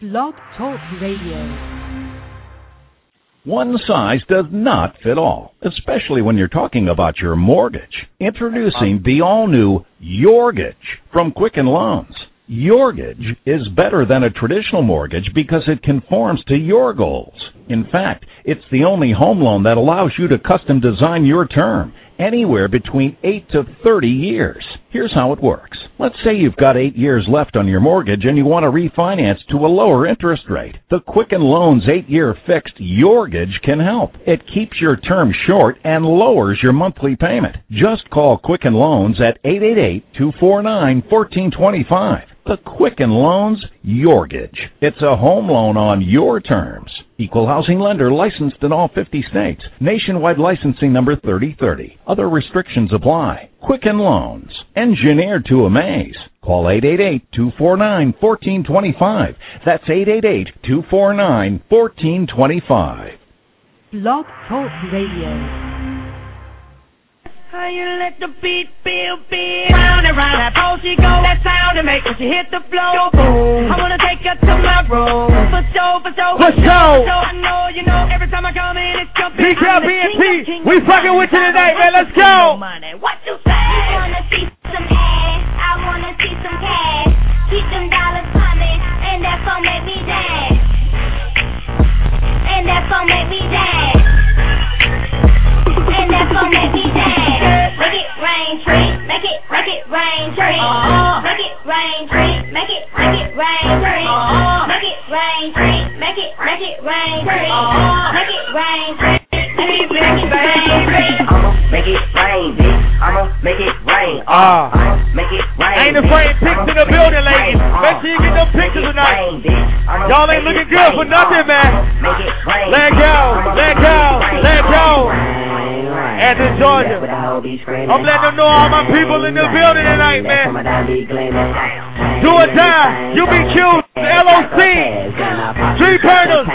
Blog Talk Radio. One size does not fit all, especially when you're talking about your mortgage. Introducing the all-new Yorgage from Quicken Loans. Yorgage is better than a traditional mortgage because it conforms to your goals. In fact, it's the only home loan that allows you to custom design your term, anywhere between 8 to 30 years. Here's how it works. Let's say you've got 8 years left on your mortgage and you want to refinance to a lower interest rate. The Quicken Loans 8-year fixed Yorgage can help. It keeps your term short and lowers your monthly payment. Just call Quicken Loans at 888-249-1425. The Quicken Loans Yorgage. It's a home loan on your terms. Equal housing lender licensed in all 50 states. Nationwide licensing number 3030. Other restrictions apply. Quicken Loans. Engineered to amaze. Call 888-249-1425. That's 888-249-1425. Blog Talk Radio. How you let the beat feel big? Round and round that pole she go. That sound to make when she hit the floor. Boom. I wanna take her to my room. For sure, for sure. For sure. I know, you know, every time I come in, it's jumping. BKBNT, we fucking with you tonight, man. Let's go. What you say? I wanna see some ass. I wanna see some cash. Keep them dollars coming, and that's gonna make me dance. And that's gonna make me dance. And that's gonna make me dance. Make it rain, tree. Make it rain, tree. Make it rain, tree. Make it rain, tree. Make it rain, tree. Make it rain, tree. Make it rain, tree. Make it rain, I'ma make it rain, bitch. I'ma make it rain. I'ma make it rain. Ain't afraid pics in the building, ladies. Make sure you get them pictures tonight. Y'all ain't looking good for nothing, man. Let go, let go, let go. Athens, Georgia. I'm letting them know all my people in the building tonight, man. Do or die, UBQ, LOC, Street Burners.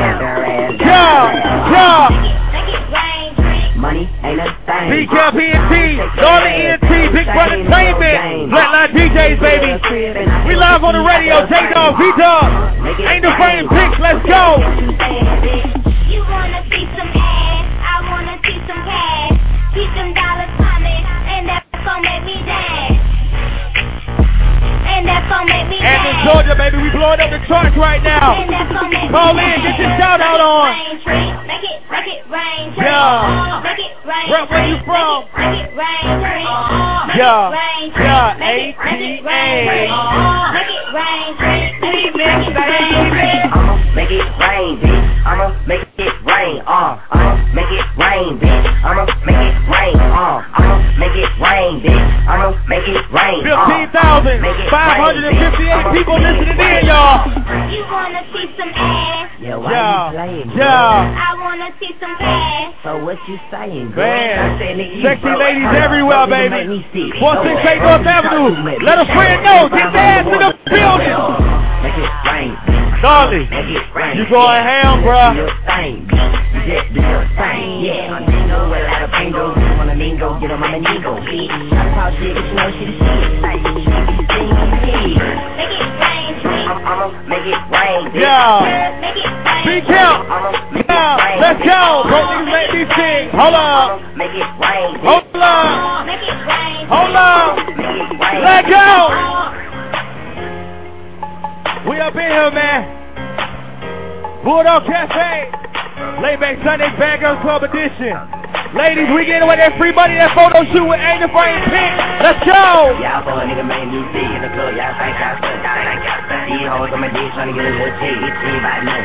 Yeah. Money ain't a thing. BKBNT, Northern ENT, Big Brother Entertainment, Flatline DJs, baby. We live on the radio, J-Dog, V-Dog. Ain't afraid pics, let's go. You wanna see some ass, I wanna see some cash. Keep them dollars coming, and that's gonna make me dance. And that's gonna make me dance. Athens, Georgia, baby, we blowing up the charts right now. Call in, get your shout out on. Make it rain, tree. Yeah. Make it rain, Where you from? Make it rain, tree. Yeah. Yeah, Make it ATA. Make it rain, tree. I'ma make it rain, bitch. I'ma make it rain. I'ma make it rain, bitch. I'ma make it rain. I'ma make it rain, bitch. I'ma make it rain. 15,558 people listening in, y'all. You wanna see some ass? Yeah, why you playing? Yeah. I wanna see some cash. So what you saying, Man, sexy ladies everywhere, baby. 168 North Avenue. Let a friend know. Get their ass in the building. Make it rain. Darling, you going ham, bruh. Do your thing. Just do your thing. Yeah, I'm dingo, well, out of bingo. On a lingo, get on my lingo. Try to talk shit, but you know she the shit. Like, she be singing. Make it rain, tree. I'ma make it rain. Yeah. Make it rain. Be count. Yeah. Let's go. Don't niggas make me sing. Hold up. Make it rain. Hold up. Make it rain. Hold up. Let go. We up in here, man. Bulldog Cafe. Layback Sunday Bad Girls Club edition. Ladies, we getting away that free money, that photo shoot with Ain't Afraid Pick. Let's go. Y'all for a nigga made new D in the club. Y'all think y'all stuck. These hoes on my dick trying to get a little check. It's cheap right now.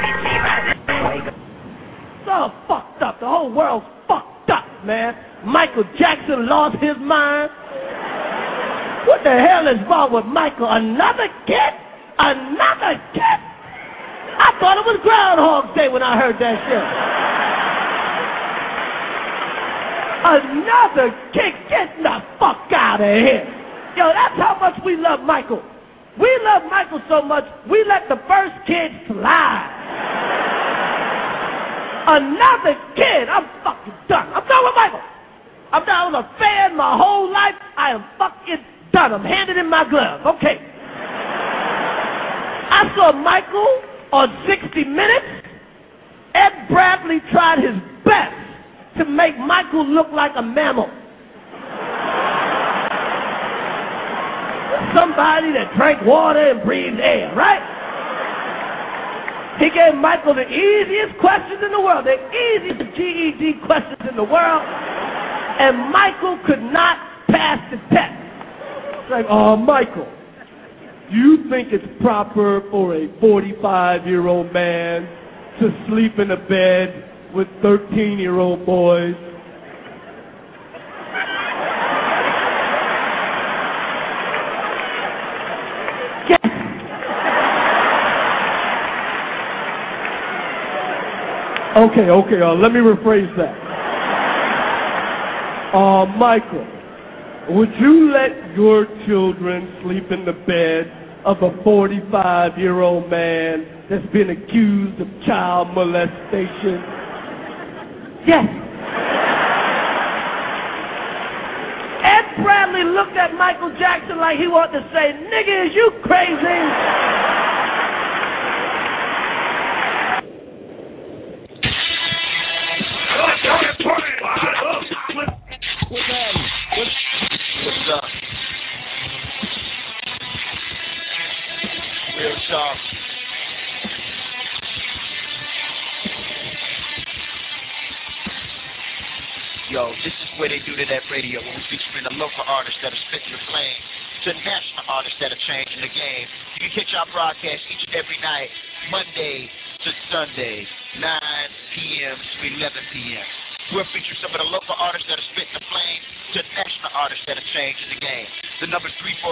It's all fucked up. The whole world's fucked up, man. Michael Jackson lost his mind. What the hell is wrong with Michael? Another kid? Another kid? I thought it was Groundhog Day when I heard that shit. Another kid? Get the fuck out of here. Yo, that's how much we love Michael. We love Michael so much, we let the first kid slide. Another kid? I'm fucking done. I'm done with Michael. I was a fan my whole life. I am fucking done. I'm handing in my glove. Okay. I saw Michael On 60 Minutes, Ed Bradley tried his best to make Michael look like a mammal. Somebody that drank water and breathed air, right? He gave Michael the easiest questions in the world, the easiest GED questions in the world, and Michael could not pass the test. It's like, Michael, do you think it's proper for a 45-year-old man to sleep in a bed with 13-year-old boys? Okay, let me rephrase that. Michael, would you let your children sleep in the bed of a 45-year-old man that's been accused of child molestation? Yes. Ed Bradley looked at Michael Jackson like he wanted to say, nigga, is you crazy? What's up? Real talk. Yo, this is where they do to that radio when we're featuring the local artists that are spitting the flame to national artists that are changing the game. You can catch our broadcast each and every night, Monday to Sunday, 9 p.m. to 11 p.m. We'll feature some of the local artists that are spitting the flame to national artists that are changing the game. The number's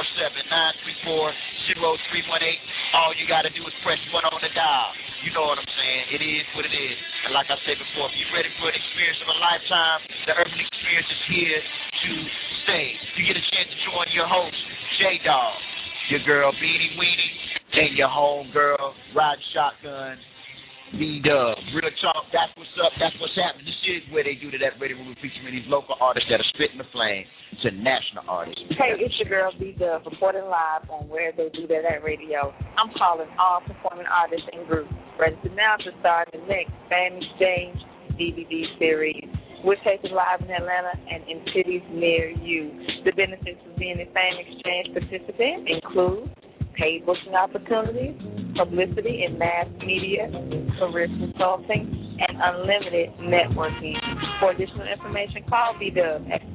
347-934-0318. All you got to do is press 1 on the dial. You know what I'm saying. It is what it is. And like I said before, if you're ready for an experience of a lifetime, the Urban Experience is here to stay. You get a chance to join your host, J-Dog, your girl Beanie Weenie, and your homegirl, Rod Shotgun, B-Dub. Real talk, that's what's up, that's what's happening. This is where they do to that radio when we're featuring these local artists that are spitting the flame to national artists. Hey, it's your girl B-Dub reporting live on Where They Do That at Radio. I'm calling all performing artists and groups ready to now to start the next Fan Exchange DVD series. We're taking live in Atlanta and in cities near you. The benefits of being a Fan Exchange participant include paid booking opportunities, publicity in mass media, career consulting, and unlimited networking. For additional information, call B-Dub at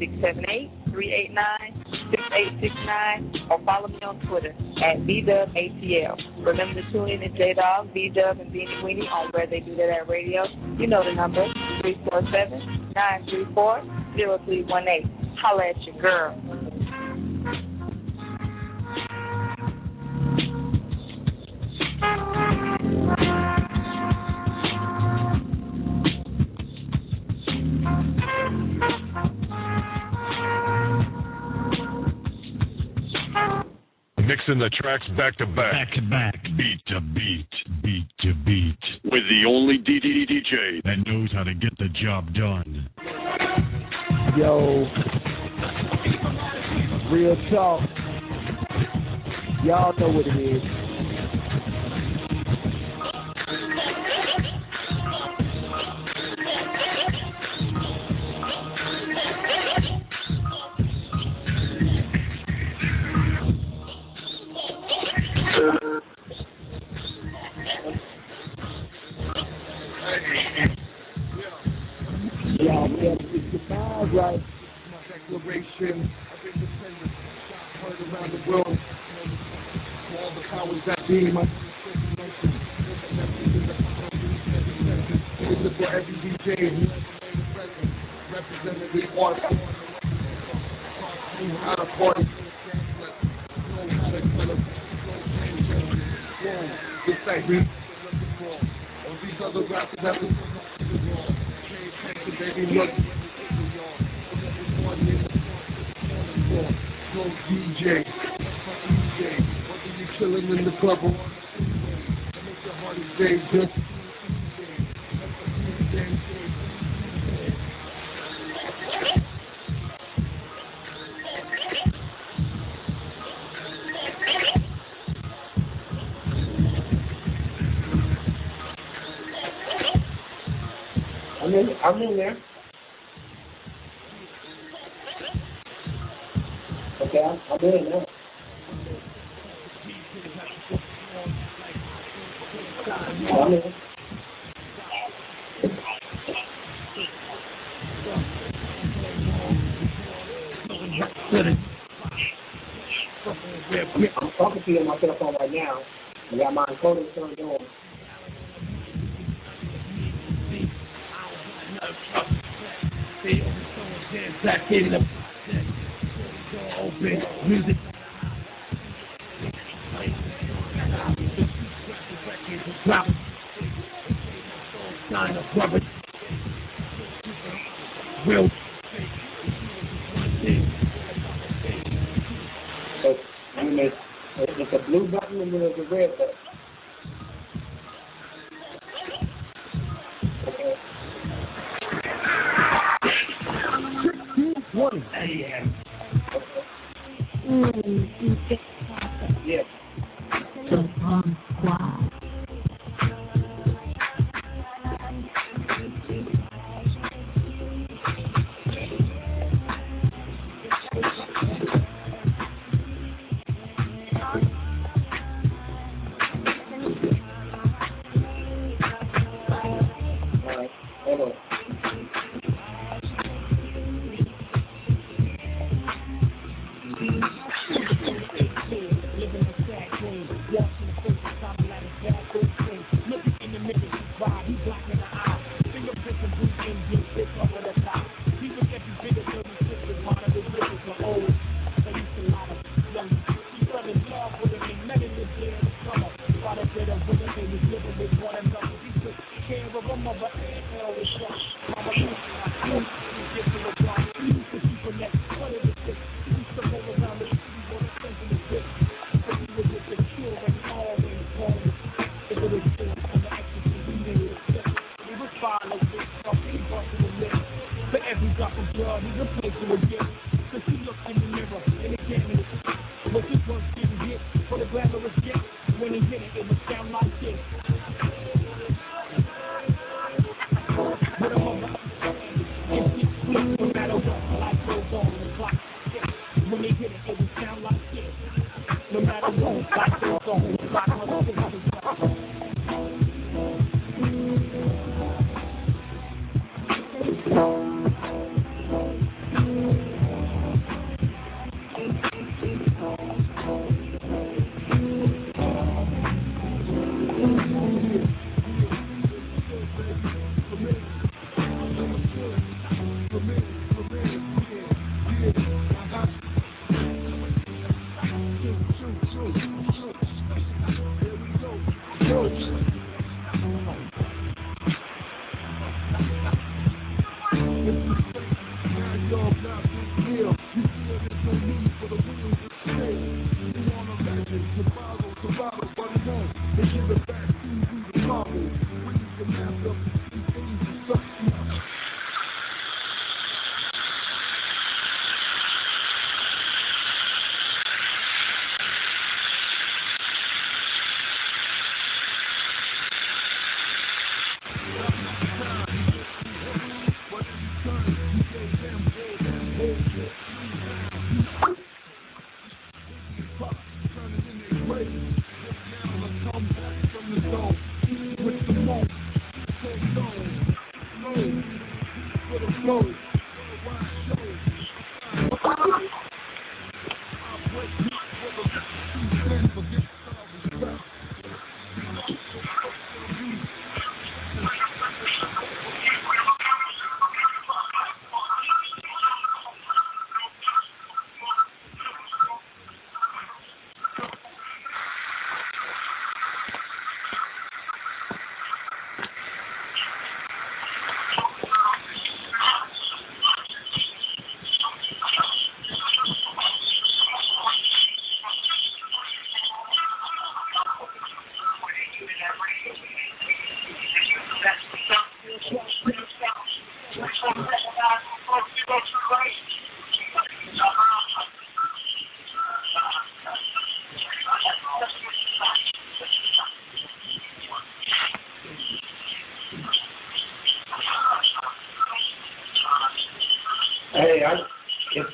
678-389-6869 or follow me on Twitter at B-Dub-ATL. Remember to tune in to J-Dog, B-Dub, and Beanie Weenie on Where They Do That at Radio. You know the number, 347-934-0318. Holla at your girl. Mixing the tracks back to back, beat to beat, beat to beat, with the only DJ that knows how to get the job done. Yo, real talk. Y'all know what it is. Right. My declaration of independence heard around the world. All the powers that be, my this is for every DJ who represented the art. How to party. Just like me. All these other rappers have to baby look. No DJ, whether you chillin' in the club or make your heart stay just. I'm in there. Okay, I'm in now. I'm in. I'm talking to you on my cell phone right now. I got my encoder turned on. Open music. Drop. Sign of rubber. Real. It's a blue button and then there's a red button. Okay. 20. Yes. The Bomb Squad.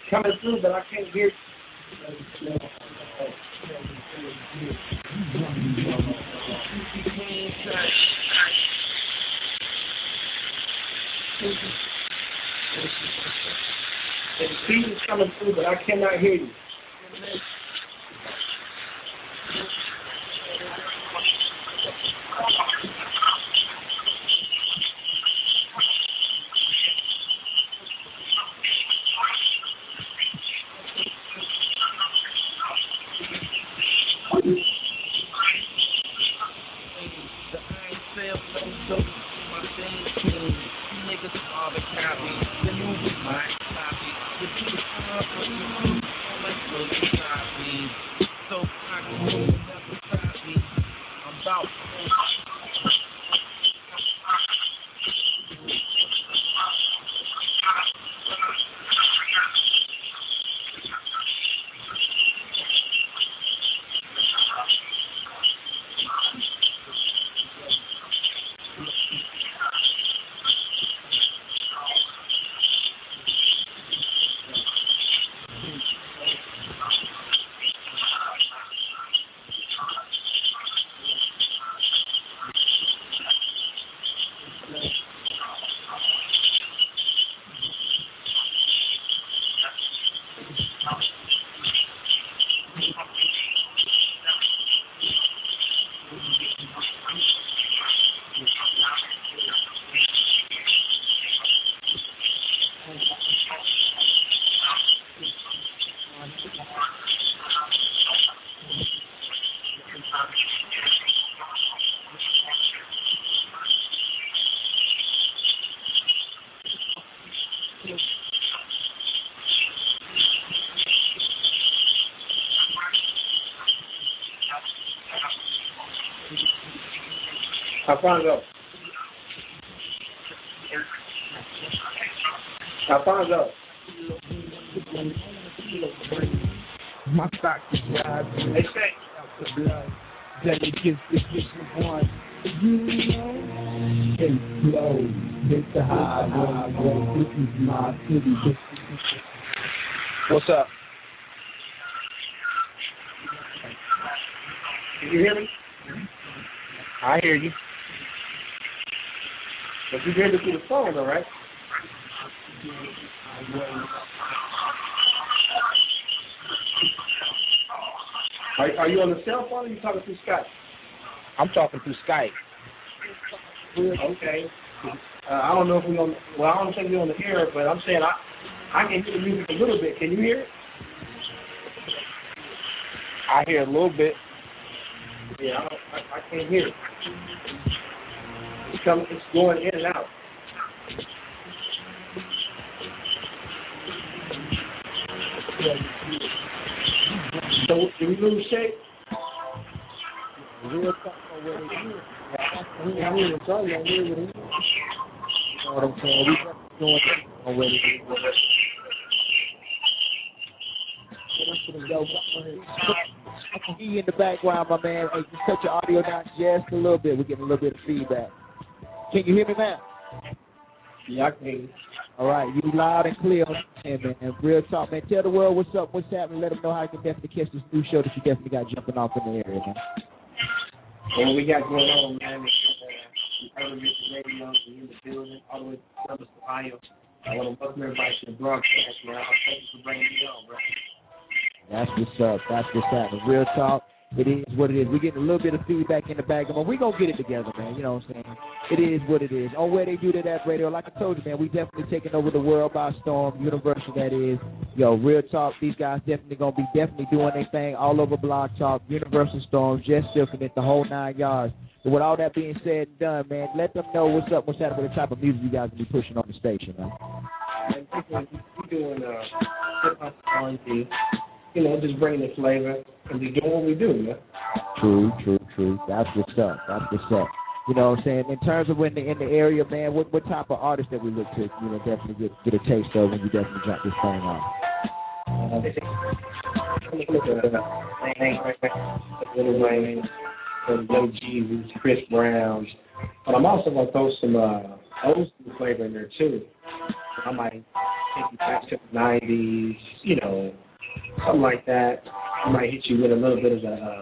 coming through, but I can't hear. The beat is coming through, but I cannot hear you. Alfonso. Alfonso. My stock is rising. They say. The blood. Then it gets one. You know, it's slow. It's the highway. This is my city. What's up? Can you hear me? I hear you. But you hear me through the phone, though, right? Are you on the cell phone or are you talking through Skype? I'm talking through Skype. Okay. I don't know if we're on. Well, I don't think we're on the air, but I'm saying I can hear the music a little bit. Can you hear it? I hear a little bit. Yeah, I can't hear it. It's going in and out. So did we lose shape? I can hear you in the background, my man. Hey, just cut your audio down just a little bit. We're getting a little bit of feedback. Can you hear me, man? Yeah, I can hear you. All right, you loud and clear, man. Real talk, man. Tell the world what's up, what's happening. Let them know how you can definitely catch this new show that you definitely got jumping off in the area, man. What we got going on, man, is Urban Mission Radio in the building, all the way to Columbus, Ohio. I want to welcome everybody to the broadcast, man. Thank you for bringing me on, bro. That's what's up. That's what's happening. Real talk. It is what it is. We're getting a little bit of feedback in the background. We're going to get it together, man. You know what I'm saying? It is what it is. On Where They Do That at Radio, like I told you, man, we definitely taking over the world by storm. Universal, that is. Yo, real talk. These guys definitely going to be doing their thing all over Blog Talk. Universal Storm, just silking it, the whole 9 yards. So with all that being said and done, man, let them know what's up, what's happening with the type of music you guys will be pushing on the station, man. We're doing hip-hop R&B. You know, just bringing the flavor and just doing what we do, man. True. That's what's up. You know what I'm saying? In terms of in the area, man, what type of artists that we look to, you know, definitely get a taste of when you definitely drop this thing off? Little Wayne, Young Jesus, Chris Brown. But I'm also going to throw some old school flavor in there, too. I might take you back to the 90s, you know, something like that. He might hit you with a little bit of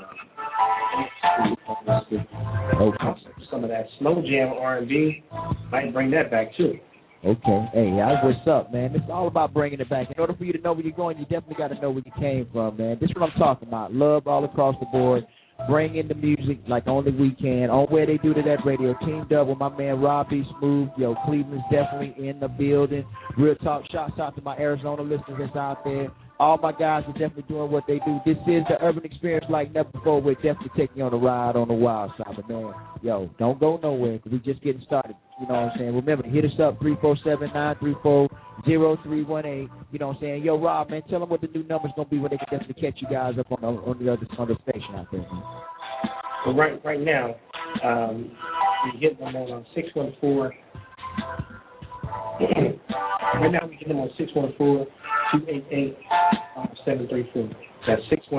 some of that slow jam R&B. Might bring that back too. Okay. Hey, that's what's up, man. It's all about bringing it back. In order for you to know where you're going, you definitely got to know where you came from, man. This is what I'm talking about. Love all across the board. Bring in the music like only we can. On Where They Do to That Radio. Teamed up with my man Robbie Smooth. Yo, Cleveland's definitely in the building. Real talk. Shouts out to my Arizona listeners that's out there. All my guys are definitely doing what they do. This is the urban experience like never before. We're definitely taking you on a ride on the wild side. But, man, yo, don't go nowhere because we're just getting started. You know what I'm saying? Remember, hit us up, 347-934-0318. You know what I'm saying? Yo, Rob, man, tell them what the new number's going to be when they can definitely catch you guys up on the other station out there, man. Well, right now, we get them on 614. Right now, we get them on 614-288-5734. That's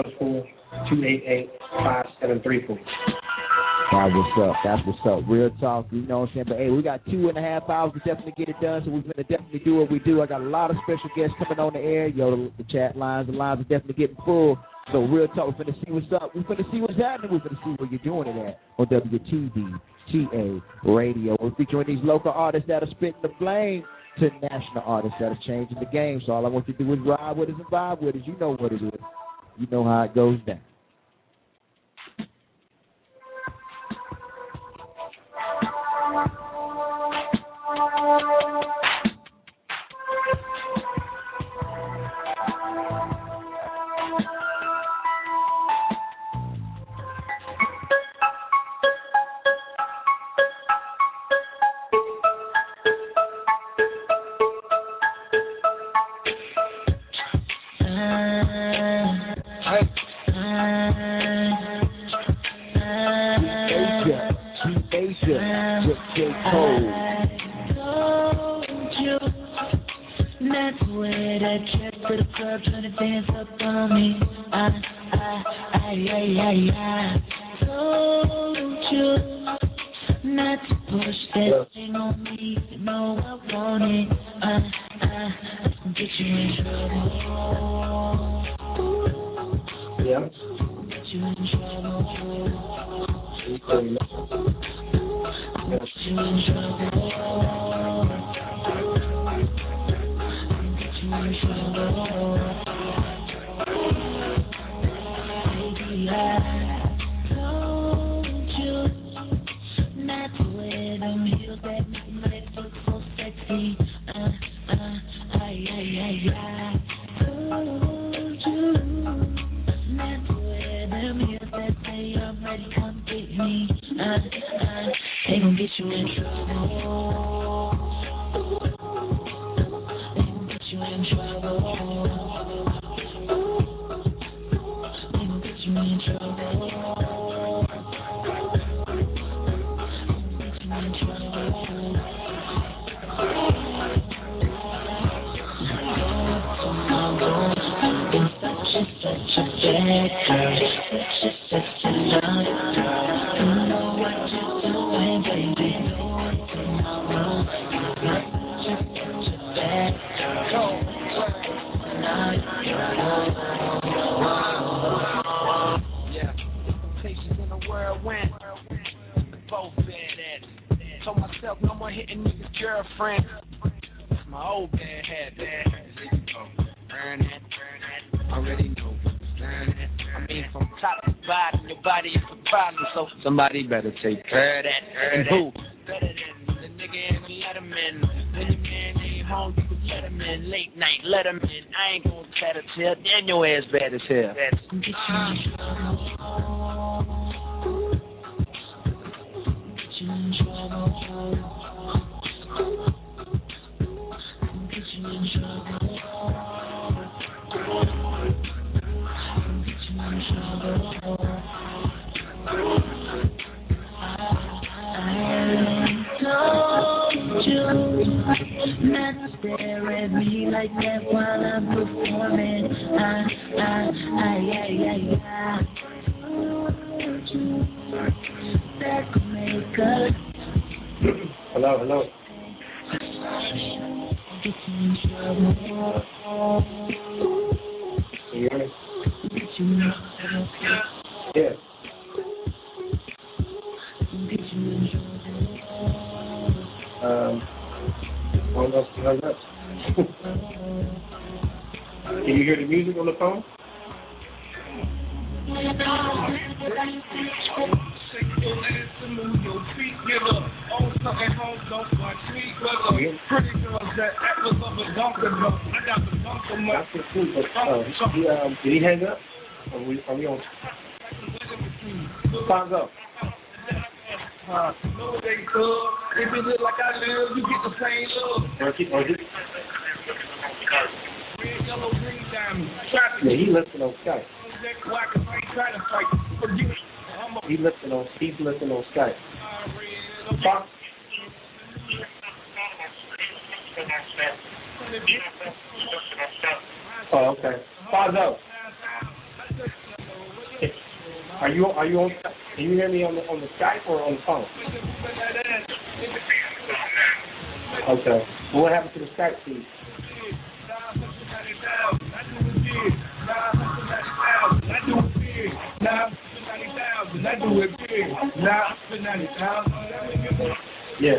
614-288-5734. That's what's up. That's what's up. Real talk. You know what I'm saying? But, hey, we got 2.5 hours to definitely get it done, so we're going to definitely do what we do. I got a lot of special guests coming on the air. Yo, the chat lines, the lines are definitely getting full. So, real talk, we're going to see what's up. We're going to see what's happening. We're going to see where you're doing it at on WTBTA Radio. We're featuring these local artists that are spitting the flame to national artists that are changing the game. So, all I want you to do is ride with us and vibe with us. You know what it is. You know how it goes down. Somebody better take care of that. And who? Better than the nigga in the Letterman. When your man ain't home, you can let him in. Late night, let him in. I ain't gonna tell a tale. Then your ass bad as hell. Hello. Can you hear me? Yeah. I don't know if you heard that. Can you hear the music on the phone? Did he hang up? Are we on? Time's up. No, they could. If it look like I live, you get the same love. Red, yellow, green diamond. Yeah, he listening on Skype. He's listening on Skype. Fox. Oh, okay. Fonzo. Are you on? Can you hear me on the Skype or on the phone? Okay. Well, what happened to the Skype feed? Yeah.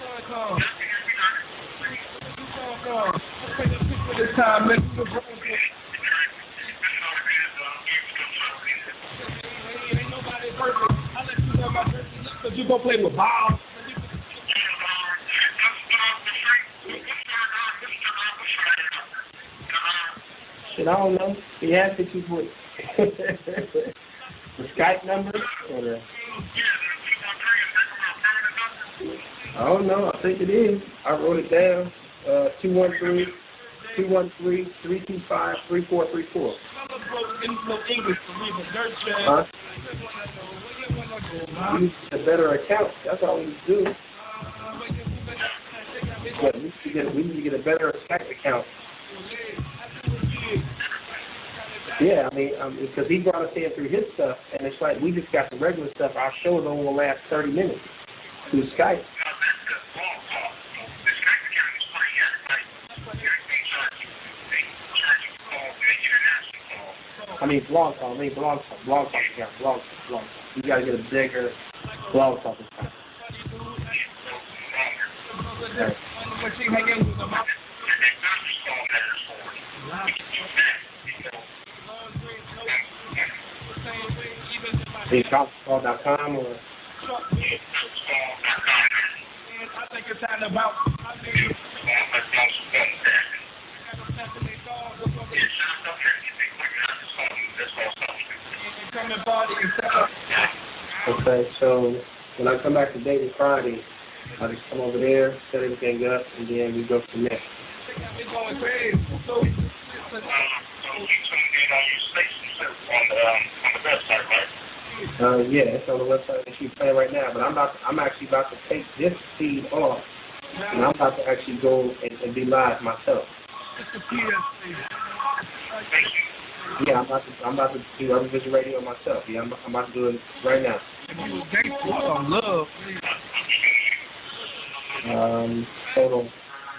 You go play with Bob. Shit, I don't know. He has to keep with the Skype number or the. I don't know. I think it is. I wrote it down. 213-325-3434. Huh? We need a better account. That's all we need to do. Yeah, we need to get a better Skype account. Yeah, I mean, because he brought us in through his stuff, and it's like we just got the regular stuff. Our show is only going to last 30 minutes through Skype. I mean, blog talk account. You got to get a bigger blog talk account. Okay. Call.com or? I think it's time about. Okay, so when I come back today to Friday, I'll just come over there, set everything up, and then we go from there. Yeah, it's on the website that she's playing right now. But I'm actually about to take this feed off, and I'm about to actually go and be live myself. Yeah, I'm about to do Urban Vision Radio myself. Yeah, I'm about to do it right now. Hold on.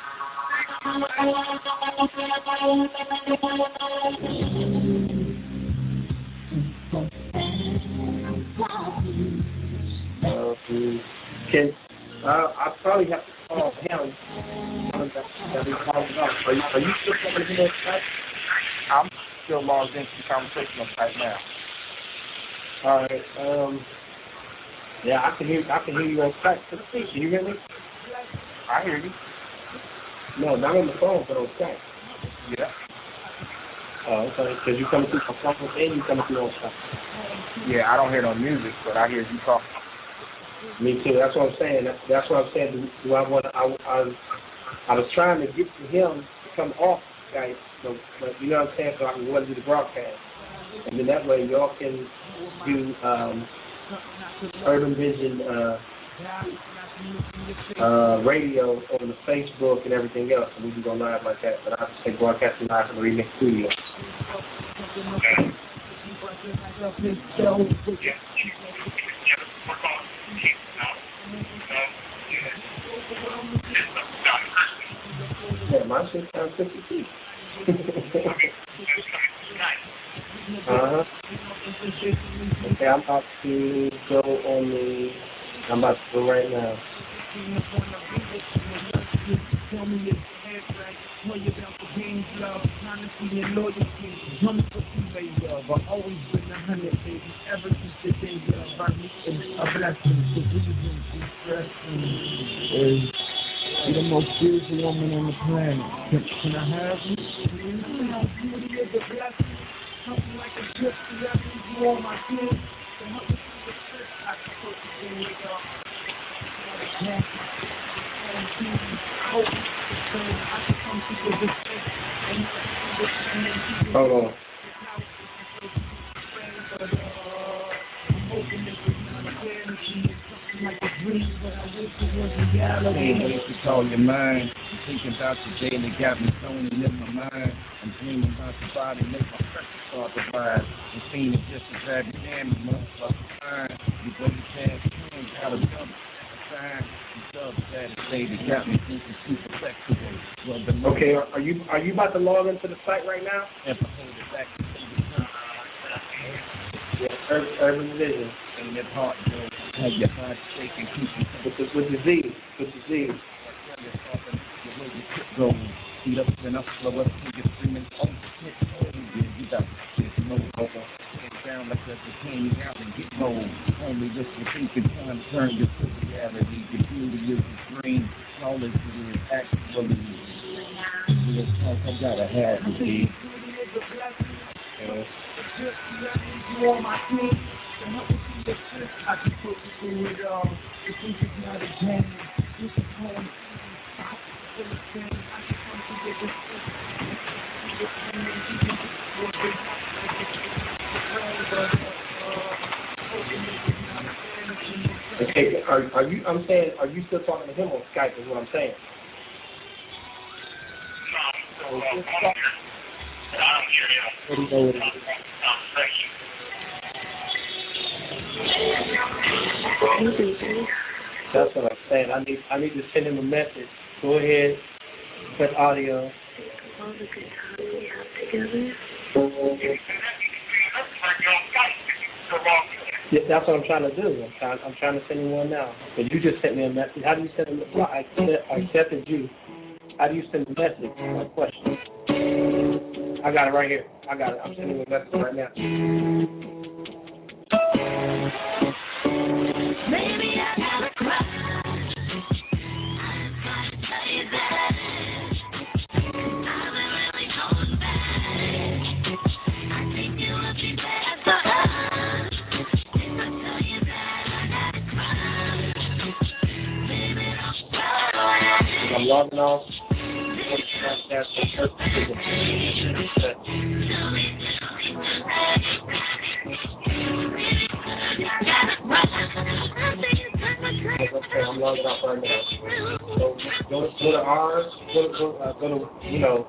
I probably have to call him. Are you still coming to that site? I'm still logged into the conversation on site now. All right. Yeah, I can hear you on Skype. Can you hear me? I hear you. No, not on the phone, but on Skype. Yeah. Oh, okay. Because you coming through my phone and you coming through on Skype. Yeah, I don't hear no music, but I hear you talking. Me too. That's what I'm saying. That's what I'm saying. Do I want to? I was trying to get to him to come off Skype, but you know what I'm saying. So I can go and do the broadcast, and then that way y'all can do Urban Vision radio on the Facebook and everything else, and we can go live like that. But I have to say broadcasting live from the Remix Studio. Yeah, my my shit sounds 52. Okay, I'm about to go on the. I'm about to go right now. Tell me your abstract, tell you about the game's love, honesty and loyalty. Tell me what you made of. I've always been 100, baby, ever since the day of our meeting. A blessing to reason, to stressing. You're the most beautiful woman on the planet. Can I have you? Beauty is a blessing. Something like a gift to let me do all my kids. To help me through the stress I can put you in with Hold on. Ways to call your mind. Thinking about the day that got me zoning in my mind. I'm dreaming about the body, make my pressure start to rise. And seeing it just as bad as damn, you motherfucker fine. You go to past hands, got a number, sign. Got me thinking super flexible. Okay, are you about to log into the site right now? Yeah, Urban Vision. And that heart, have your heart shaking, with the Z. Go, feet up and up, slow up, you're screaming, oh, you got this, no over. Get down like that's a candy out and get low. Only this will think it's time to turn your reality. Your beauty is a dream, all this is actually. I gotta have it, babe. I can put you through it all. You think it's not a game. You can call me. Okay, I'm saying, are you still talking to him on Skype is what I'm saying? That's what I'm saying. I need to send him a message. Go ahead, put audio. All the good time we have together. Yeah, that's what I'm trying to do. I'm trying to send him one now. But you just sent me a message. How do you send him? I accepted you. How do you send a message? My question. I got it right here. I got it. I'm sending you a message right now. Maybe I gotta cry. I'm trying to tell you that I'm really going back. I think you would be better for us. If I tell you that I gotta cry, baby, don't cry. I'm logging off. Okay, I'm logging off right now. So go to ours. Go to you know.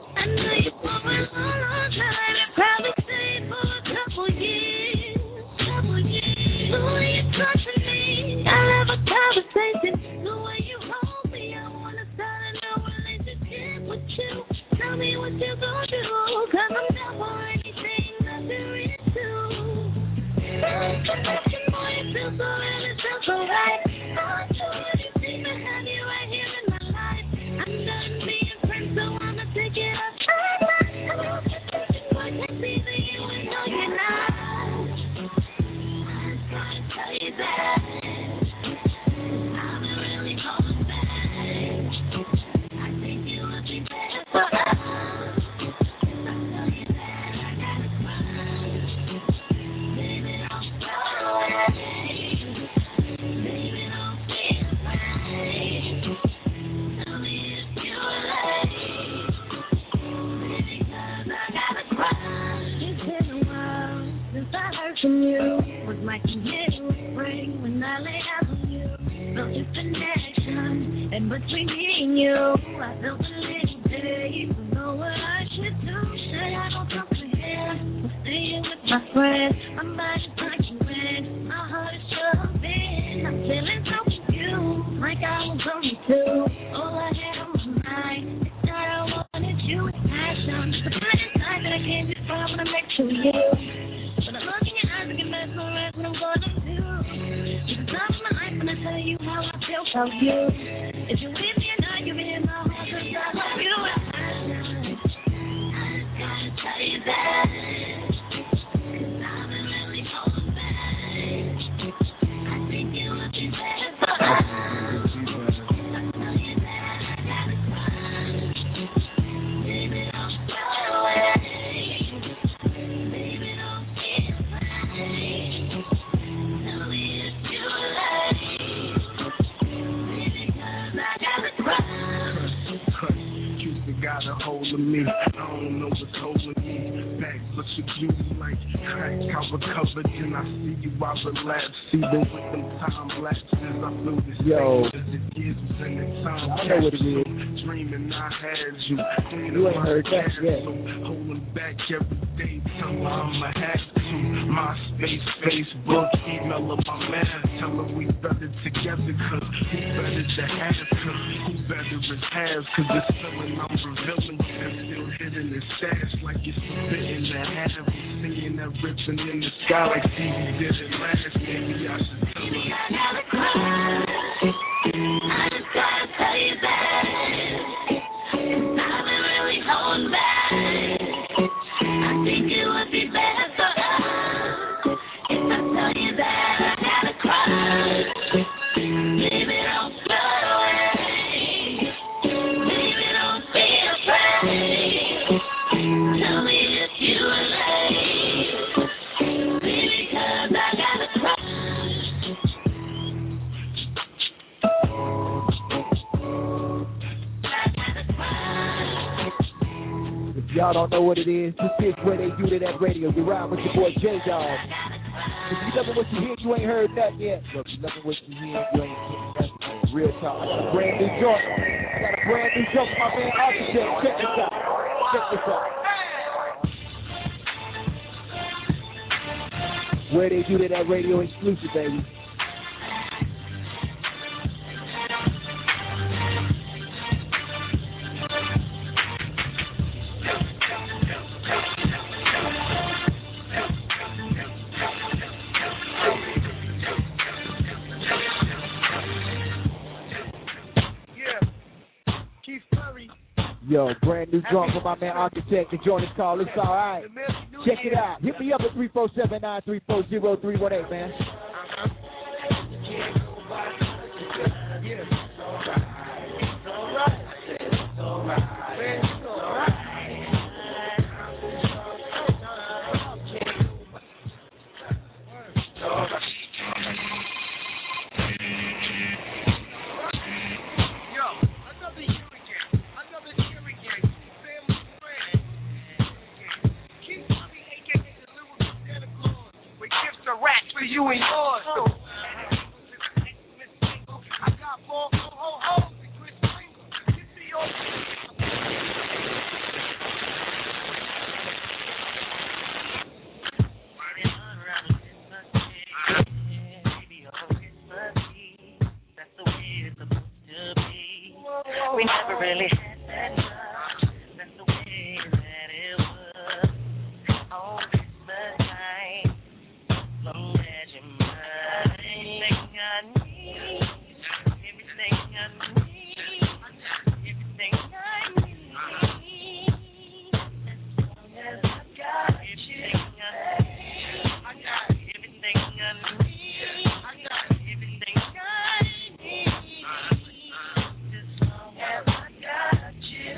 Probably stay for a couple years. The way you touch me, I love a conversation. The way you hold me, I wanna start a new relationship with you. Tell me what you gonna do, 'cause I'm down for anything that there is to. Connection, boy, it feels so real, it feels so right. I want you anything to have you right here in my life. I'm done being friends, so I'ma take it outside. I can't be the you and no, you're not. I'm trying to tell you that I'm really going back. I think you would be better for us. From you was like a little spring when I lay out on you. Felt your connection, and between me and you, I felt a little day. Don't know what I should do. Should I go talk to him or stay here with my friends? My mind is tucking in, my heart is jumping. I'm feeling so confused, like I was only two. All I had on my mind is that I wanted how I feel about you. If you with me or not, you be in my heart, 'cause I love you. I just gotta tell you that. 'Cause I've been really holding back. I think it would be better for us. Got a hold of me, I don't know what's holding me back, but you do like crack. I recovered and I see you, I relapse. Even with them time lapses, I feel the same as it gives and the time I know what it is. Dreaming I had you. You ain't heard that yet. So holding back every day, tell her I'ma have to. MySpace, Facebook, email of my man, tell her we better together, 'cause who better to have, 'cause who better is has, 'cause this feeling I'm revealing and still hidden in stash like it's forbidden to have. Seeing that ripping in the sky like Stevie did it last, maybe I should tell her. I gotta cry. I just gotta tell you that. 'Cause I've been really holding back. I think it would be better for us if I tell you that. I gotta cry. Baby, don't float away. Baby, don't be afraid. Tell me if you are late. Baby, 'cause I gotta cry. If y'all don't know what it is, this is where they do to that radio. You ride with your boy J-Dog. If you loving what you hear, you ain't heard nothing yet. Look, if you loving what you hear, you ain't getting nothing. Real talk. I got a brand new joint. I got a brand new joint from my man Architect. Check this out. Check this out. Where they do to that radio exclusive, baby. Yo, brand new joint from my man Architect. The joint is called It's Alright. Check it out. Hit me up at 347-934-0318, man. You and yours. I got more ho-ho-ho. We never really had that much. That's the way that it was. On Christmas night, long as you're mine, everything I need, everything I need, everything I need. As long as I got everything I need, I got everything I need, I got everything I need. As long as I got you,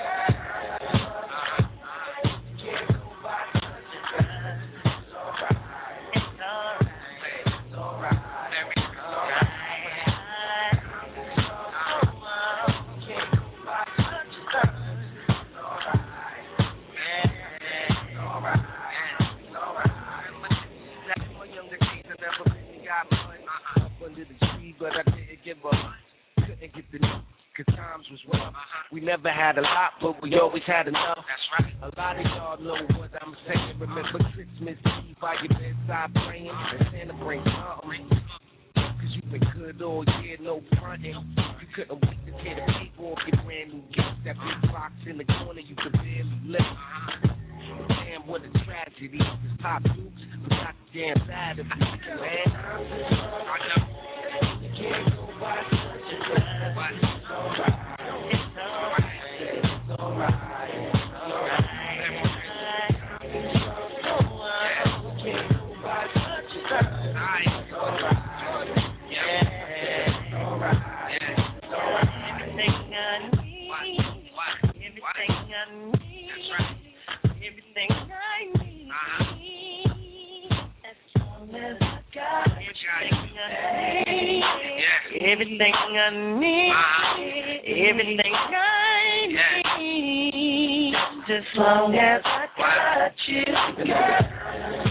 but I didn't give up. Couldn't get the new, 'cause times was rough. We never had a lot, but we always had enough. That's right. A lot of y'all know what I'm saying. Remember Christmas Eve by your bedside praying and Santa brings something. 'Cause you been good all year, no fronting. You couldn't wait to tear the paper off your brand new gift. That big box in the corner you could barely lift. Damn, what a tragedy. This Pop Dukes, we got the damn bad of you, man. I know. need. Everything I need. Just as long as I got you, girl.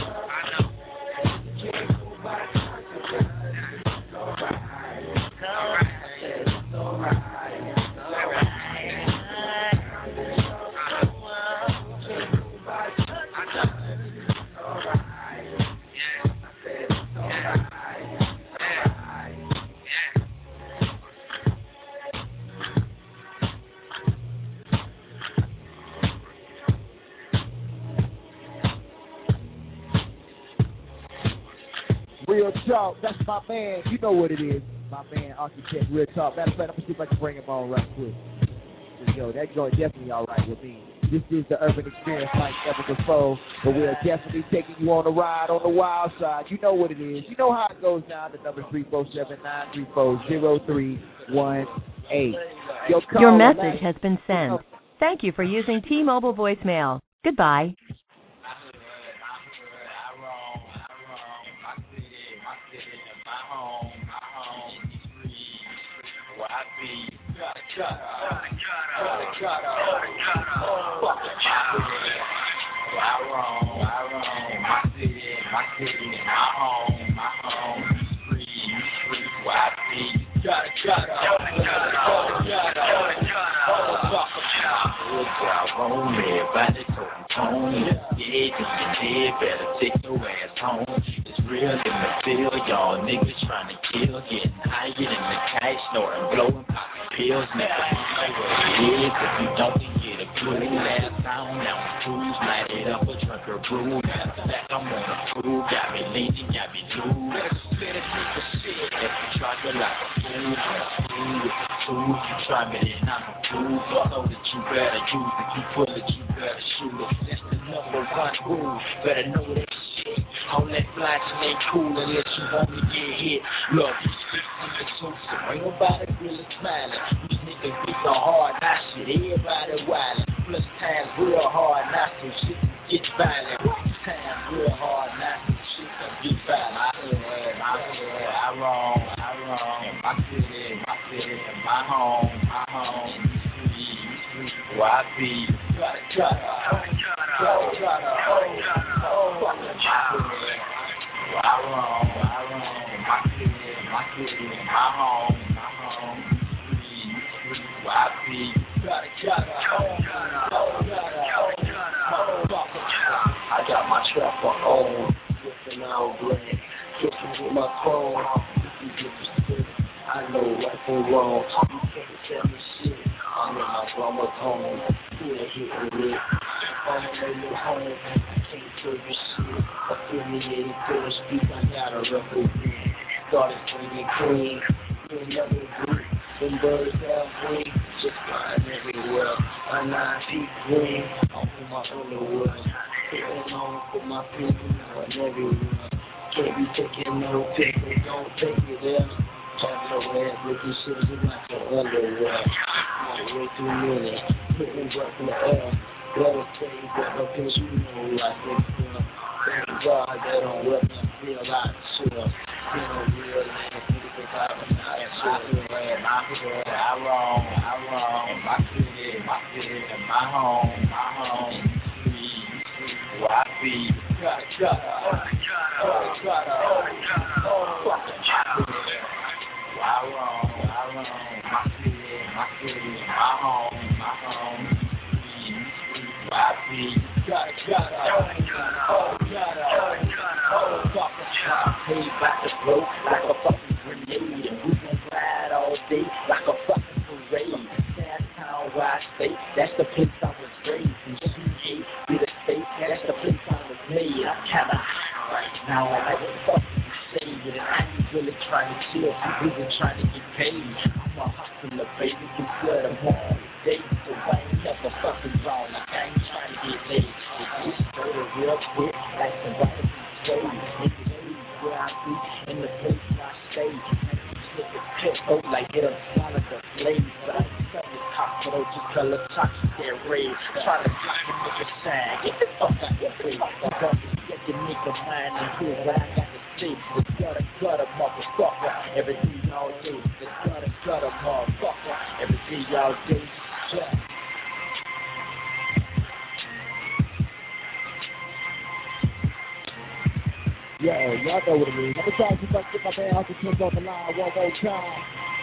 Real Talk, that's my man. You know what it is. My man, Architect, Real Talk. Matter of fact, I'm going to see if I can bring him on right quick. Yo, that's going definitely all right with me. This is the Urban Experience like never before, but we're definitely taking you on a ride on the wild side. You know what it is. You know how it goes now. The number 347-934-0318. Your message has been sent. Thank you for using T-Mobile voicemail. Goodbye. Better take your ass home. It's real in the field, y'all niggas trying to kill, getting higher than the kite, snorting, blowing, popping pills. Nigga, you know what it is. If you don't, then get a clue. Last time, now I'm cruise, light it up, a drink or brew. Matter of fact, I'm on a crew, got me leaning, got me loose. Better take a shit if you try to like a fool. You try me, then I'm a fool. Know that you better use it, you pull it, you better shoot it. That's the number one rule. Better know that shit. All that flashing ain't cool unless you want to get hit. Look, these people exclusive. Ain't nobody really smiling. These niggas be so hard, now shit. Everybody wildin'. Plus times real hard, now some shit get violent. Times real hard, now some shit get violent. I wrong. My city, my home, where I be. Try to. I wrong. My city, my home, where I be. I got my trap on, looking out black, kicking with my chrome. I know right from wrong. You can't tell me shit. I'm in my drummer's home. Yeah, hitting it. I'm in your home. I can't tell you shit. Affiliated to the street, I gotta represent. Started swinging clean. You'll never agree. Them birds have wings. Just flying everywhere. A 9-feet green. I'm in my underwood. Sitting on for my people. And everywhere. Can't be taking no pictures. Don't take it there. Have your ass looking silver like your underwear. Way too many, putting breath in the air. Better say that up in you know like they feel. Thank God they don't let me feel like chill. Feel real and niggas out of I wrong. My city, my home, where I be. Try I wrong. My city, my home, where I be. Paid by the blow like a fucking grenade, and we gon' ride all day like a fucking parade. That's how I stay. That's the place I was raised. And GA be the state. That's the place I was made. I'm kinda high right now. I like what the fuck you say, but I ain't really trying to chill. I'm really trying to get paid. I'm a hustler, baby. You good? I'm on day, so I ain't never fucking wrong. Like I ain't trying to get laid. It's straight real quick, like the right way. Where I be in the place I stay. Oh, like get a swallow the blaze. I ain't tell you hospital, just tell the toxic get raised. Try to block the nigga side. Get the fuck out your face. I'm gonna get the nigga mind and who I got to say. The gutter, motherfucker. Everything all day. The gutter, motherfucker. Everything y'all do, check. Yo, y'all know what it is. I'm gonna try to see if I can get my man Uncle Tim on the line one more time.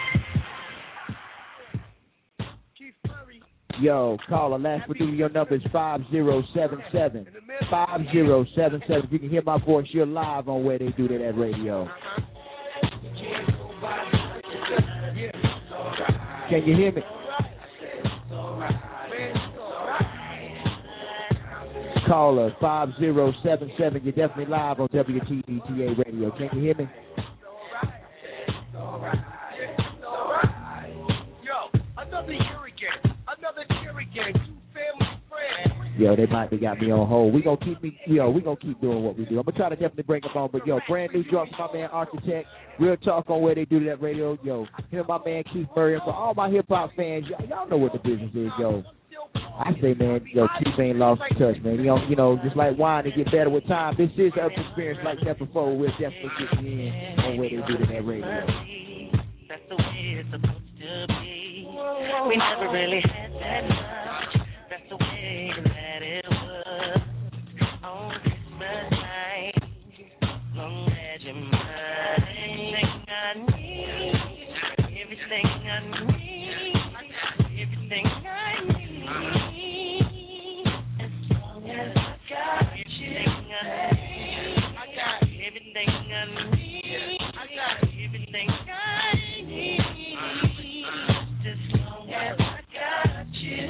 Yo, caller, last but your number is 5077. 5077. You can hear my voice. You're live on Where They Do That at Radio. Can you hear me? Caller 5077. You're definitely live on WTDTA Radio. Can you hear me? Yo, they might be got me on hold. We gonna keep doing what we do. I'm gonna try to definitely bring them on. But yo, brand new drop from my man Architect. Real talk on Where They Do That Radio. Yo, him my man Keith Murray. And for all my hip hop fans, y'all know what the business is, yo. I say, man, yo, Keith ain't lost touch, man. You know, just like wine, it get better with time. This is an experience like that before. We'll definitely get you in on Where They Do That Radio. That's the way it's supposed to be. We never really had that much. That's the way that it was on Christmas night. Long as you're mine, everything I need, everything I need, as long as I got everything I need, everything I need, everything I need, as long as I got you.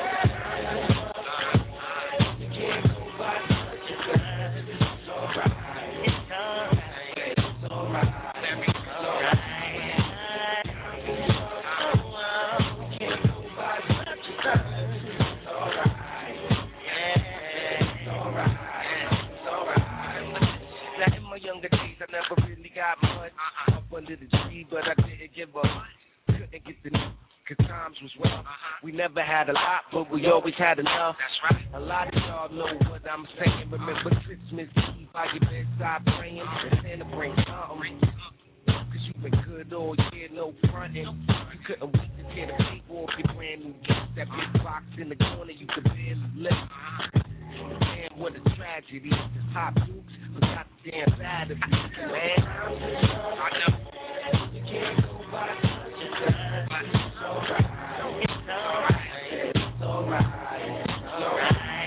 Never really got much up under the tree, but I didn't give up. Couldn't get the cause times was rough. We never had a lot, but we always had enough. That's right. A lot of y'all know what I'm saying. Remember Christmas Eve by your bedside praying and Santa bring something. Cause you been good all year, no frontin'. You couldn't wait to tear the paper off your brand new gift. That big box in the corner you could barely lift. Damn, what a tragedy. This Hot Dukes forgot the damn bad of you, man. I know. You can't go by but it's alright. It's alright. It's alright. It's alright.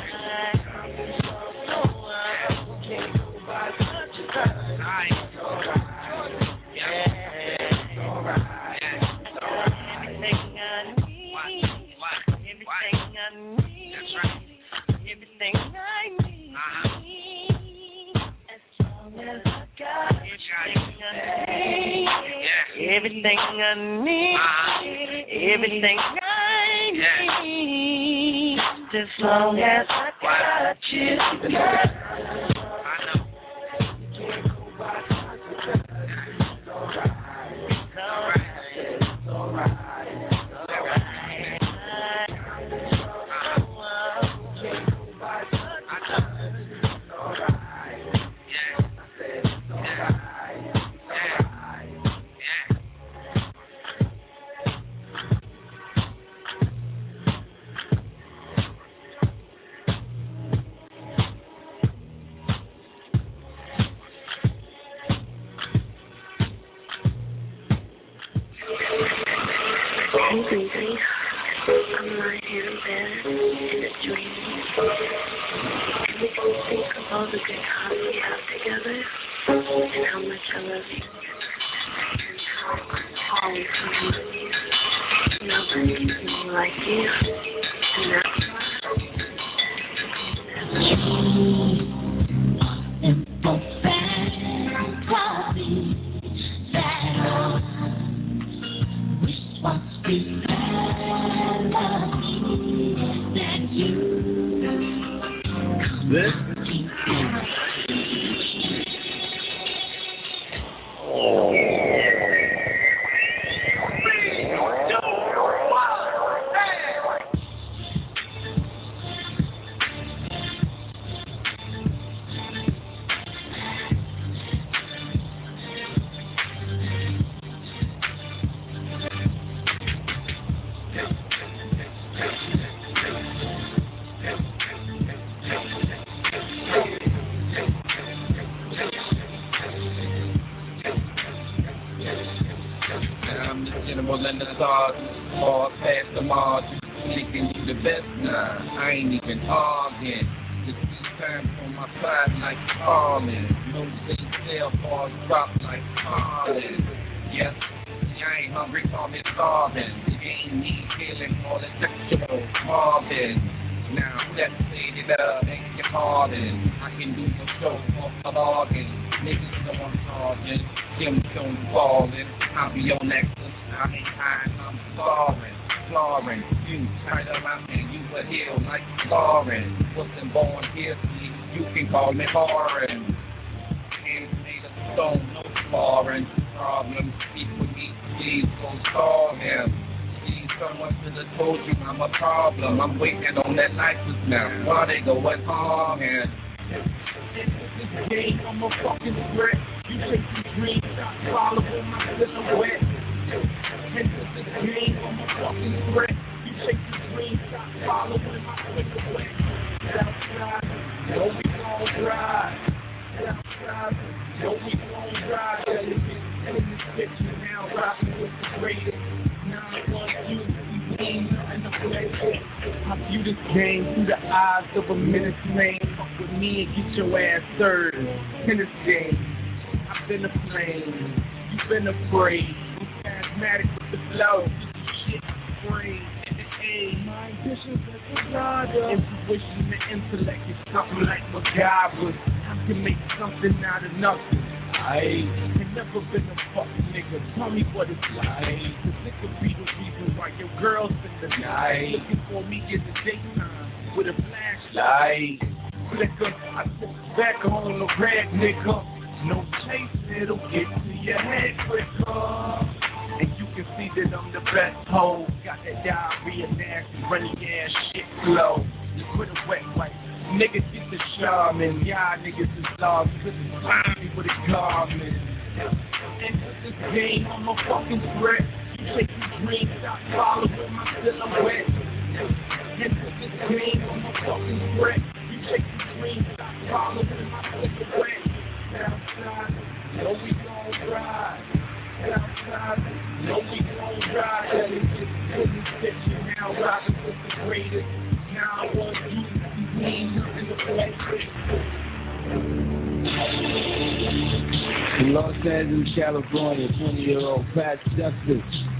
So you can't go by such a time. It's alright. Yeah. It's alright. It's alright. Everything I need. Everything I need. That's right. Everything I need. As long as I got everything I need. Everything I need. Everything I need. As long as I got you. Hey baby, I'm lying here in bed and it's dreaming. And we can think of all the good times we have together and how much I love you. And how I'm always around you. Nobody's anything like you. And that's why. Simple fantasy that I wish was reality that you charges, all past the margin. Thinking you the best, nah, I ain't even arguing. Just these times on my side like Harlan. No they sell bars drop like Harlan. Yes, I ain't hungry, call me starving. The game needs healing, all the sexual Marvin. Now let's say that ain't your pardon. I can do the show off the bargain. Niggas know I'm charging. Them don't falling. I'll be on Nexus. I ain't high, I'm starving. Flooring, you tight around and you a hill like Lauren. Wasn't born here, see, you can call me foreign. Hands made of stone, no foreign. Problems, speak with me, please go starve him. See, someone should have told you I'm a problem. I'm waiting on that license now. Why they going hard here? This game, I'm a fucking threat. You take the dream, stop following my silhouette. This game, I'm a fucking threat. You take the dream, stop following my silhouette. Outside, no we gon' ride. Outside, no we gon' ride. In this bitch now, rocking with the greatest. 912, we ain't nothing to play with. I view this game through the eyes of a menace man. Fuck with me and get your ass served. In this game, I've been afraid. You've been afraid. I'm asthmatic with the flow. Shit, afraid. My ambition is a God. Intuition and intellect is something like MacGyver. I can make something out of nothing. I ain't never been a fucking nigga. Tell me what it's like. Cause it could be the reason why your girl's in the night looking for me in the daytime with a flashlight. Flicker, I sit back on the red nigga. No chase, it'll get to your head quicker. And you can see that I'm the best hoe. Got that diarrhea, nasty, runny ass shit flow. You put a wet wipe. Niggas get the shaman. Y'all niggas is lost. Cause it's slimy with a garment. And this game, I'm a fucking threat. You take your dreams, stop following my silhouette. And this game, I'm a fucking threat. You take your dreams, stop following my silhouette. Outside, no we gon' ride. Outside, no we gon' ride. In this bitch, you now rockin' with the greatest. Now I want you to be nothing to play with. Los Angeles, California, 20-year-old Pat Justice.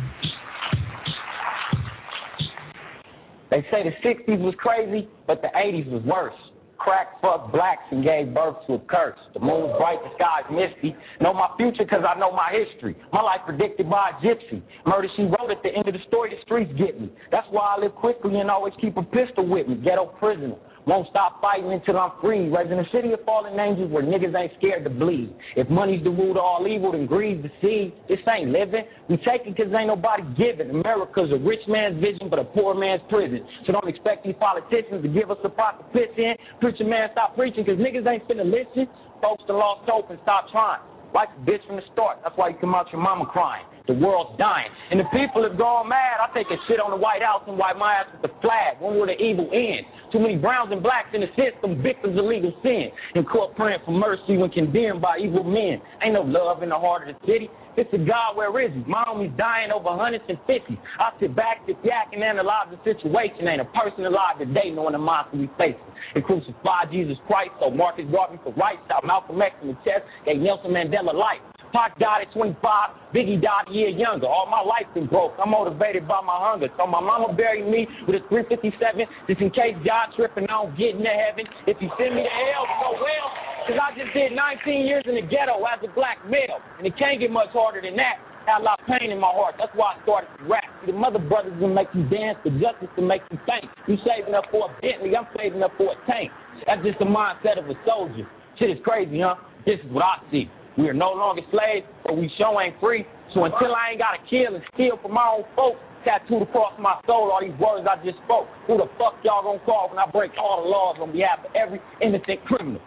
They say the 60s was crazy, but the 80s was worse. Crack fucked blacks and gave birth to a curse. The moon's bright, the sky's misty. Know my future cause I know my history. My life predicted by a gypsy. Murder she wrote at the end of the story, the streets get me. That's why I live quickly and always keep a pistol with me. Ghetto prisoner. Won't stop fighting until I'm free. Raising a city of fallen angels where niggas ain't scared to bleed. If money's the root of all evil, then greed's the seed. This ain't living. We take it cause ain't nobody giving. America's a rich man's vision but a poor man's prison. So don't expect these politicians to give us a pot to piss in. Preacher man, stop preaching cause niggas ain't finna listen. Folks done lost hope and stop trying. Like a bitch from the start. That's why you come out your mama crying. The world's dying. And the people have gone mad. I take a shit on the White House and wipe my ass with the flag. When will the evil end? Too many browns and blacks in the system, victims of legal sin. In court praying for mercy when condemned by evil men. Ain't no love in the heart of the city. It's a God, where is he? My homies dying over hundreds and fifties. I sit back, sit yak, and analyze the situation. Ain't a person alive today knowing the monster we facing. They crucified Jesus Christ, so Marcus Garvey for right, shot Malcolm X in the chest, gave Nelson Mandela life. Pac died at 25, Biggie died a year younger. All my life been broke, I'm motivated by my hunger. So my mama buried me with a 357, just in case God tripping, I don't get into heaven. If he send me to hell, so well, because I just did 19 years in the ghetto as a black male, and it can't get much harder than that. I had a lot of pain in my heart, that's why I started to rap. See, the mother brothers will make you dance, the justice will make you think. You saving up for a Bentley, I'm saving up for a tank. That's just the mindset of a soldier. Shit is crazy, huh? This is what I see. We are no longer slaves, but we sure ain't free. So until I ain't got to kill and steal from my own folks, tattooed across my soul all these words I just spoke, who the fuck y'all gonna call when I break all the laws on behalf of every innocent criminal?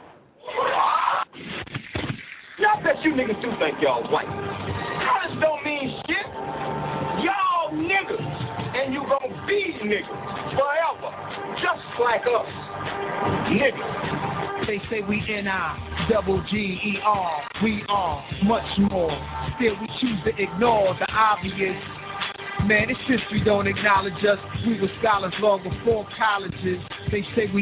Y'all bet you niggas do think y'all white. Colors don't mean shit. Y'all niggas, and you gonna be niggas forever, just like us. Niggas. They say we N-I-double-G-E-R. We are much more. Still we choose to ignore the obvious. Man, this history don't acknowledge us. We were scholars long before colleges. They say we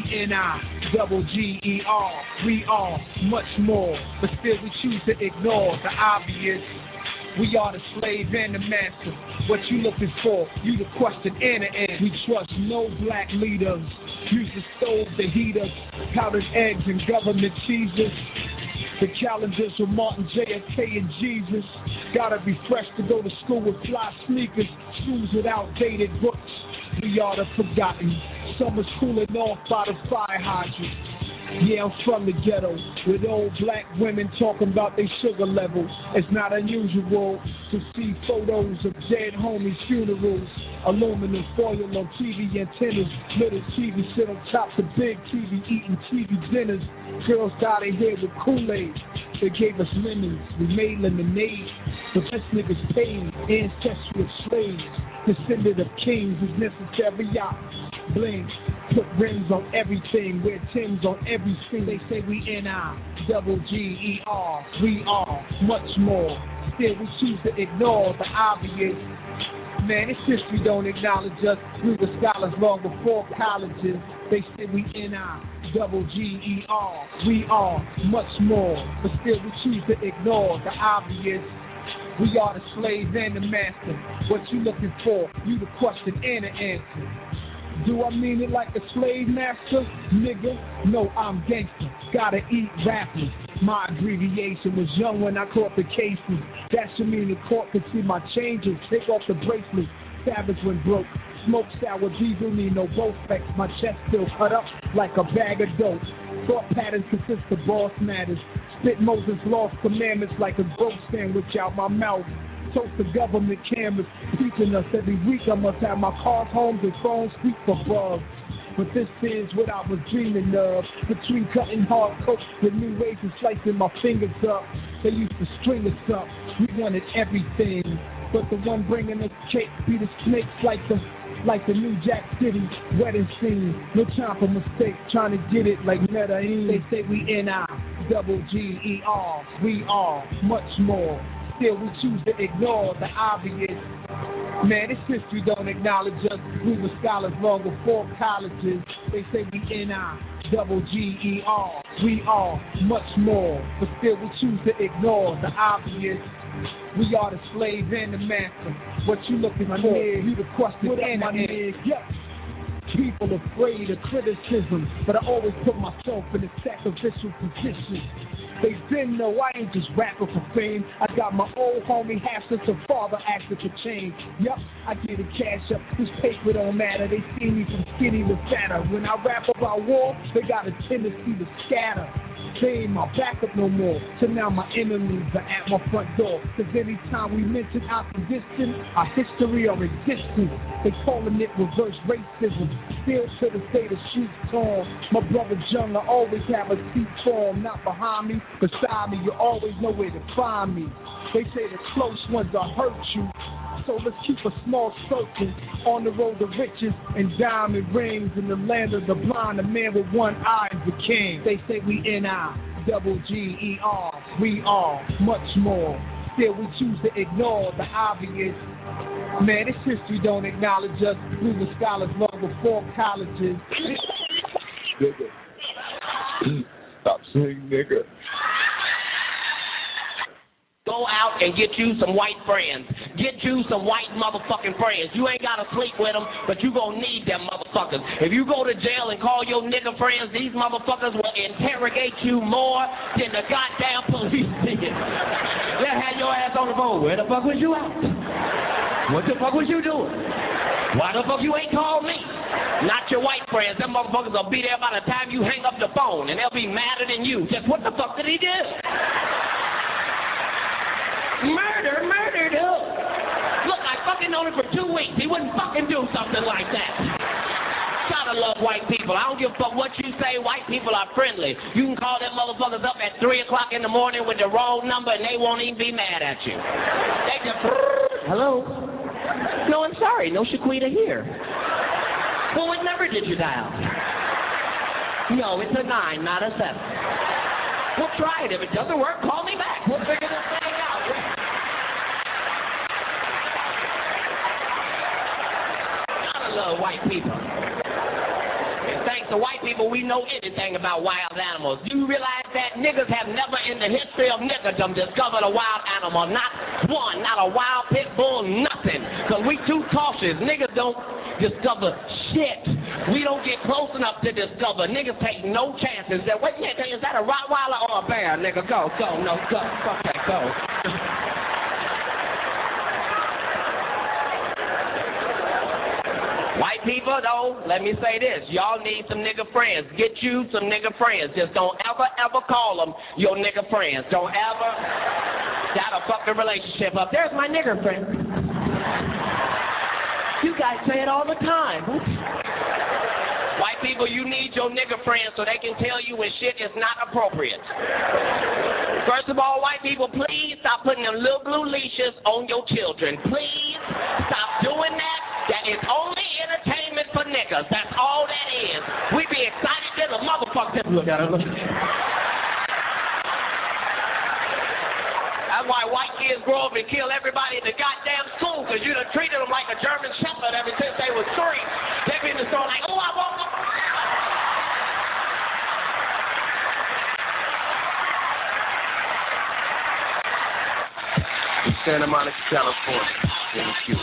N-I-double-G-E-R. We are much more, but still we choose to ignore the obvious. We are the slave and the master. What you looking for? You the question and the answer. We trust no black leaders. Use the stove, the heaters, powdered eggs and government cheeses. The calendars with Martin, JFK, and Jesus. Gotta be fresh to go to school with fly sneakers. Shoes with outdated books. We are the forgotten. Summer's cooling off by the fire hydrant. Yeah, I'm from the ghetto, with old black women talking about their sugar levels. It's not unusual to see photos of dead homies' funerals. Aluminum foil on TV antennas. Little TV sit on top of big TV, eating TV dinners. Girls dyed their hair with Kool-Aid. They gave us lemons, we made lemonade. The best niggas paid, ancestry of slaves. Descendant of kings is necessary. Bling, put rims on everything, wear Timbs on everything. They say we N-I-double-G-E-R. We are much more. Still we choose to ignore the obvious. Man, this history don't acknowledge us. We were scholars long before colleges. They say we N-I-double-G-E-R. We are much more, but still we choose to ignore the obvious. We are the slave and the master. What you looking for? You the question and the answer. Do I mean it like a slave master? Nigga, no, I'm gangster. Gotta eat rappers. My abbreviation was young when I caught the cases. That should mean the court could see my changes. Take off the bracelet. Savage when broke. Smoke sour diesel, need no Bowflex. My chest still cut up like a bag of dope. Thought patterns consist of boss matters. Spit Moses' lost commandments like a growth sandwich out my mouth. Toast the government cameras, teaching us every week I must have my cars, homes, and phones speak for bugs. But this is what I was dreaming of. Between cutting hard coats with new ways and slicing my fingers up. They used to string us up. We wanted everything. But the one bringing us cake be the snakes like the New Jack City wedding scene. No time for mistakes, trying to get it like Medellin. They say we N-I-double-G-E-R. We are much more. Still we choose to ignore the obvious. Man, this history don't acknowledge us. We were scholars long before colleges. They say we N-I-double-G-E-R. We are much more, but still we choose to ignore the obvious. We are the slave and the master. What you looking for? You the question and the answer. Yep. People afraid of criticism, but I always put myself in a sacrificial position. They didn't know I ain't just rapping for fame. I got my old homie half-sister father asking for change. Yup, I get a cash up. This paper don't matter. They see me from skinny to fatter. When I rap about war, they got a tendency to scatter. They ain't my backup no more. So now my enemies are at my front door. Cause anytime we mention opposition, our history or existence, they calling it reverse racism. Still to the day the shoot's torn. My brother Jung, I always have a seat for him. Not behind me, beside me, you always know where to find me. They say the close ones will hurt you. So let's keep a small circle on the road to riches and diamond rings in the land of the blind. A man with one eye is the king. They say we N-I-double-G-E-R. We are much more. Still we choose to ignore the obvious. Man, this history don't acknowledge us. We were scholars long before colleges. Nigga. Stop saying nigga. Go out and get you some white friends. Get you some white motherfucking friends. You ain't got to sleep with them, but you gonna need them motherfuckers. If you go to jail and call your nigga friends, these motherfuckers will interrogate you more than the goddamn police did. They'll have your ass on the phone. Where the fuck was you at? What the fuck was you doing? Why the fuck you ain't called me? Not your white friends. Them motherfuckers will be there by the time you hang up the phone, and they'll be madder than you. Just what the fuck did he do? Murdered who? Look, I fucking known him for 2 weeks. He wouldn't fucking do something like that. Gotta love white people. I don't give a fuck what you say. White people are friendly. You can call them motherfuckers up at 3 o'clock in the morning with the wrong number and they won't even be mad at you. They just, hello? No, I'm sorry. No Shaquita here. Well, what number did you dial? No, it's a 9, not a 7. We'll try it. If it doesn't work, call me back. We'll figure this thing out. love white people. And thanks to white people, we know anything about wild animals. Do you realize that niggas have never in the history of niggerdom discovered a wild animal? Not one, not a wild pit bull, nothing. Because we too cautious. Niggas don't discover shit. We don't get close enough to discover. Niggas take no chances. Wait a minute, is that a Rottweiler or a bear? Nigga, go, no, go, fuck that, go. White people, though, let me say this. Y'all need some nigga friends. Get you some nigga friends. Just don't ever call them your nigga friends. Don't ever start a fucking relationship up. There's my nigger friend. You guys say it all the time. White people, you need your nigga friends so they can tell you when shit is not appropriate. First of all, white people, please stop putting them little blue leashes on your children. Please stop doing that. That is only entertainment for niggas. That's all that is. We be excited as a motherfucker. Look at it. That's why white kids grow up and kill everybody in the goddamn school, because you done treated them like a German shepherd ever since they was 3. They be in the store like, oh, I want them. Santa Monica, California. Thank you.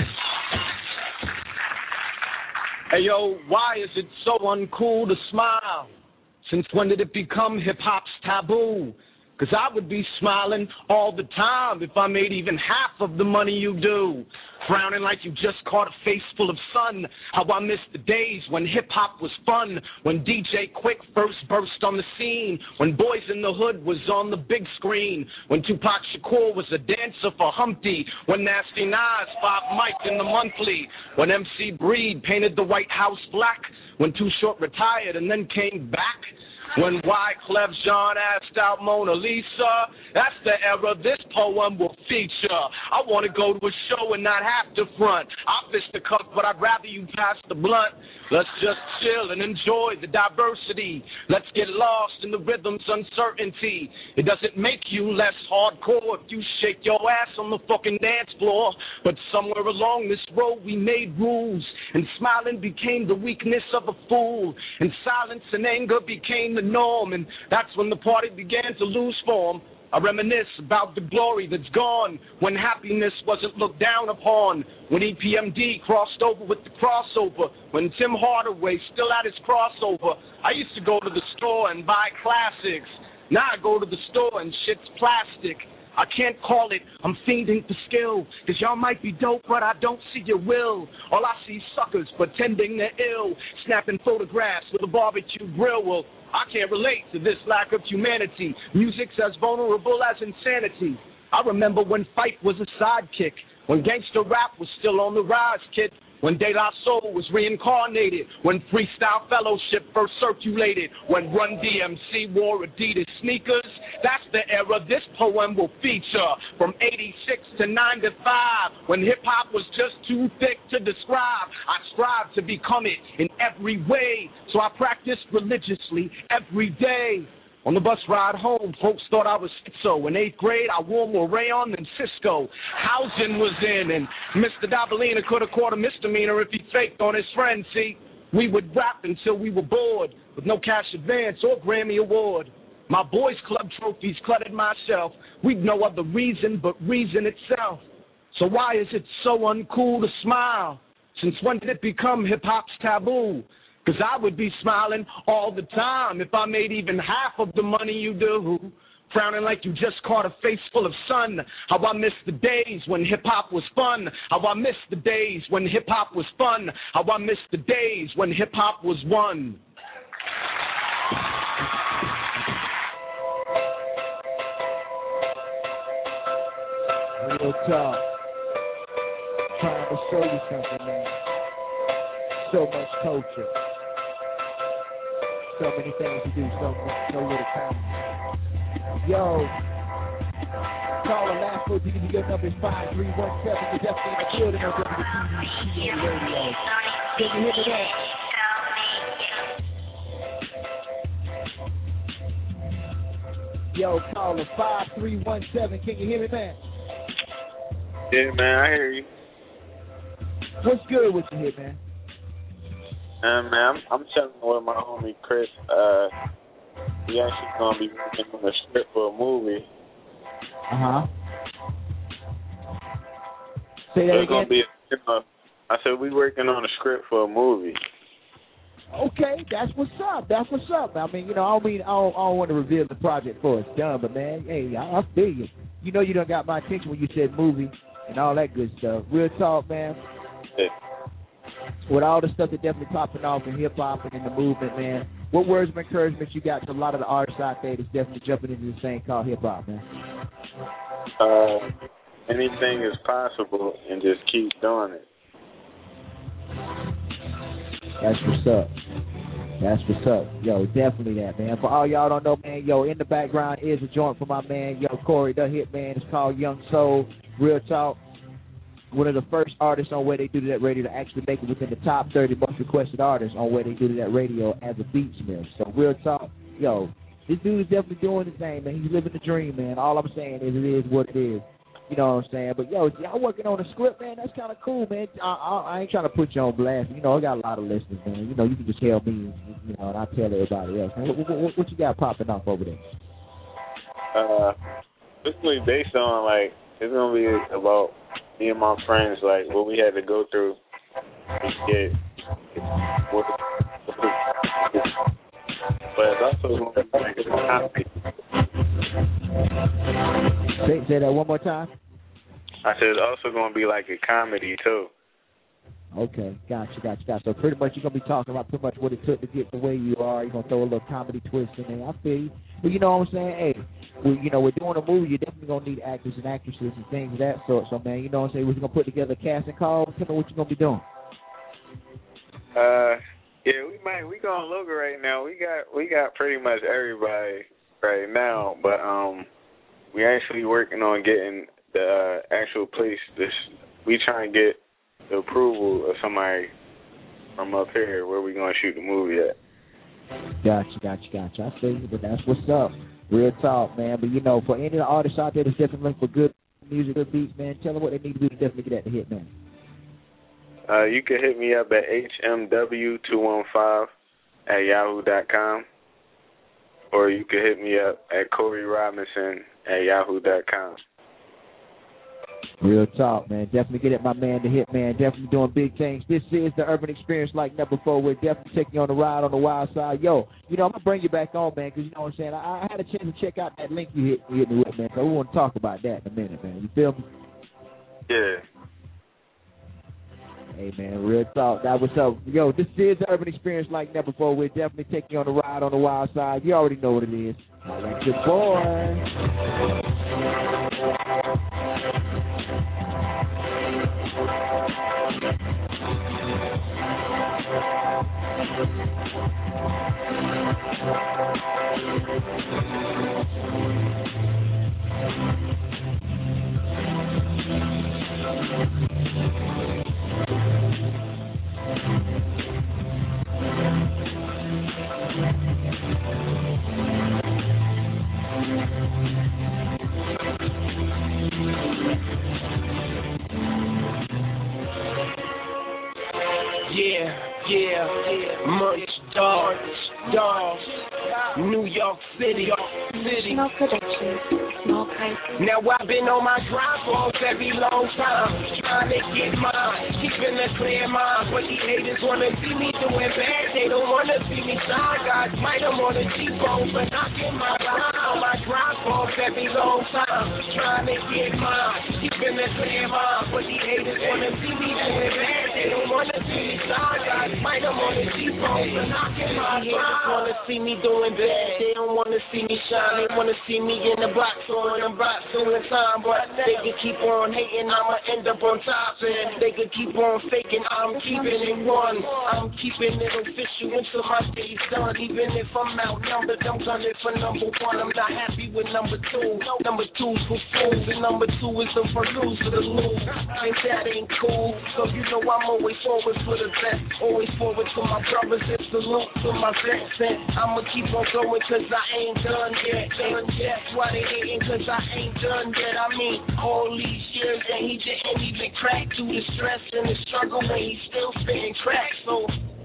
Hey, yo, why is it so uncool to smile? Since when did it become hip-hop's taboo? Because I would be smiling all the time if I made even half of the money you do. Frowning like you just caught a face full of sun. How I miss the days when hip-hop was fun. When DJ Quick first burst on the scene. When Boys in the Hood was on the big screen. When Tupac Shakur was a dancer for Humpty. When Nasty Nas 5 mic'd in the monthly. When MC Breed painted the White House black. When Too Short retired and then came back. When Wyclef Jean asked out Mona Lisa, that's the era this poem will feature. I want to go to a show and not have to front. I'll fish the cup, but I'd rather you pass the blunt. Let's just chill and enjoy the diversity. Let's get lost in the rhythm's uncertainty. It doesn't make you less hardcore if you shake your ass on the fucking dance floor. But somewhere along this road we made rules, and smiling became the weakness of a fool, and silence and anger became the norm, and that's when the party began to lose form. I reminisce about the glory that's gone, when happiness wasn't looked down upon, when EPMD crossed over with the crossover, when Tim Hardaway still had his crossover. I used to go to the store and buy classics. Now I go to the store and shit's plastic. I can't call it, I'm fiending for skill, cause y'all might be dope, but I don't see your will. All I see is suckers pretending they're ill, snapping photographs with a barbecue grill. Well, I can't relate to this lack of humanity. Music's as vulnerable as insanity. I remember when Fife was a sidekick, when gangster rap was still on the rise, kid. When De La Soul was reincarnated, when Freestyle Fellowship first circulated, when Run DMC wore Adidas sneakers. That's the era this poem will feature. From 86 to 95, when hip-hop was just too thick to describe. I strive to become it in every way, so I practiced religiously every day. On the bus ride home, folks thought I was schizo. In 8th grade, I wore more rayon than Cisco. Housing was in, and Mr. Dabalina could have caught a misdemeanor if he faked on his friend. See, we would rap until we were bored, with no cash advance or Grammy Award. My boys' club trophies cluttered my shelf. We'd no other reason but reason itself. So why is it so uncool to smile? Since when did it become hip-hop's taboo? Because I would be smiling all the time if I made even half of the money you do. Frowning like you just caught a face full of sun. How I miss the days when hip-hop was fun. How I miss the days when hip-hop was fun. How I miss the days when hip-hop was one. Real talk. Trying to show you something, man. So much culture. So many things to do, so little time. Yo, call a last code. You can get your number is 5317. You're definitely in the building on WTBC Radio. Can you hear me there? Yo, caller 5317. Can you hear me, man? Yeah, man, I hear you. What's good with you here, man? Man, I'm chilling with my homie Chris. We actually gonna be working on a script for a movie. Say that Gonna again. be I said we working on a script for a movie. Okay, that's what's up. That's what's up. I mean, I don't want to reveal the project before it's done, but man, hey, I feel you. You know, you done got my attention when you said movie and all that good stuff. Real talk, man. Yeah. With all the stuff that's definitely popping off in hip hop and in the movement, man. What words of encouragement you got to a lot of the artists out there that's definitely jumping into this thing called hip hop, man? Anything is possible, and just keep doing it. That's what's up. That's what's up. Yo, definitely that, man. For all y'all don't know, man, yo, in the background is a joint for my man, yo, Corey the Hitman. It's called Young Soul. Real talk. One of the first artists on Where They Do That Radio to actually make it within the top 30 most requested artists on Where They Do That Radio as a beatsmith. So real talk, yo, this dude is definitely doing his thing, man. He's living the dream, man. All I'm saying is it is what it is. You know what I'm saying? But, yo, y'all working on a script, man, that's kind of cool, man. I ain't trying to put you on blast. You know, I got a lot of listeners, man. You know, you can just tell me, and I'll tell everybody else. Man, what you got popping off over there? Basically based on, like, it's going to be about me and my friends, like, what we had to go through to get but it's also going to be like a comedy. Say that one more time. I said it's also going to be like a comedy, too. Okay, gotcha. So pretty much you're going to be talking about pretty much what it took to get the way you are. You're going to throw a little comedy twist in there. I feel you. But you know what I'm saying? Hey, we're doing a movie. You're definitely going to need actors and actresses and things of that sort. So, man, you know what I'm saying? We're going to put together a cast and call. Tell me what you're going to be doing. Yeah, we going local right now. We got pretty much everybody right now, but we actually working on getting the actual place. We trying to get the approval of somebody from up here where we gonna shoot the movie at. Gotcha. I see you, but that's what's up. Real talk, man. But for any of the artists out there that's definitely looking for good music, good beats, man, tell them what they need to do to definitely get at the hit, man. You can hit me up at hmw215@yahoo.com, or you can hit me up at CoreyRobinson@yahoo.com. Real talk, man. Definitely get at my man, the Hitman. Definitely doing big things. This is the Urban Experience like never before. We're definitely taking you on the ride on the wild side. Yo, I'm going to bring you back on, man, because you know what I'm saying? I had a chance to check out that link you hit me with, man, so we want to talk about that in a minute, man. You feel me? Yeah. Hey, man, real talk. That was up. Yo, this is the Urban Experience like never before. We're definitely taking you on the ride on the wild side. You already know what it is. All right, good boy. Yeah, Munch Dogs, New York City. No predictions, no prices. Now I've been on my drive for a very long time, trying to get mine, keeping a clear mind. But these haters wanna see me doing bad, they don't wanna see me shine. God might have on a G-bone for knocking my line. On my drive for a very long time, trying to get mine, keeping a clear mind. But these haters wanna see me doing bad, they don't wanna see me shine. God might have on a G-bone for knocking my line. These haters wanna see me doing bad, they don't wanna see me shine. They wanna see me in the box or in the box doing time, but they can keep on hating, I'ma end up on top, and they can keep on faking, I'm keeping it one, I'm keeping it official until my day's done. Even if I'm outnumbered, I'm gunning for number one. I'm not happy with number two. Number two's for fools, and number two is the for lose for the lose. And that ain't cool, so you know I'm always forward for the best, always forward to my brothers and salute to my vets, and I'ma keep on going cause I ain't done yet. That's why they hating, cause I ain't done yet. I mean, all these years and he didn't even crack through the stress and the struggle when he's still spitting crack. So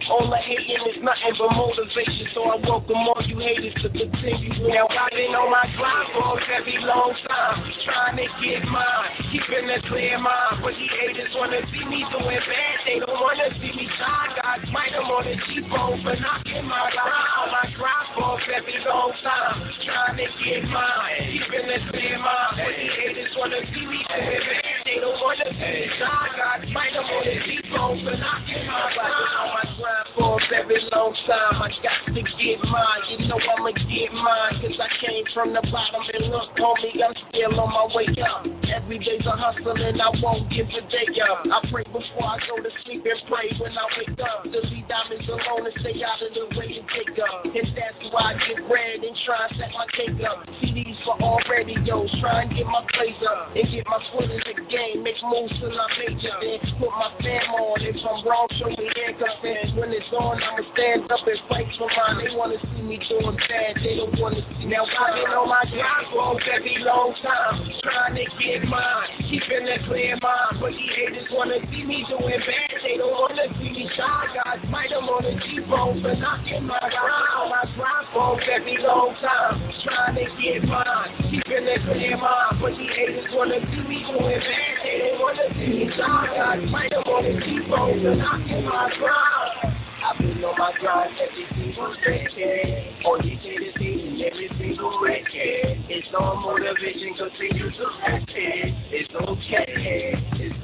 All the hating is nothing but motivation, so I welcome all you haters to continue. Now I've been on my grind for a very long time, trying to get mine, keeping a clear mind. But these haters wanna see me doing bad, they don't wanna see me shine. God might have on the cheapo, but not in my grind. On my grind for a very long time, trying to get mine, keeping a clear mind. But these haters wanna see me doing bad, they don't wanna see me shine. God might have on the cheapo, but not in my grind. On my grind for a very long time, I got to get mine. You know I'ma get mine, cause I came from the bottom and look, homie, I'm still on my way up. Every day's a hustle and I won't give a day up. I pray before I go to sleep and pray when I wake up. To leave diamonds alone and stay out of the way to take up. And that's why I get bread and try and set my cake up. CDs for all radios, try and get my plays up. And get my foot in the game, make moves till I'm major. Then put my fam on, if I'm wrong, show me handcuffs. And when it's on, I'ma stand up and fight for mine. They wanna see me doing bad, they don't wanna see me. Now I've been on my grind for a very long time, trying to get mine, keeping a clear mind. But these haters wanna see me doing bad, they don't wanna see me shine. God might have on the cheapo, but not in my grind. On my grind for a very long time, trying to get mine, keeping a clear mind. But these haters wanna see me doing bad, they don't wanna see me shine. God might have on the cheapo, but not in my grind. I've been on my grind every single day. All you say is eating every single record. It's all motivation, continue to act it. It's okay, it's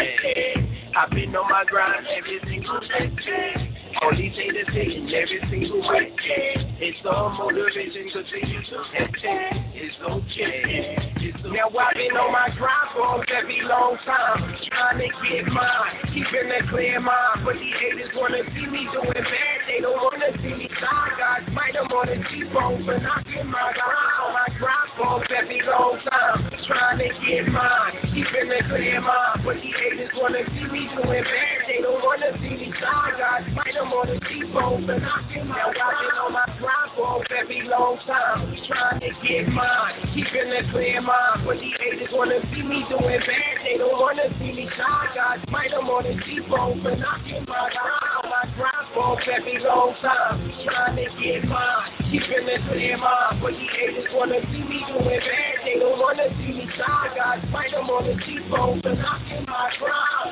okay. I've been on my grind every single day. All these haters hating every single record. It's all motivation, continue to act it. It's okay. Now I've been on my grind for a very long time, trying to get mine, keeping a clear mind. But these haters wanna see me doing bad, they don't wanna see me shine. God might have on the cheapo, but not in my grind. On my grind for a very long time, trying to get mine, keeping a clear mind. But these haters wanna see me doing bad, they don't wanna see me shine. God might have on the cheapo, but not in my grind. I've been on my grind for a very long time, trying to get mine, keeping a clear mind. But these haters wanna see me doing bad, they don't wanna see me shine. God might have on the cheapo, but not in my grind. On my grind for a very long time, trying to get mine, keeping a clear mind. But these haters wanna see me doing bad, they don't wanna see me shine. God might have on the cheapo, but not in my grind.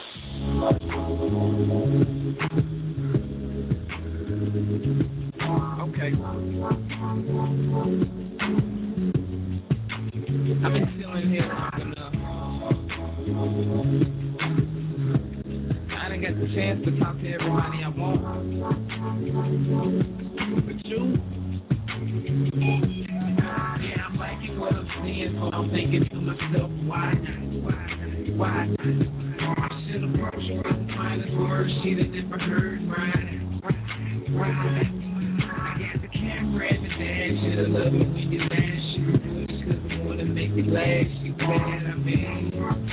Okay. I've been chilling here long enough. I done got the chance to talk to everybody I want. But you? Yeah, I'm liking what I'm seeing, so I'm thinking to myself, why not? Why not? I should approach her with the finest words she'd have never heard. Right. I got the camera and the dash. Should have loved it when you dash. You push, cause I wanna make it last. You bad, I mean.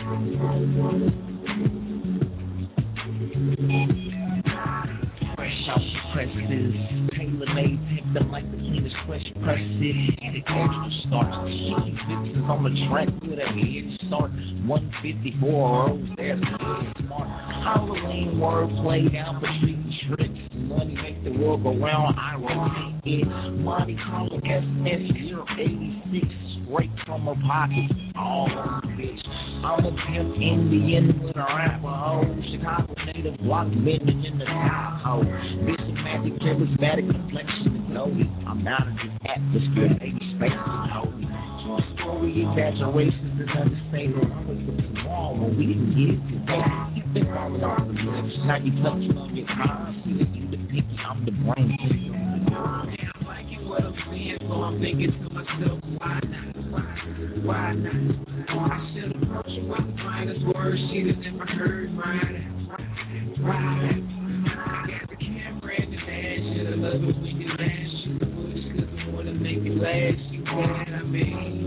Fresh off the presses, tailor-made, picked up like the cleanest fresh presses. Added extra starch, cheese fixes on the track with a head start. 154 rows, there's a good smart. Halloween wordplay down for street and tricks. Money make the world go round, I rotate it. Monty Carlo SS086, straight from her pocket, all over the bitch. I'm a pimp Indian with a rapper, ho. Chicago native, block bending in the Tahoe. Systematic, charismatic, complexion is loaded. I'm out of this atmosphere, baby, space is holy. True story, exaggerations is understated. I'm with you tomorrow when we didn't get it today. You've been falling off the lips, now you touching on your car. See that you the pinky, I'm the brain. Yeah, I'm liking what I'm seeing, so I'm thinking to myself, why not? Why not? I should approach her with the finest words she'd have never heard. Right. I got the camera and the dash. Should have loved it when you dash. You push, cause I wanna make it last. You bad, I mean.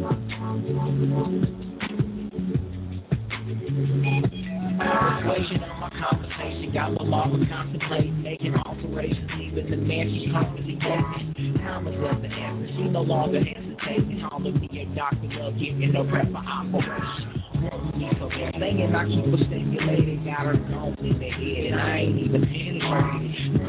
Persuasion on my conversation got my mama contemplating making alterations, even the man she's constantly dating. Time is of the essence, she no longer hesitating, calling me a doctor, getting no prep for operation. So they're saying I keep her stimulated, got her going in the head, and I ain't even penetrated.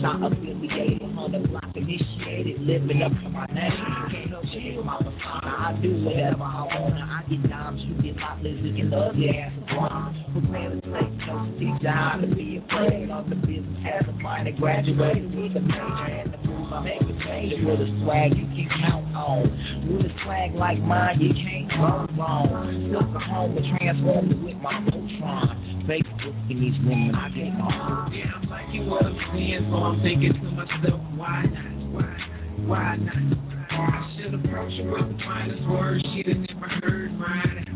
Shot affiliated, 100 block initiated, living up to my name. Can't help it, it's my persona. I do whatever I wanna. I get dimes, you get hot lizards, and ugly ass blonde. Prepare to take notes, teach you how to be afraid of the business. As a minor, graduated with a major, and the moves I make a change with a swag you can count on. With a swag like mine, you can't go wrong. Took her home and transformed it with my Voltron. Facebook in these women, I get off. Yeah, I'm liking what I'm seeing, so I'm thinking to myself, why not? Why not? I should approach her with the finest words she'd have never heard. Right.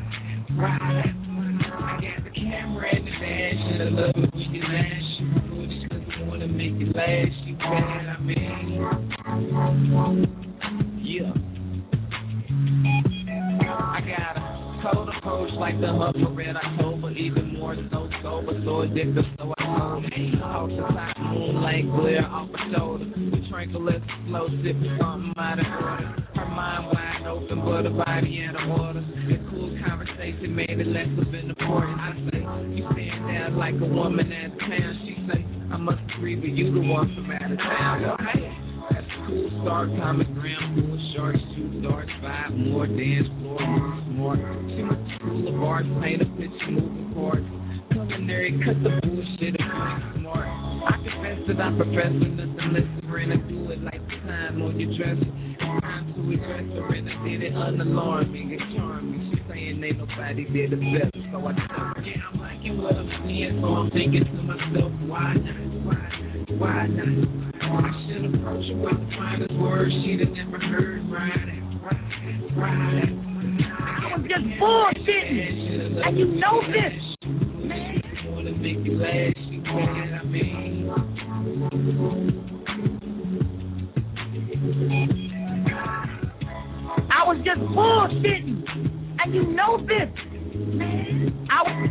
I got the camera and the dash, and I love it when you lash. You good just 'cause I wanna make you lash. You bad, I mean. Yeah. I got a cold approach like the hustle red October, even more so sober, so addictive, so I told her. Off the top, moonlight glare off her shoulder. We tranquil as a slow sip of something out of order. Her mind wide open, but her body out of order. A cool conversation made it less of an important. I say, you stand down like a woman out of town. She say, I must agree, but you the one from out of town. Well, hey, that's a cool start, common ground, cool shorts, shoot darts, 5 more, dance floor, more. She went to school of arts, paint a picture, moving parts. Culinary, cut the bullshit and play smart. I confess that I profess nothing less than I do it like the time on your dresser. It's time to address her and I did it unalarming. It charmed me. She's saying ain't nobody did it better, so I tell her, yeah, I'm liking what I'm seeing, so I'm thinking to myself, why not? Why not? I should approach her with the finest words she'd have never heard. Right. I was just bullshitting, and you know this. Man, I wanna make you laugh, you know what I mean. I was just bullshitting, and you know this. Man, I was.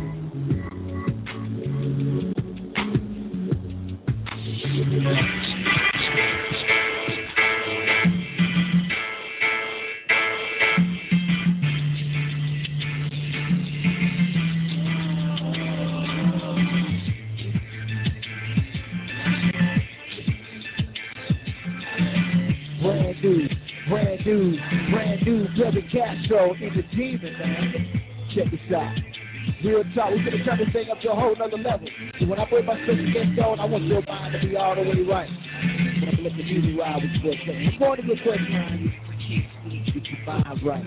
Brand new Brother Castro in the demon, man. Check this out. Real talk, we're gonna turn this thing up to a whole nother level. So when I put my special guest on, I want your mind to be all the way right. I'm gonna let the music ride with you for a second. Before the request line, get your mind right.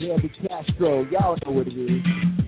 Delby Castro. Y'all know what it is.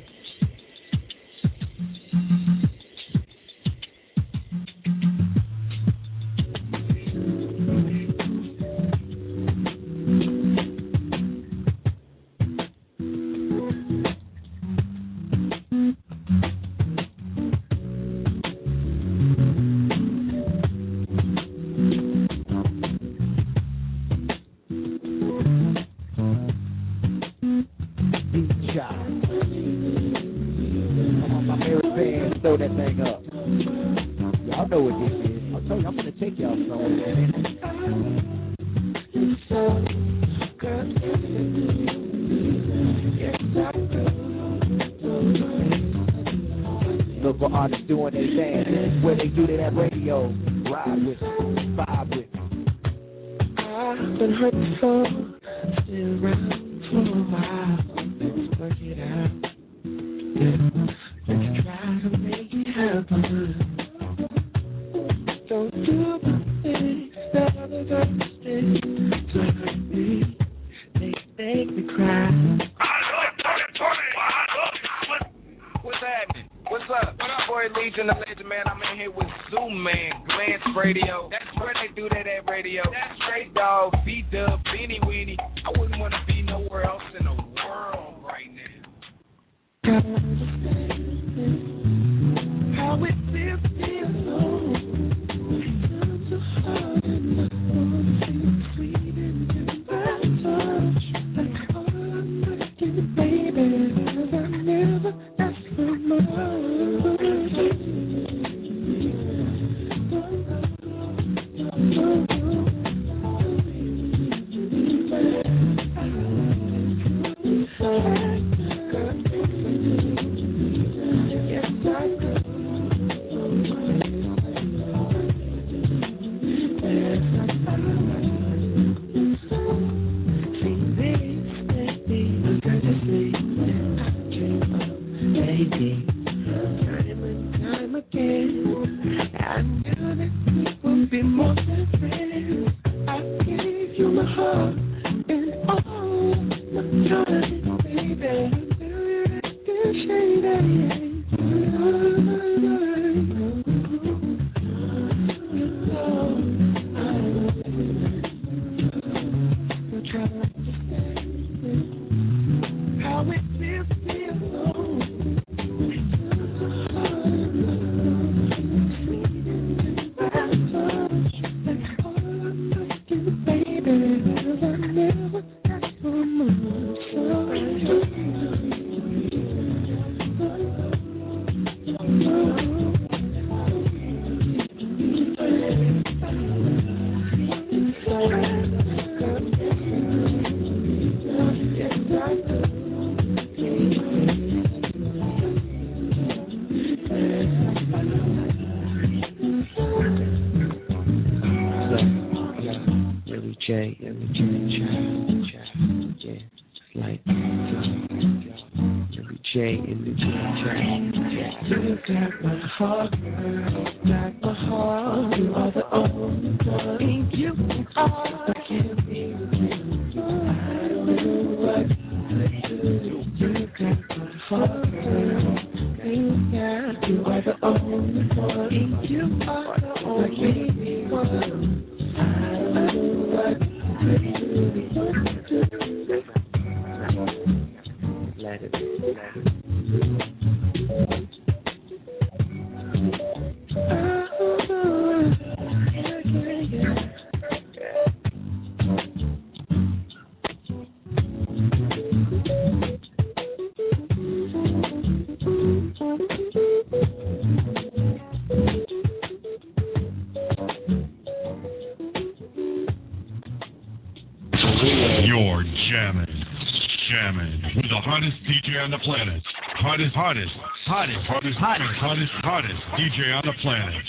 That thing up. Y'all know what this is. I'll tell you, I'm gonna take y'all somewhere. Look for artists doing their thing. This is where they do that radio. Ride with it, vibe with it. I've been hurt before, still around for a while. Let's work it out. Let's try to make it happen. Don't do the things that others understand. To hurt me, they make me cry. What's happening? What's up? What up, boy? Legion, the legend, man. I'm in here with Zoom Man, Glance Radio. That's where they do that at radio. That's straight dog, B-Dub, Beanie Weenie. I wouldn't want to be nowhere else in the world right now. How it feels to be alone. It's so hard and sweet and my touch. Like all I'm looking, baby, 'cause I never asked for more. Hottest DJ on the planet.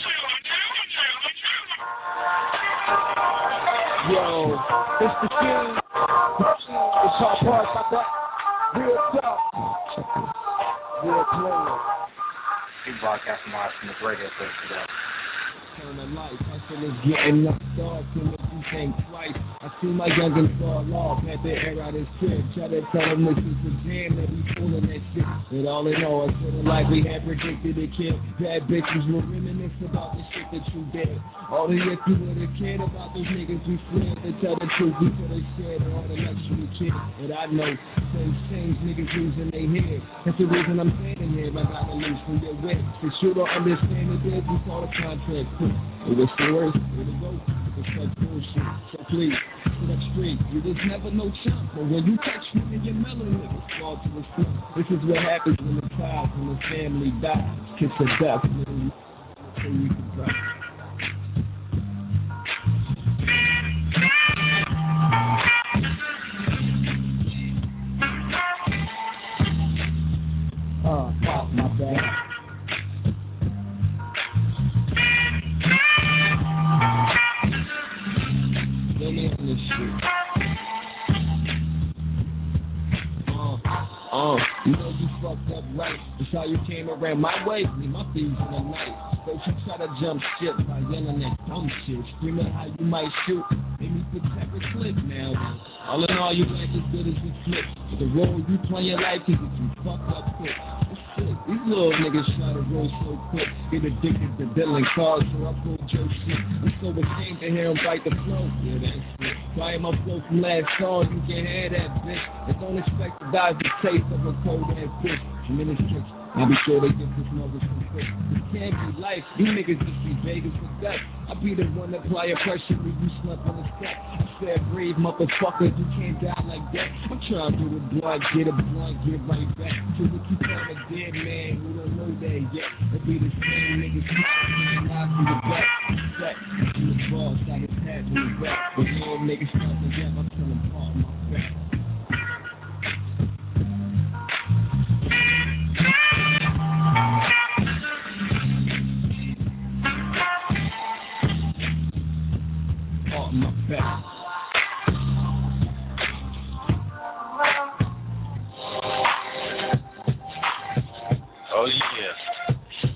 Yo, it's the King. It's called Parts Like That. Real talk. Real player. We broadcasting live from the radio station today. Turn the light, hustle is getting knocked off, can make you think twice. I See my youngins fall off, had to air out his crib. Try to tell him this is the jam that we fooling that shit. And all in all, it's feeling like we had predicted it, kid. Bad bitches will reminisce about the shit that you did. All the years you would've cared about those niggas we fled. To tell the truth, we could've shared all the luxury shit. But I know, things niggas losing their head. That's the reason I'm standing here. I gotta lose from your wit. Cause you don't understand the biz, we call the contract quick. It was the worst way to go. It's such bullshit. So please, sit up straight. You just never know chump. But when you touch me and your melon niggas fall to the floor. This is what happens when the child and the family die. Kiss of death, man. So you can cry. My bad. Let me on this shit. You know you fucked up right. That's how you came around my way. Leave my thieves in the night. First you try to jump shit by yelling that dumb shit. Screaming how you might shoot. Made me protect a clip now. All in all, you ain't as good as you flip. The role you play your life is if you fuck up quick. These little niggas try to roll so quick. Get addicted to billing cars, so I pull Joe shit. I'm so ashamed to hear him bite the flow. Yeah, that's it. Trying my flow from last song, you can hear that bitch. And don't expect to die the taste of a cold ass bitch. Tremendous tricks. I'll be sure they get this mother some quick. This can't be life. You niggas just be begging for death. I'll be the one that apply your pressure when you slump on the step. I said, brave motherfuckers, you can't die like that. I'm trying to do the blood, get a blunt, get right back. So if you find a dead man who don't know that yet, it'll be the same niggas who alive from the back. Set, in the boss, got his hat in the back. But little niggas start to get my son apart my back. My back. Oh yeah.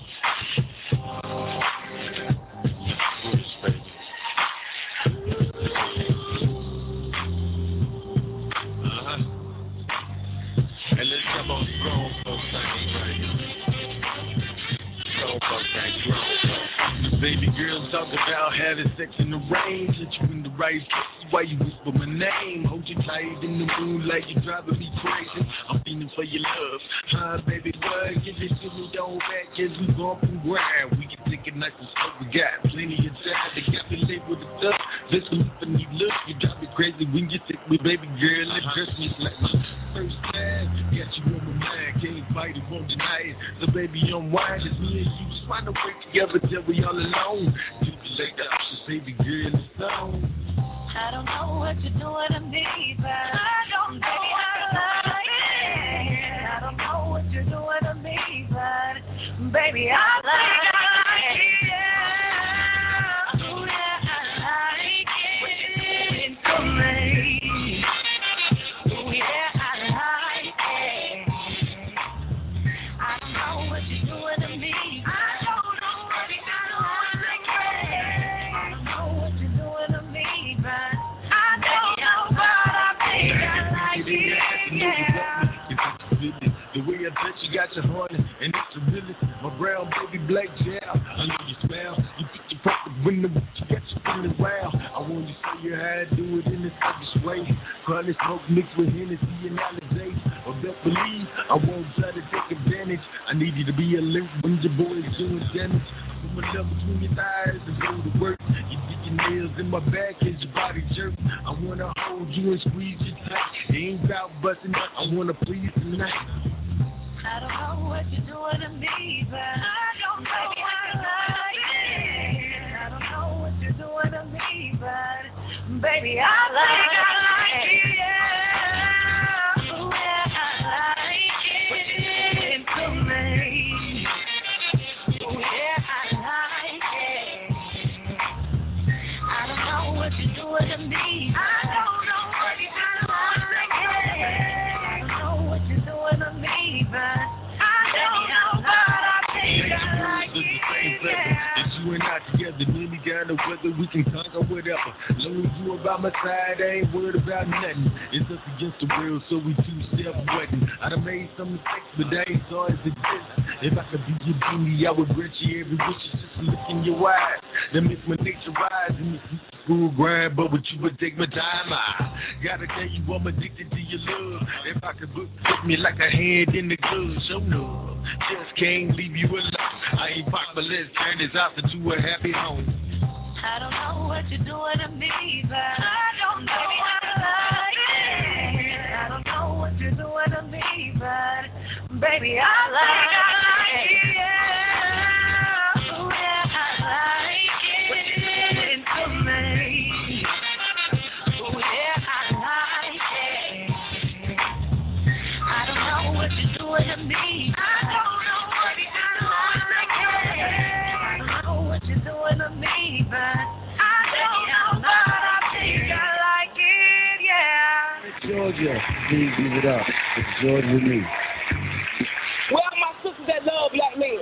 And let's come on grown folks right here. Grown folks ain't grown folks. Baby girls talk about having sex in the rain. Let you in the right place while you whisper my name. Hold you tight in the moonlight, you driving me crazy. I'm feeling for your love. Huh, baby, what? Give it to me on back as we bump and grind. We can take it nice and slow. We got plenty of time to calculate with the stuff. Listen up and you look, you drive me crazy when you take me, baby girl. It dress me like my first time. Got you on my mind, can't fight it, won't deny it. So baby, I'm wide as me and you just find a way together till we all alone. You can lay the options, baby girl, it's on. I don't know what you're doing to me, but I don't know what I like it. I don't know what you're doing to me, but baby, I like it. Oh yeah, I like it. What you're doing for me. Oh yeah, I like it. I don't know what you're doing to me. I don't know what you're doing to me. I don't know what you're doing to me, but I don't know what I think I like it. The way I touch you got your heart and it's the realest. My brown baby black gel, I know you smell. You pick your pocket window, you got your feeling wild. I want you to show you how to do it in this selfish way. Chronic smoke mixed with Hennessy and Alizé. Or best believe I won't try to take advantage. I need you to be alert when your boy is doing damage. Put my love between your thighs and go to work. You dig your nails in my back as your body jerk. I wanna hold you and squeeze you tight. It ain't about busting up, I wanna please tonight. I don't know what you're doing to me, but I don't know what I like it. I don't know what you're doing to me, but baby, I like it. Yeah. Oh, yeah, I like it. What you're doing to me. Oh, yeah, I like it. I don't know what you're doing to me. I don't know what you're doing to me. I don't know what you're doing to me, but I don't know what I think I like it. That you and I together, nearly got matter whether we can conquer whatever. Long as you about my side, I ain't worried about nothing. It's us against the world, so we two-step wedding. I done made some mistakes, but that ain't so as it is. If I could be your genie, I would grant you every wish. Just to look in your eyes, that makes my nature rise in this school grind. But with you would take my time. I gotta tell you I'm addicted to your love. If I could put me like a hand in the glove, show no, just can't leave you alone. I ain't pop, but let's turn this out into a happy home. I don't know what you're doing to me, but I don't know. Baby, I like it. I don't know what you're doing to me, but baby, I like it. Yeah. Oh, yeah, I like it. What you doing to me? Oh, yeah, I like it. I don't know what you're doing to me. I don't know, baby, I like it. I don't know what you're doing to me, but I don't know, but I think I like it, yeah. Georgia, please give it up. It's Georgia with me. Where are my sisters that love black men?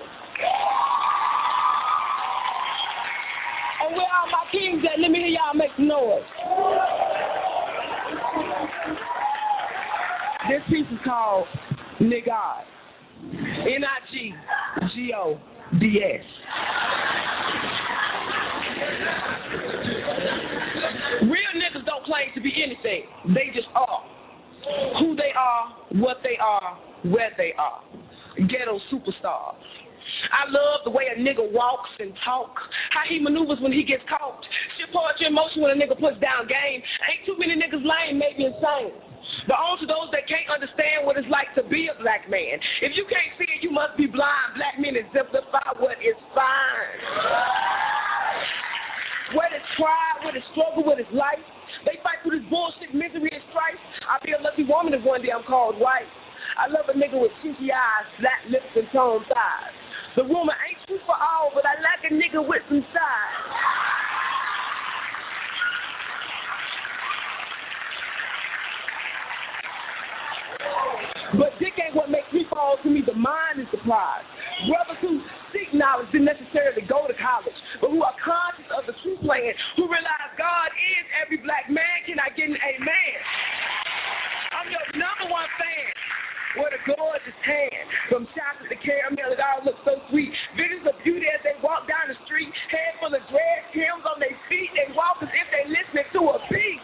And where are my kings that let me hear y'all make some noise? This piece is called Niggas. N-I-G-G-O-D-S. Real niggas don't claim to be anything. They just are. Who they are, what they are, where they are. Ghetto superstars. I love the way a nigga walks and talk, how he maneuvers when he gets caught. Shit, poetry in motion when a nigga puts down game. Ain't too many niggas lame, maybe insane. But on to those that can't understand what it's like to be a black man. If you can't see it, you must be blind. Black men exemplify what is fine. What is pride, what is struggle, what is life. They fight through this bullshit, misery, and strife. I'll be a lucky woman if one day I'm called white. I love a nigga with cheeky eyes, flat lips, and toned thighs. The rumor ain't true for all, but I like a nigga with some size. But dick ain't what makes me fall to me. The mind is the prize. Brothers who seek knowledge didn't necessarily go to college, but who are conscious of the true plan, who realize God is every black man. Can I get an amen? I'm your number one fan. What a gorgeous hand. From chocolate to caramel, it all looks so sweet. Visions of beauty as they walk down the street. Head full of dreads, Tim's on their feet. They walk as if they listening to a beat.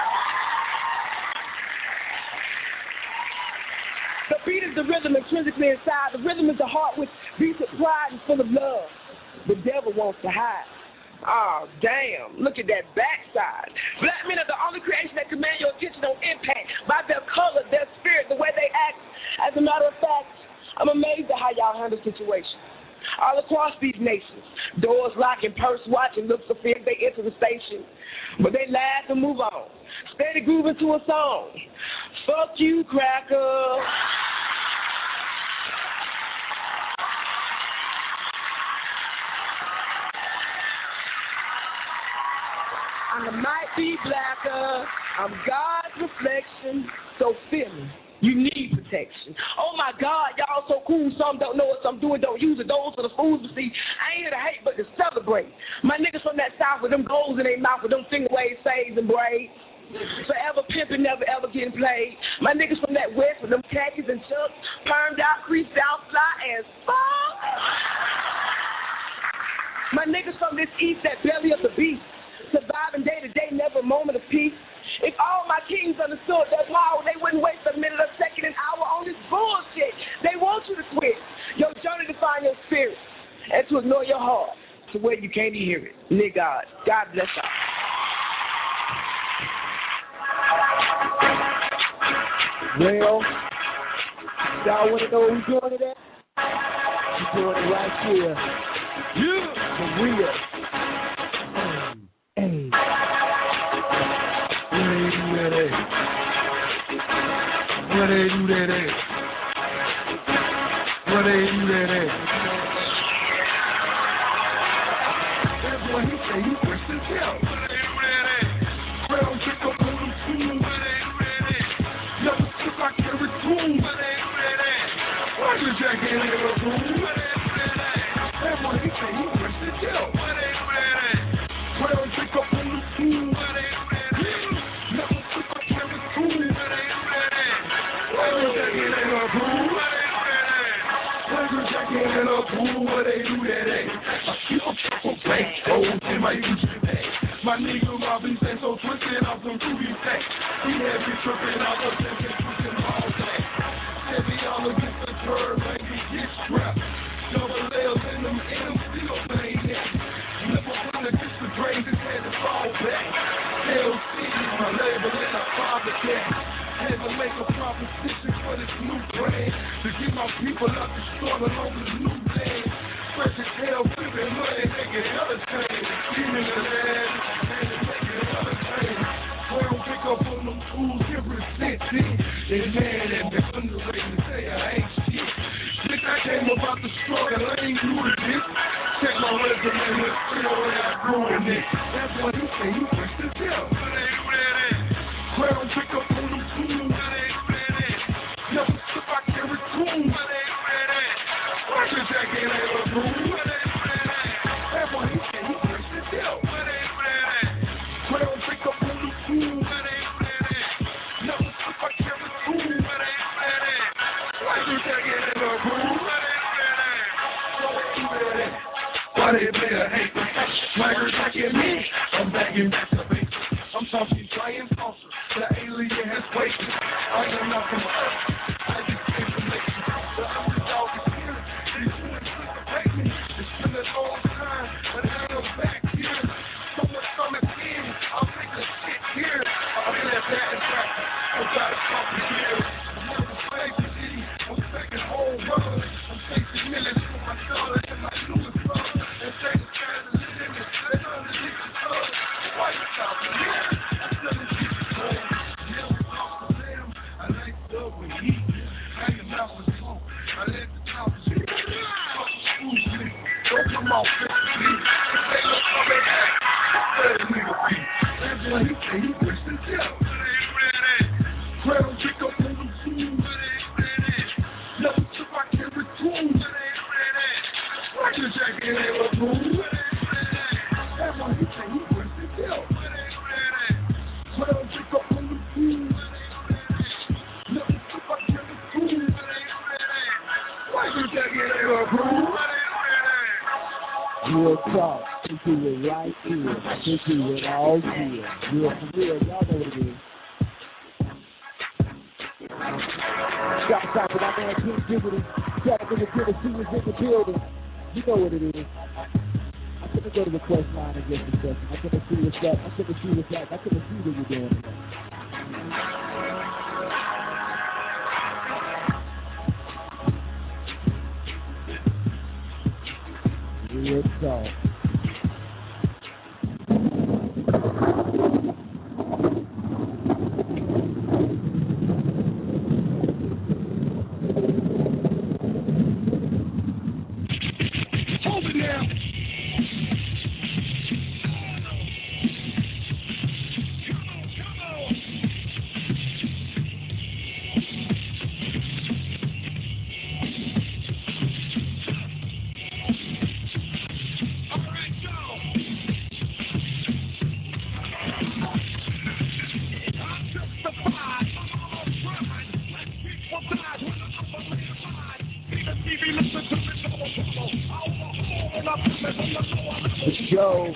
The beat is the rhythm intrinsically inside. The rhythm is the heart which beats with pride and full of love. The devil wants to hide. Oh, damn. Look at that backside. Black men are the only creation that command your attention on impact by their color, their spirit, the way they act. As a matter of fact, I'm amazed at how y'all handle situations. All across these nations, doors locking, purse watching, looks of fear, they enter the station. But they laugh and move on. Steady grooving to a song. Fuck you, cracker. I might be blacker. I'm God's reflection. So feel me. You need protection. Oh my God, y'all so cool. Some don't know what I'm doing, don't use it. Those are the fools to see. I ain't here to hate, but to celebrate. My niggas from that south with them goals in their mouth, with them finger waves, saves, and braids. Forever pimping, never ever getting played. My niggas from that west with them khakis and chucks, permed out, creased out, fly as fuck. My niggas from this east, that belly of the beast, surviving day to day, never a moment of peace. If all my kings understood that power, they wouldn't waste a minute, a second, an hour on this bullshit. They want you to quit your journey to find your spirit and to ignore your heart to where you can't hear it. Nigga, God bless y'all. Well, y'all want to know what we're doing today? We're doing it right here. Yeah. For real. Hey. Where they do that at? Where they do that at? That boy, he say he fresh as hell. Where they do that at? Real chick up on them tools. Where they do that at? Never took I carry tools. Where they do that at? Why you jacking in the room? Where they do that at? That boy, he say he fresh as hell. Where they do that at? And I was thinking pushing all that. Heavy all against the curb, like we get strapped. Double L's in them M's, still playing that. Never wanna kiss the drain, just had to fall back. LC, my label, and I father that. Had to make a proposition for this new brand. To get my people out the struggle on this new land. Fresh as hell, flipping money, making hella change. Demon the land, and making hella change. Boy, don't pick up on them tools, every cent, they mad at me, underrated, and say I ain't shit. Bitch, I came about the struggle, I ain't new to this. Check my resume, let's see what I grew in it. That's why you say you push the tail. Boy, don't pick up on them tools. Never slip, I carry tools. Watch your jacket, ain't a room. That's why you say you push the tail. Boy, don't pick up on them tools. Never slip, I carry tools. Watch your jacket, ain't a room. Why they better hate me? Swagger back at me. I'm backing back to basics. I'm talking giant saucer. The alien has wasted. I am not from Earth. I just came from Nation. The underdog is here. These humans anticipate me. It's been a long time, but I am back here. So much coming in. I'll take the shit here. I'll be that bad and back. I'm about to talk to here. I'm never slave to city. I'm taking whole world. I'm chasing millions for my daughter and my newest son. And taking time to live in this. They're underneath the sun. Why you talking here? I'm selling shit to home. Never talk to them. I like love with heat. Hanging out with smoke. I let the top shit. Don't come off this beat. They look coming at. Let a nigga be. That's why he say he push the tail. Pray don't pick up on them tools. Never trip, I carry tools. Watch your jacket, ain't a room. That's why he say he push the tail. Pray don't pick up on them tools. Never trip, I carry tools. Watch your jacket, ain't a room. Real talk. We do it right here. We do it all here. Real for real. Y'all know what it is. Shout out to my man King Jiggity. Shout out to the Tennessee is in the building. You know what it is. I'm going to go to the quest line in just a second. I'm going to see what's up. I'm going to see what's up. I'm going to see what you're doing today. Real talk. Hold it now. Yo.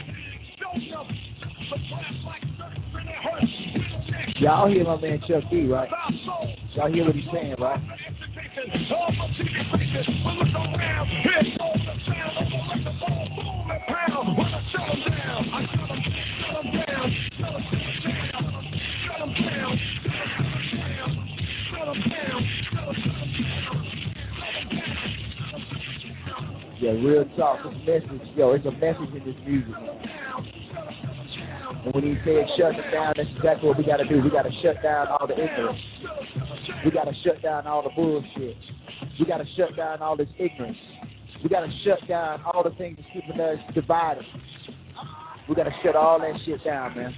Y'all hear my man Chuck D, right? Y'all hear what he's saying, right? Yeah, real talk. This message, yo, it's a message in this music. And when he said shut it down, that's exactly what we got to do. We got to shut down all the ignorance. We got to shut down all the bullshit. We got to shut down all this ignorance. We got to shut down all the things that's keeping us divided. We got to shut all that shit down, man.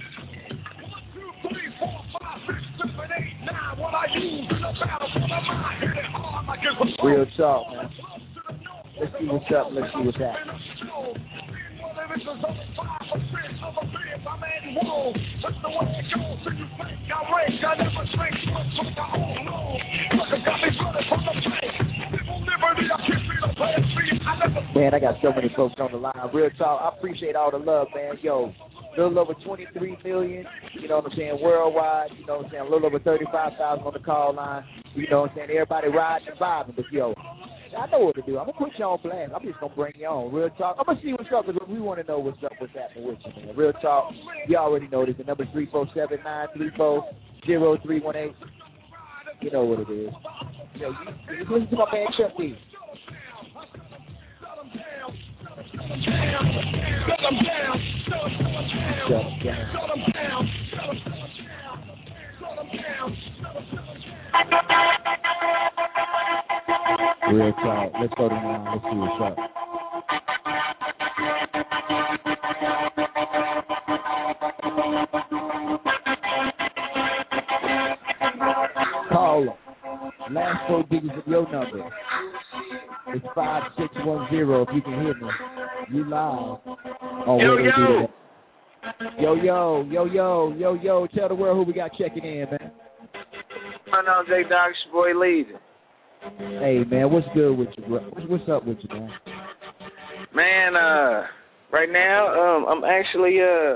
Real talk, man. Let's see what's up. Let's see what's happening. Man, I got so many folks on the line. Real talk. I appreciate all the love, man. Yo, A little over 23 million, you know what I'm saying, worldwide, you know what I'm saying, a little over 35,000 on the call line, you know what I'm saying, everybody riding and vibing, but yo, I know what to do. I'm going to put you on blast. I'm just going to bring you on. Real talk. I'm going to see what's up, because we want to know what's up, what's happening with you, man. Real talk, you already know this. The number is 347-934-0318. You know what it is. Yo, you listen to my man Chuck D. Real talk. Let's go to now. Let's see what's up. Call last 4 digits of your number. It's 5610. If you can hear me, you live. Oh, yo. Tell the world who we got checking in, man. My name's J Dog, it's your boy Legion. Hey, man, what's good with you, bro? What's up with you, man? Man, right now, I'm actually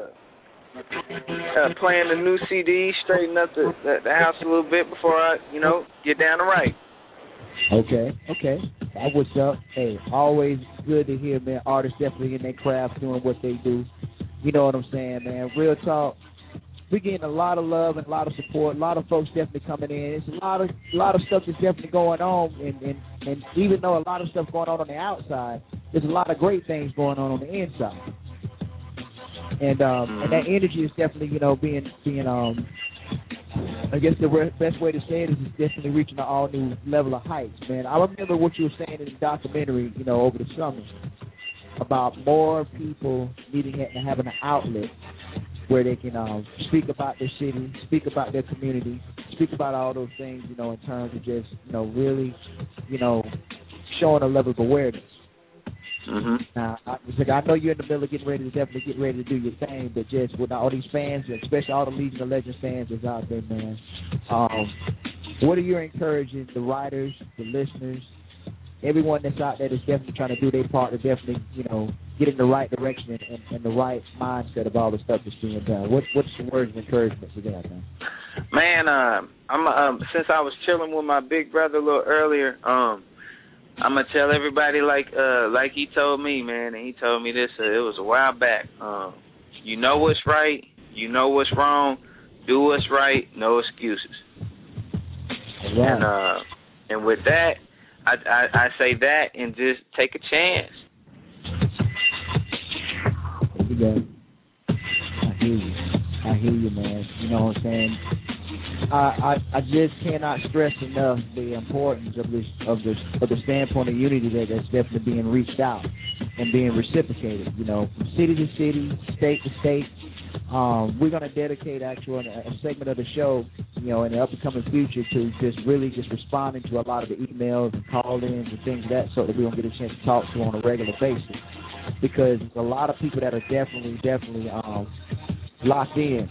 playing the new CD, straighten up the house a little bit before I, get down to right. Okay. That what's up. Hey, always good to hear, man. Artists definitely in their craft doing what they do. You know what I'm saying, man. Real talk. We're getting a lot of love and a lot of support. A lot of folks definitely coming in. It's a lot of stuff that's definitely going on, and even though a lot of stuff going on the outside, there's a lot of great things going on the inside. And that energy is definitely, being I guess the best way to say it is it's definitely reaching an all new level of heights, man. I remember what you were saying in the documentary, over the summer about more people needing and having an outlet where they can speak about their city, speak about their community, speak about all those things, in terms of just, really, showing a level of awareness. Mm-hmm. Now, I know you're in the middle of getting ready to do your thing, but just with all these fans, especially all the Legion of Legends fans that's out there, man, what are you encouraging the writers, the listeners, everyone that's out there that's definitely trying to do their part to definitely, get in the right direction and the right mindset of all the stuff that's being done? What's the words of encouragement for that, man? Man, I'm since I was chilling with my big brother a little earlier, I'm gonna tell everybody like he told me, man, and he told me this. It was a while back. You know what's right, you know what's wrong. Do what's right, no excuses. Right. And with that, I say that and just take a chance. I hear you, man. You know what I'm saying? I just cannot stress enough the importance of the standpoint of unity that's definitely being reached out and being reciprocated. From city to city, state to state. We're gonna dedicate actually a segment of the show, in the upcoming future to just responding to a lot of the emails and call-ins and things of that sort that we're gonna get a chance to talk to on a regular basis, because there's a lot of people that are definitely locked in.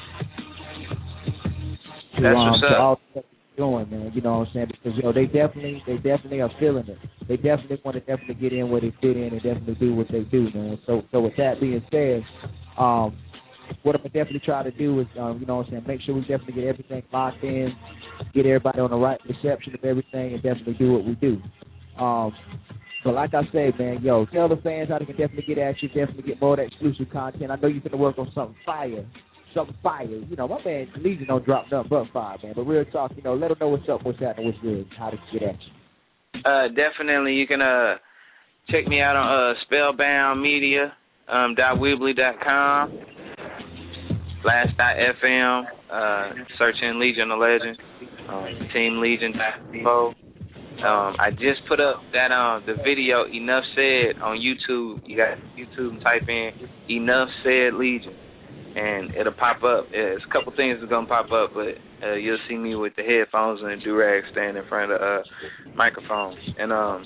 That's what's up. To all the stuff they're doing, man. You know what I'm saying? Because they definitely are feeling it. They definitely want to get in where they fit in and definitely do what they do, man. So with that being said, what I'm gonna definitely try to do is, make sure we definitely get everything locked in, get everybody on the right reception of everything, and definitely do what we do. But like I said, man, tell the fans how they can definitely get at you, definitely get more of that exclusive content. I know you're gonna work on something fire. My man Legion don't drop nothing but fire, man. But real talk, let them know what's up, what's happening, what's good, how to get at you. Definitely, you can check me out on spellboundmedia, .weebly.com, Blast.fm, searching Legion of Legends, Team Legion.info. I just put up that the video Enough Said on YouTube. You got YouTube, type in Enough Said Legion, and it'll pop up. There's a couple things that's gonna pop up, but you'll see me with the headphones and the do-rag standing in front of the microphone. And all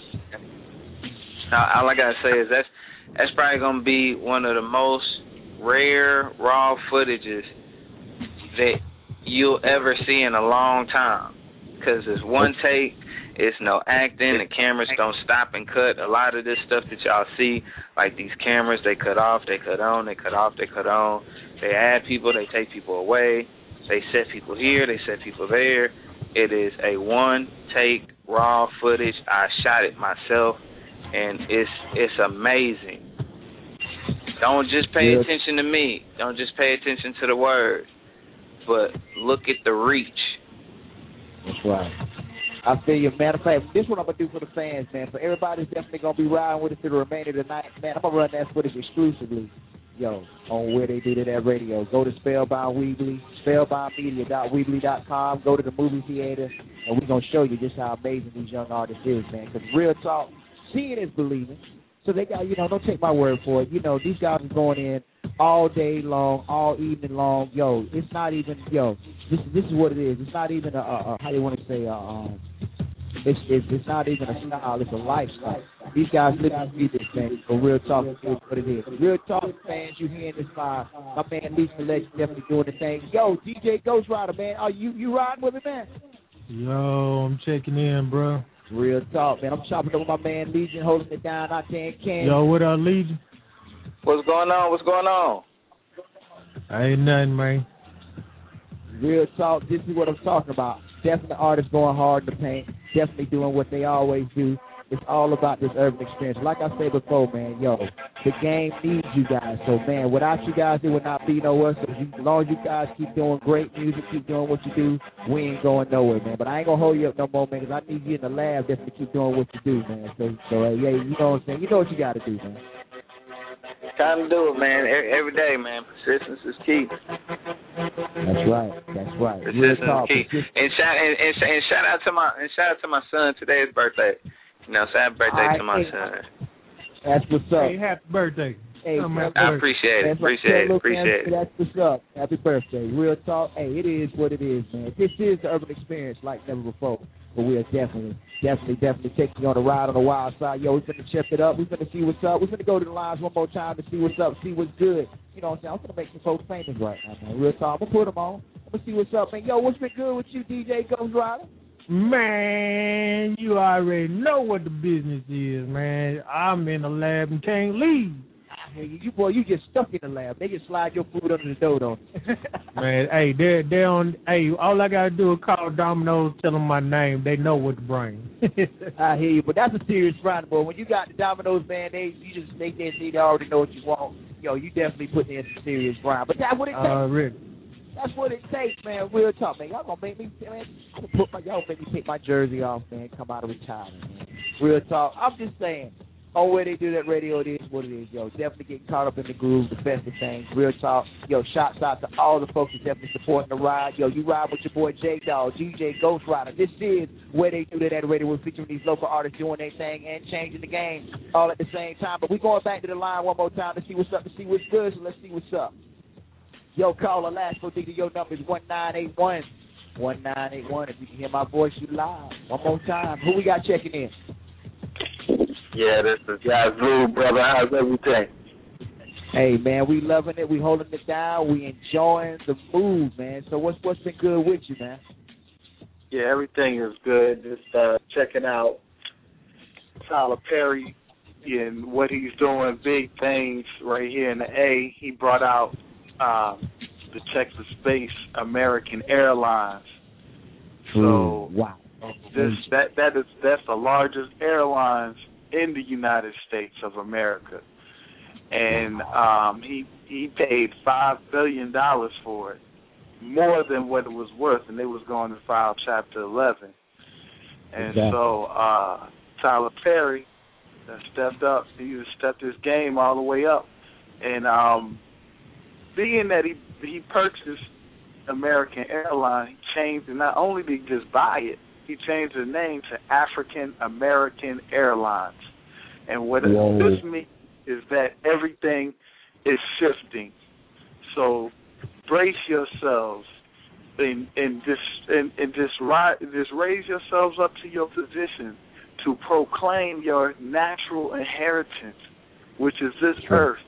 I gotta say is that's probably gonna be one of the most rare raw footages that you'll ever see in a long time, because it's one take. It's no acting. The cameras don't stop and cut. A lot of this stuff that y'all see, like these cameras, they cut off, they cut on, they cut off, they cut on. They add people, they take people away. They set people here, they set people there. It is a one-take raw footage. I shot it myself, and it's amazing. Don't just pay attention to me. Don't just pay attention to the words, but look at the reach. That's right. I feel you. Matter of fact, this is what I'm going to do for the fans, man. For everybody's definitely going to be riding with us through the remainder of the night, man, I'm going to run that footage exclusively, on Where They Do That Radio. Go to Spellbound Weebly, spellboundmedia.weebly.com. Go to the movie theater, and we're going to show you just how amazing these young artists is, man. Because real talk, seeing is believing. So they got, don't take my word for it. These guys are going in all day long, all evening long. It's not even, this is what it is. It's not even how do you want to say, it's not even a style, it's a lifestyle. These guys live and see this, man. So real talk is what it is. Real talk fans, you hearing this live. My man Lisa Legend definitely doing the thing. DJ Ghost Rider, man, are you riding with me, man? Yo, I'm checking in, bro. Real talk, man. I'm chopping up with my man Legion, holding it down out there in Kansas. Yo, what up, Legion? What's going on? What's going on? Ain't nothing, man. Real talk, this is what I'm talking about. Definitely artists going hard in the paint, definitely doing what they always do. It's all about this urban experience. Like I said before, man, the game needs you guys. So, man, without you guys, there would not be no us. So as long as you guys keep doing great music, keep doing what you do, we ain't going nowhere, man. But I ain't going to hold you up no more, man, because I need you in the lab definitely keep doing what you do, man. So yeah, you know what I'm saying? You know what you got to do, man. Time to do it, man. Every day, man. Persistence is key. That's right. Persistence is key. And shout out to my son. Today is birthday. Happy birthday to my son. That's what's up. Hey, happy birthday. Hey, I appreciate it. Appreciate it. That's what's up. Happy birthday. Real talk. Hey, it is what it is, man. This is the urban experience like never before. But we are definitely taking you on a ride on the wild side. We're finna check it up. We're finna see what's up. We're finna go to the lines one more time to see what's up, see what's good. You know what I'm saying? I'm finna make some folks famous right now, man. Real talk. I'm gonna put them on. I'm gonna see what's up, man. What's been good with you, DJ Ghost Rider? Man, you already know what the business is, man. I'm in the lab and can't leave. I hear you. You just stuck in the lab. They just slide your food under the door, don't they? Man, hey, they're on. Hey, all I gotta do is call Domino's, tell them my name. They know what to bring. I hear you, but that's a serious round, boy. When you got the Domino's, man, they already know what you want. You definitely putting in some serious grind. But that's what it takes. Really? That's what it takes, man. Real talk, man. Y'all gonna make me, man. Y'all make me take my jersey off, man. Come out of retirement, man. Real talk. I'm just saying. Where They Do That Radio, it is what it is, Definitely getting caught up in the groove, the best of things. Real talk. Shouts out to all the folks that definitely supporting the ride. You ride with your boy J-Dog, DJ Ghost Rider. This is Where They Do That Radio. We're featuring these local artists doing their thing and changing the game all at the same time. But we're going back to the line one more time to see what's up, to see what's good. So let's see what's up. Caller, last for digger, your number is 1981. 1981. If you can hear my voice, you live. One more time. Who we got checking in? Yeah, this is Yazoo, brother. How's everything? Hey, man, we loving it. We holding it down. We enjoying the mood, man. So what's been good with you, man? Yeah, everything is good. Just checking out Tyler Perry and what he's doing, big things right here in the A. He brought out the Texas-based American Airlines. So wow. That's the largest airlines in the United States of America, and he paid $5 billion for it, more than what it was worth, and they was going to file Chapter 11. And so Tyler Perry stepped up. He stepped his game all the way up, and being that he purchased American Airlines, he changed, and not only did he just buy it, he changed the name to African American Airlines. And what this means is that everything is shifting. So brace yourselves and just raise yourselves up to your position to proclaim your natural inheritance, which is this earth.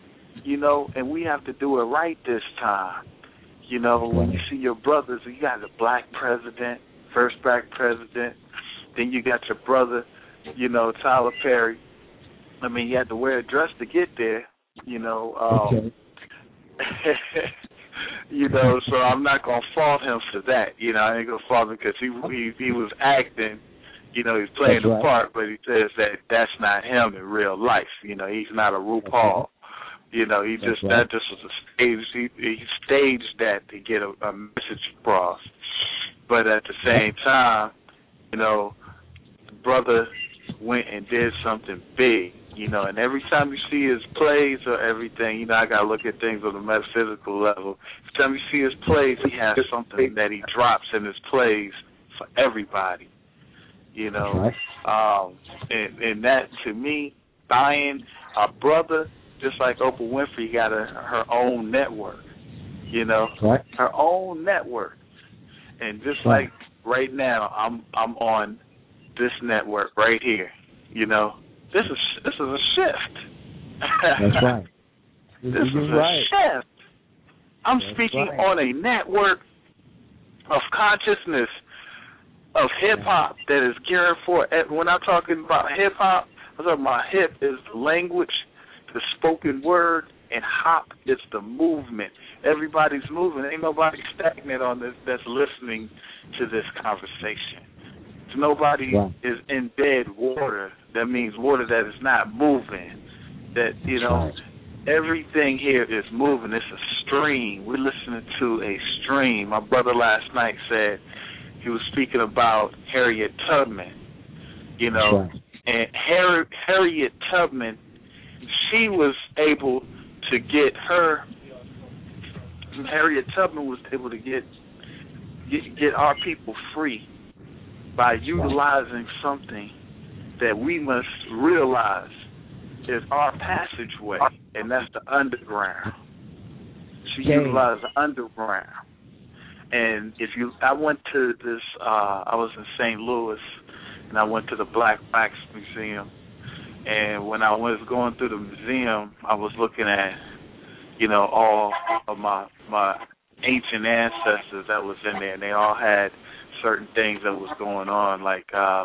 And we have to do it right this time. When you see your brothers, you got a black president, first black president, Then you got your brother, Tyler Perry. I mean, you had to wear a dress to get there, Okay. So I'm not gonna fault him for that. I ain't gonna fault him because he was acting. He's playing the part, but he says that that's not him in real life. He's not a RuPaul. He just that just was a stage. He staged that to get a message across. But at the same time, the brother went and did something big. And every time you see his plays or everything, I got to look at things on a metaphysical level. Every time you see his plays, he has something that he drops in his plays for everybody. And that, to me, buying a brother, just like Oprah Winfrey got her own network, her own network. And just like right now, I'm on this network right here, This is a shift. That's right. This is a shift. I'm speaking on a network of consciousness, of hip-hop that is geared for, when I'm talking about hip-hop, I'm talking about hip is the language, the spoken word, and hop is the movement. Everybody's moving. Ain't nobody stagnant on this that's listening to this conversation. So nobody is in dead water. That means water that is not moving. That, everything here is moving. It's a stream. We're listening to a stream. My brother last night said he was speaking about Harriet Tubman, and Harriet Tubman, she was able to get Harriet Tubman was able to get our people free by utilizing something that we must realize is our passageway, and that's the underground. She utilized the underground. And I went to this, I was in St. Louis, and I went to the Black Wax Museum. And when I was going through the museum, I was looking at, all of my ancient ancestors that was in there, and they all had certain things that was going on, like,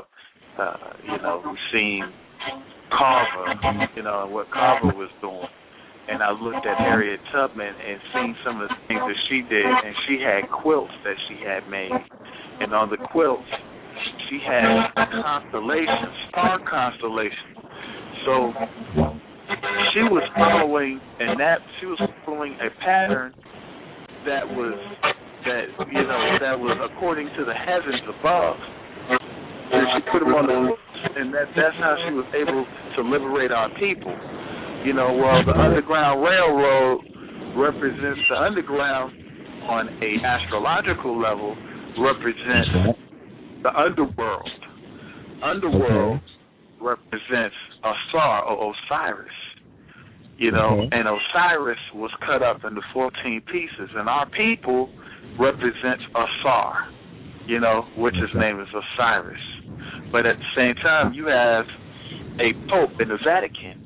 we seen Carver, and what Carver was doing. And I looked at Harriet Tubman and seen some of the things that she did, and she had quilts that she had made. And on the quilts, she had constellations, star constellations. So she was following a pattern that was according to the heavens above. And she put them on the quilts, and that's how she was able to liberate our people. Well, the Underground Railroad represents the underground on a astrological level, represents the underworld. Underworld represents Asar or Osiris, and Osiris was cut up into 14 pieces, and our people represents Asar, which his name is Osiris. But at the same time, you have a Pope in the Vatican,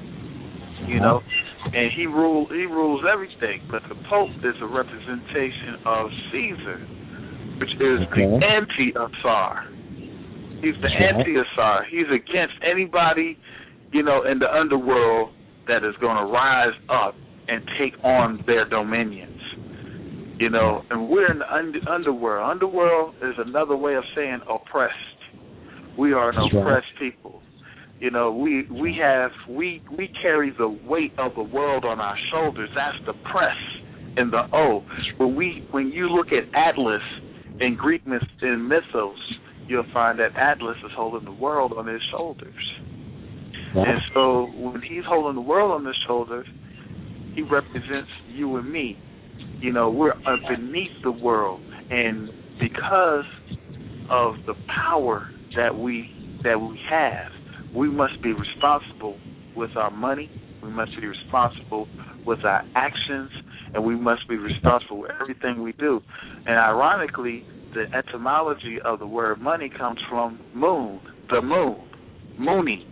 and he rules everything. But the Pope is a representation of Caesar, which is the anti-Asar. He's the anti-Asar. He's against anybody, in the underworld that is going to rise up and take on their dominions. And we're in the underworld. Underworld is another way of saying oppressed. We are an oppressed people. We carry the weight of the world on our shoulders. That's the press and the O. When you look at Atlas in Greek mythos, you'll find that Atlas is holding the world on his shoulders. And so when he's holding the world on his shoulders, he represents you and me. We're beneath the world, and because of the power that we have, we must be responsible with our money, we must be responsible with our actions, and we must be responsible with everything we do. And ironically, the etymology of the word money comes from moon, the moon, moony.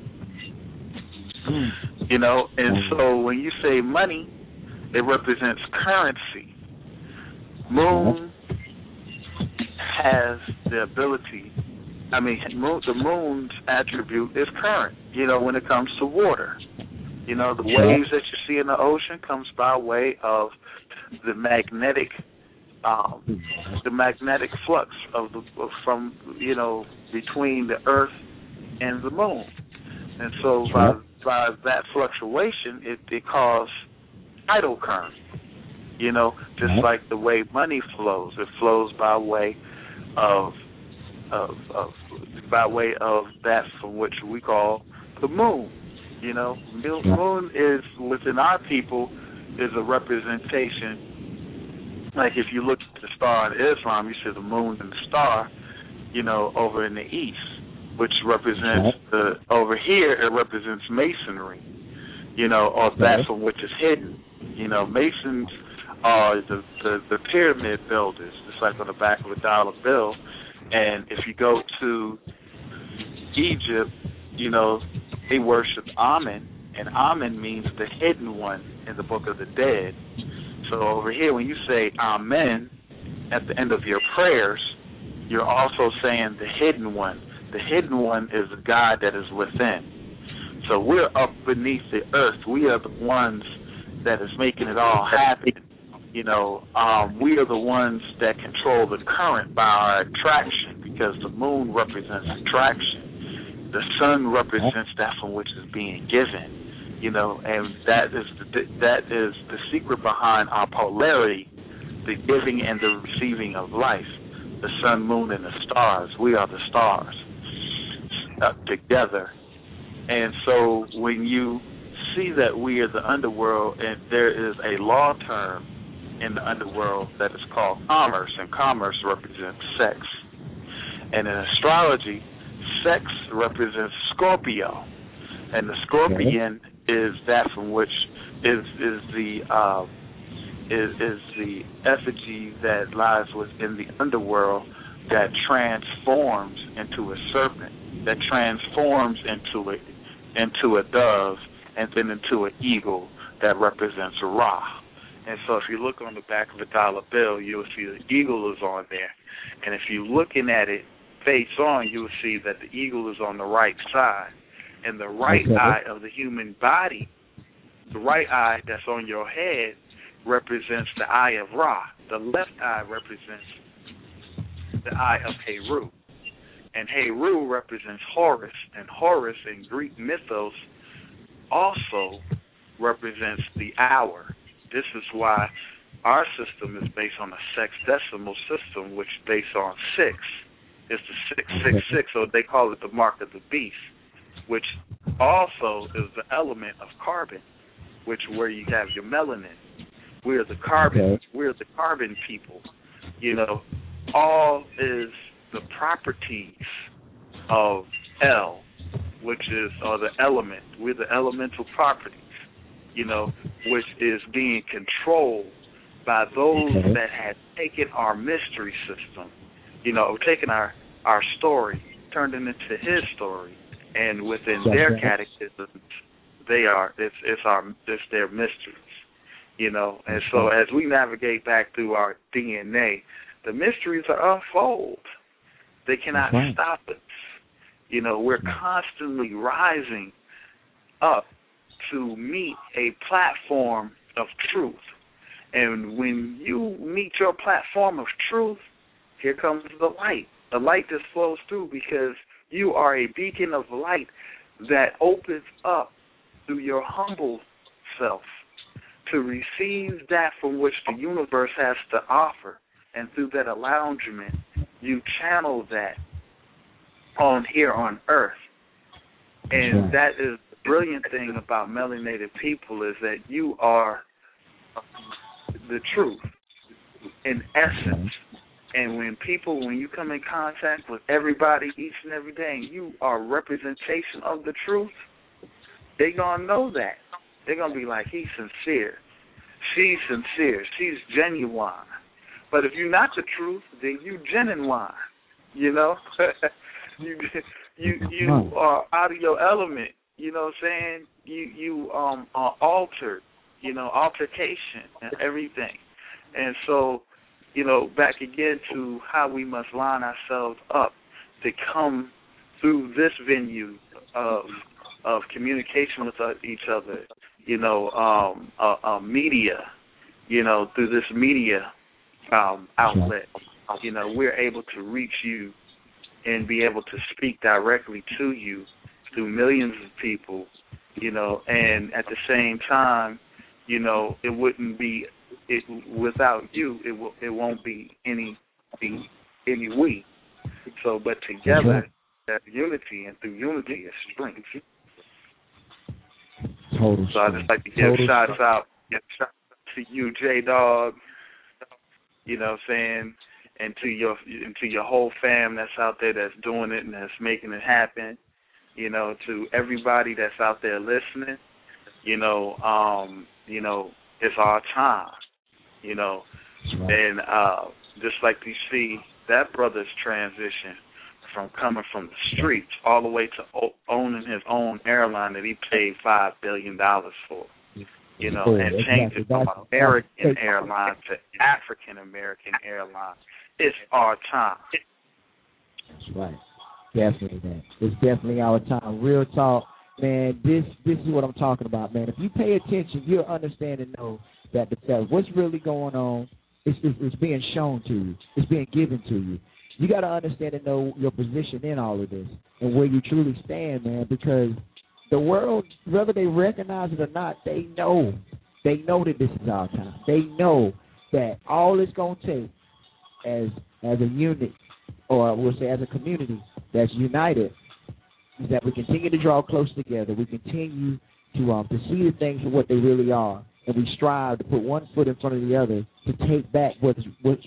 And so when you say money, it represents currency. Moon has the ability I mean, the moon's attribute is current, when it comes to water. The waves that you see in the ocean comes by way of the magnetic flux from between the Earth and the moon. And so by that fluctuation, it caused tidal current. Just like the way money flows, it flows by way of that from which we call the moon. The moon is within our people is a representation. Like if you look at the star in Islam, you see the moon and the star, over in the east, which represents over here it represents masonry, or that from which is hidden. Masons are the pyramid builders, just like on the back of a dollar bill. And if you go to Egypt, they worship Amen, and Amen means the hidden one in the Book of the Dead. So over here, when you say Amen at the end of your prayers, you're also saying the hidden one. The hidden one is the God that is within. So we're up beneath the earth. We are the ones that is making it all happen. We are the ones that control the current by our attraction, because the moon represents attraction. The sun represents that from which is being given, and that is the secret behind our polarity, the giving and the receiving of life. The sun, moon, and the stars. We are the stars together. And so when you see that we are the underworld, and there is a law term in the underworld that is called commerce, and commerce represents sex. And in astrology, sex represents Scorpio, and the scorpion is that from which is the effigy that lies within the underworld that transforms into a serpent, that transforms into a dove, and then into an eagle that represents Ra. And so if you look on the back of a dollar bill, you'll see the eagle is on there. And if you're looking at it face on, you'll see that the eagle is on the right side. And the right eye of the human body, the right eye that's on your head, represents the eye of Ra. The left eye represents the eye of Heru. And Heru represents Horus. And Horus in Greek mythos also represents the hour. This is why our system is based on a sexdecimal system, which is based on 6. It's the 666, so they call it the mark of the beast, which also is the element of carbon, which where you have your melanin. We're the carbon. We're the carbon people. All is the properties of L, which is the element. We're the elemental properties, which is being controlled by those that had taken our mystery system, taken our story, turned it into his story, and within their catechisms, it's their mysteries, And so as we navigate back through our DNA, the mysteries are unfold. They cannot stop us. We're constantly rising up to meet a platform of truth. And when you meet your platform of truth, here comes the light that flows through, because you are a beacon of light that opens up through your humble self to receive that from which the universe has to offer. And through that allowance, you channel that on here on earth. And that is the brilliant thing about melanated people, is that you are the truth in essence. And when you come in contact with everybody each and every day, and you are a representation of the truth, they're going to know that. They're going to be like, he's sincere. She's sincere. She's genuine. But if you're not the truth, then you genuine. You are out of your element. You know what I'm saying? You are altered. Altercation and everything. And so, back again to how we must line ourselves up to come through this venue of communication with each other, media, through this media outlet, we're able to reach you and be able to speak directly to you through millions of people, and at the same time, it wouldn't be without you. It won't be any we. So, but together, that unity, and through unity is strength. Total. So I just like to give shots out to you, J-Dog. You know what I'm saying? And to your whole fam that's out there that's doing it and that's making it happen. To everybody that's out there listening. It's our time. And just like you see that brother's transition from coming from the streets all the way to owning his own airline that he paid $5 billion for. And changing from American Airlines to African American Airlines. It's our time. That's right. Definitely, man. It's definitely our time. Real talk, man. This is what I'm talking about, man. If you pay attention, you'll understand and know that what's really going on is being shown to you. It's being given to you. You got to understand and know your position in all of this and where you truly stand, man, because the world, whether they recognize it or not, they know. They know that this is our time. They know that all it's going to take as a unit, or we'll say as a community that's united, is that we continue to draw close together. We continue to see the things for what they really are, and we strive to put one foot in front of the other to take back what's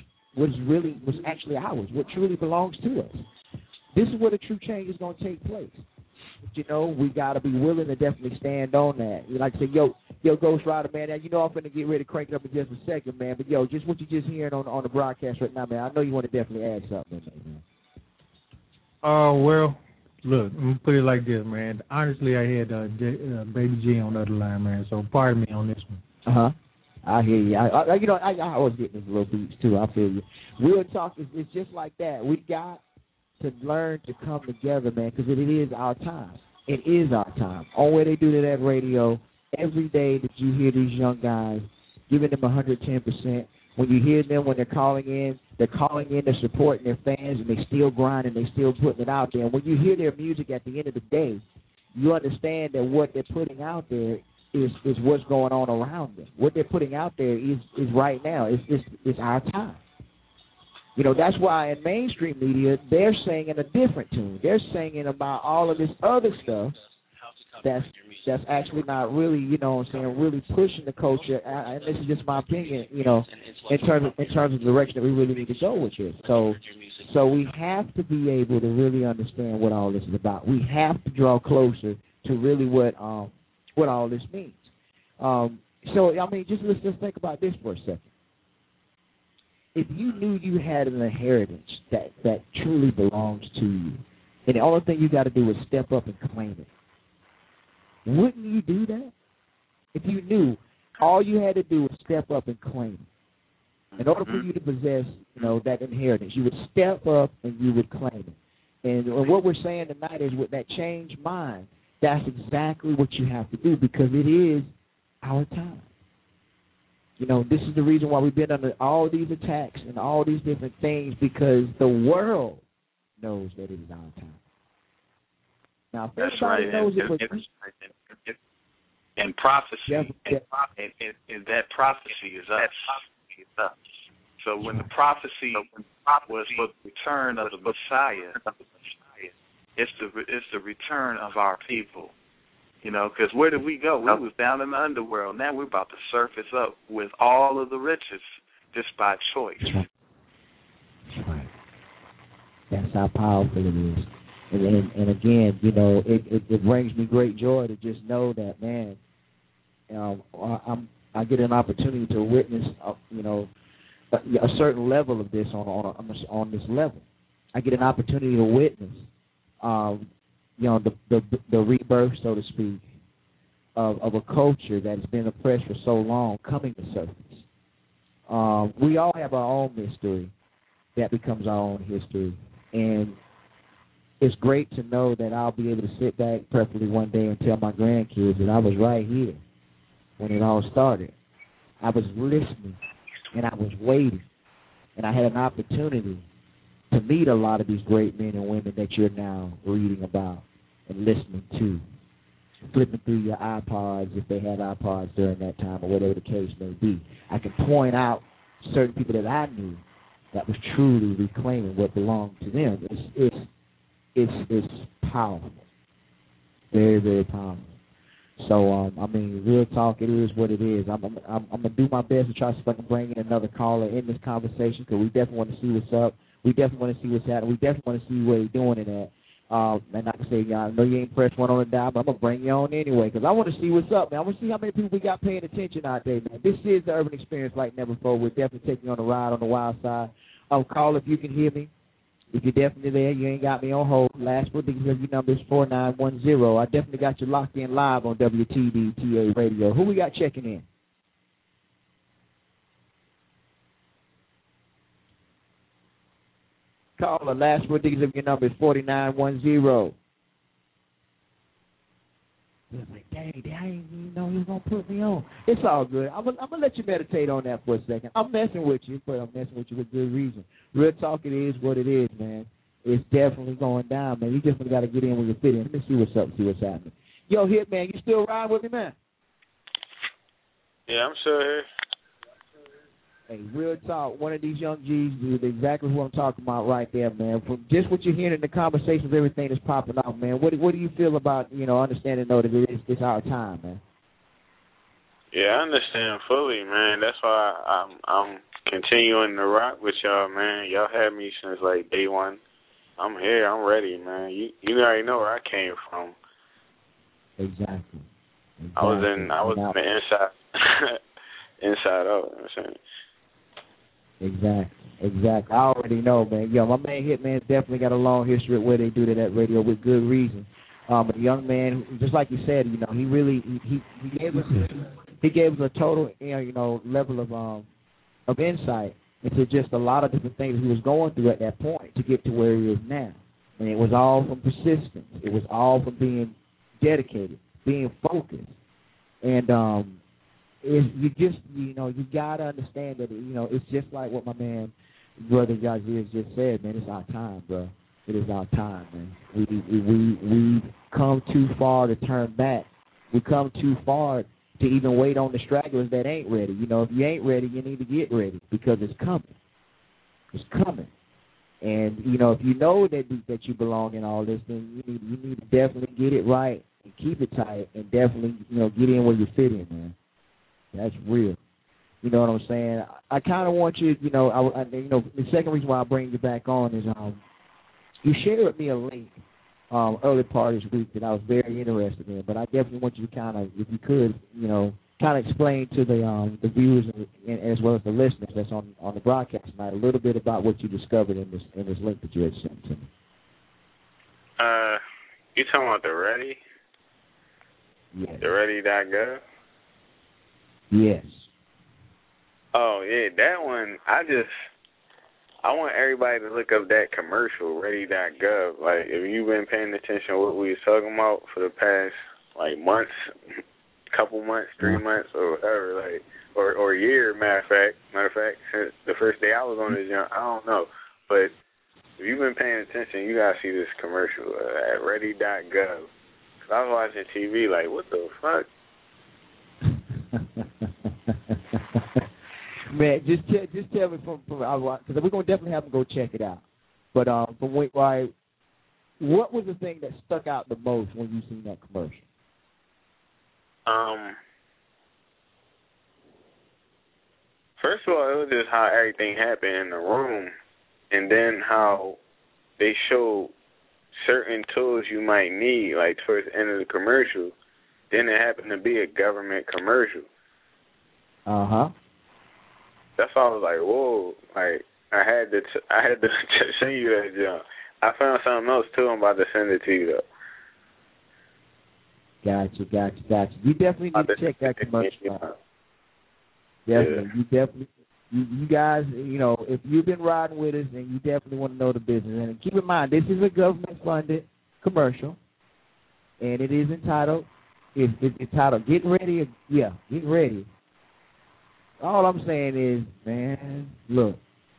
actually ours, what truly belongs to us. This is where the true change is going to take place. We got to be willing to definitely stand on that. Like I say, yo, Ghost Rider, man, now, I'm going to get ready to crank it up in just a second, man. But, just what you're just hearing on the broadcast right now, man, I know you want to definitely add something, man. Well, look, I'm going to put it like this, man. Honestly, I had Baby G on the other line, man, so pardon me on this one. Uh-huh. I hear you. I always get these little beats, too. I feel you. Real talk is just like that. We got to learn to come together, man, because it is our time. It is our time. On where they do that radio, every day that you hear these young guys giving them 110%. When you hear them when they're calling in, they're supporting their fans, and they still grinding, they still putting it out there. And when you hear their music at the end of the day, you understand that what they're putting out there is what's going on around them. What they're putting out there is right now. It's our time. That's why in mainstream media, they're singing a different tune. They're singing about all of this other stuff that's actually not really, really pushing the culture. And this is just my opinion, in terms of the direction that we really need to go with it. So we have to be able to really understand what all this is about. We have to draw closer to really what all this means. Just think about this for a second. If you knew you had an inheritance that truly belongs to you, and the only thing you got to do is step up and claim it, wouldn't you do that? If you knew all you had to do was step up and claim it. In order for you to possess, that inheritance, you would step up and you would claim it. And what we're saying tonight is with that changed mind, that's exactly what you have to do because it is our time. This is the reason why we've been under all these attacks and all these different things because the world knows that it is our time. Now, if that's right. Knows and prophecy, and that prophecy is us. So when the prophecy was for the return of the Messiah, it's the return of our people. Because where did we go? We was down in the underworld. Now we're about to surface up with all of the riches just by choice. That's right. That's how powerful it is. And again, it brings me great joy to just know that, man, I get an opportunity to witness, a certain level of this on this level. I get an opportunity to witness the rebirth, so to speak, of a culture that's been oppressed for so long coming to surface. We all have our own mystery that becomes our own history. And it's great to know that I'll be able to sit back preferably one day and tell my grandkids that I was right here when it all started. I was listening, and I was waiting, and I had an opportunity to meet a lot of these great men and women that you're now reading about and listening to, flipping through your iPods if they had iPods during that time or whatever the case may be. I can point out certain people that I knew that was truly reclaiming what belonged to them. It's powerful, very, very powerful. So, I mean, real talk, it is what it is. I'm going to do my best to try to see if I can bring in another caller in this conversation because we definitely want to see what's up. We definitely want to see what's happening. We definitely want to see what he's doing in that. And like I say, y'all, I know you ain't pressed one on the dial, but I'm going to bring you on anyway because I want to see what's up, man. I want to see how many people we got paying attention out there, man. This is the Urban Experience like never before. We're definitely taking you on a ride on the wild side. Call if you can hear me. If you're definitely there, you ain't got me on hold. Last four digits of your number is 4910. I definitely got you locked in live on WTDTA Radio. Who we got checking in? Caller, last four digits of your number is 4910. I was like, dang, I didn't even know he was going to put me on. It's all good. I'm going to let you meditate on that for a second. I'm messing with you, but I'm messing with you with good reason. Real talk, it is what it is, man. It's definitely going down, man. You definitely got to get in when you fit in. Let me see what's up and see what's happening. Yo, Hitman, you still riding with me, man? Yeah, I'm still here. Hey, real talk, one of these young G's is exactly who I'm talking about right there, man. From just what you're hearing in the conversations, everything that's popping out, man. What do you feel about, understanding, though, that it's our time, man? Yeah, I understand fully, man. That's why I'm continuing to rock with y'all, man. Y'all had me since, like, day one. I'm here. I'm ready, man. You already know where I came from. Exactly. I was in the inside out, you know what I'm saying? Exactly. I already know, man. Yo, my man Hitman's definitely got a long history of where they do that radio with good reason. But the young man, just like you said, he really he gave us a total level of insight into just a lot of different things he was going through at that point to get to where he is now. And it was all from persistence. It was all from being dedicated, being focused. And you gotta understand that it's just like what my man brother Yazir just said, man. It's our time, bro. It is our time, man. We come too far to turn back. We come too far to even wait on the stragglers that ain't ready. If you ain't ready, you need to get ready because it's coming. It's coming. And if you know that you belong in all this, then you need to definitely get it right and keep it tight, and definitely get in where you fit in, man. That's real. You know what I'm saying? I kind of want you, the second reason why I bring you back on is you shared with me a link early part of this week that I was very interested in, but I definitely want you to kind of, if you could, kind of explain to the viewers and as well as the listeners that's on the broadcast tonight a little bit about what you discovered in this link that you had sent to me. You talking about the Ready? Yes. The Ready.gov? Yes. Oh, yeah, that one, I want everybody to look up that commercial, Ready.gov. Like, if you've been paying attention to what we was talking about for the past, like, months, couple months, 3 months, or whatever, like, or a year, matter of fact, since the first day I was on this jump, I don't know. But if you've been paying attention, you got to see this commercial at Ready.gov. Because I was watching TV like, what the fuck? Man, just tell me from because we're gonna definitely have to go check it out. But what was the thing that stuck out the most when you seen that commercial? First of all, it was just how everything happened in the room, and then how they showed certain tools you might need, like towards the end of the commercial. Then it happened to be a government commercial. That's why I was like, whoa! Like I had to send you that jump. I found something else too. I'm about to send it to you though. Gotcha. You definitely need to check that commercial out. Definitely. You guys, if you've been riding with us, then you definitely want to know the business. And keep in mind, this is a government-funded commercial, and it is entitled, it's entitled Get Ready. Yeah, Get Ready. All I'm saying is, man, look,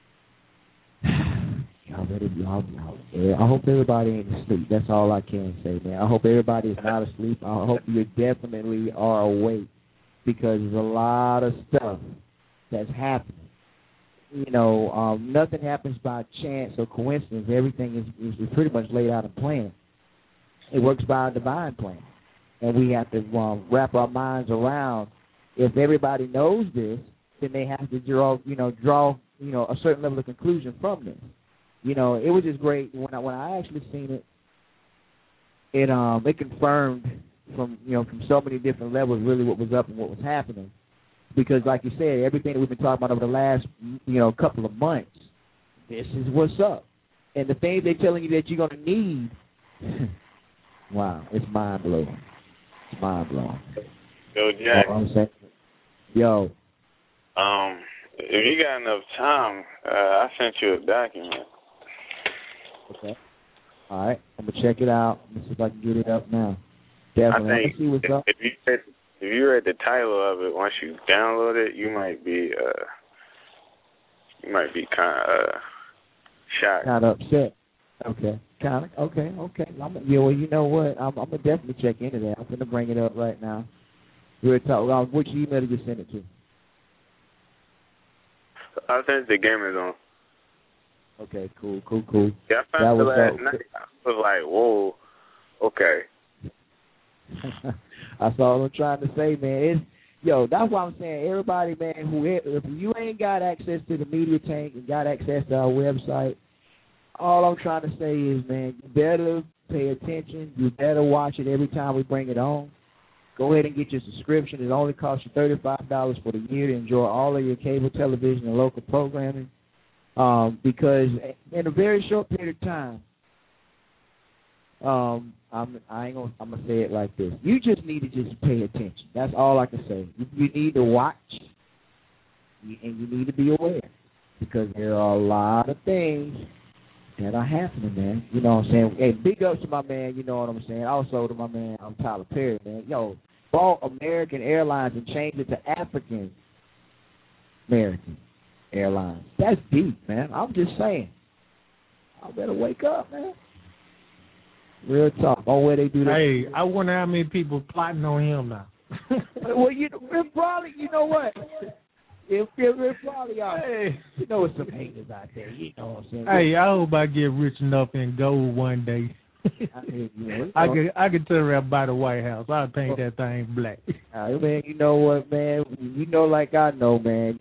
I hope everybody ain't asleep. That's all I can say, man. I hope everybody is not asleep. I hope you definitely are awake, because there's a lot of stuff that's happening. Nothing happens by chance or coincidence. Everything is pretty much laid out and planned. It works by a divine plan, and we have to wrap our minds around. If everybody knows this, then they have to draw a certain level of conclusion from this. It was just great when I actually seen it. It confirmed from so many different levels really what was up and what was happening. Because, like you said, everything that we've been talking about over the last, couple of months, this is what's up. And the things they're telling you that you're going to need, wow, it's mind-blowing. It's mind-blowing. Yo, Jack. Yo. If you got enough time, I sent you a document. Okay. All right. I'm going to check it out. Let me see if I can get it up now. Definitely. I think see what's up. If you read the title of it, once you download it, you might be kind of shocked. Kind of upset. Okay. Okay. Well, you know what? I'm gonna definitely check into that. I'm gonna bring it up right now. We're talking. Which email did you send it to? I sent it to Gamers On. Okay. Cool. Yeah, I found it last night. I was like, whoa. Okay. That's all I'm trying to say, man. That's why I'm saying, everybody, man, if you ain't got access to the Media Tank and got access to our website, all I'm trying to say is, man, you better pay attention. You better watch it every time we bring it on. Go ahead and get your subscription. It only costs you $35 for the year to enjoy all of your cable television and local programming. Because in a very short period of time, I'm gonna say it like this. You just need to just pay attention. That's all I can say. You need to watch, and you need to be aware, because there are a lot of things that are happening, man. You know what I'm saying? Hey, big ups to my man. You know what I'm saying? Also to my man, Tyler Perry, man. Bought American Airlines and changed it to African American Airlines. That's deep, man. I'm just saying. I better wake up, man. Real talk. Where they do that. Hey, I wonder how many people plotting on him now. Well, probably, you know what? If probably are. Hey. It's some haters out there. You know what I'm saying? Hey, I hope I get rich enough in gold one day. I could turn around by the White House. I'll paint that thing black. Man, you know what, man? You know, like I know, man.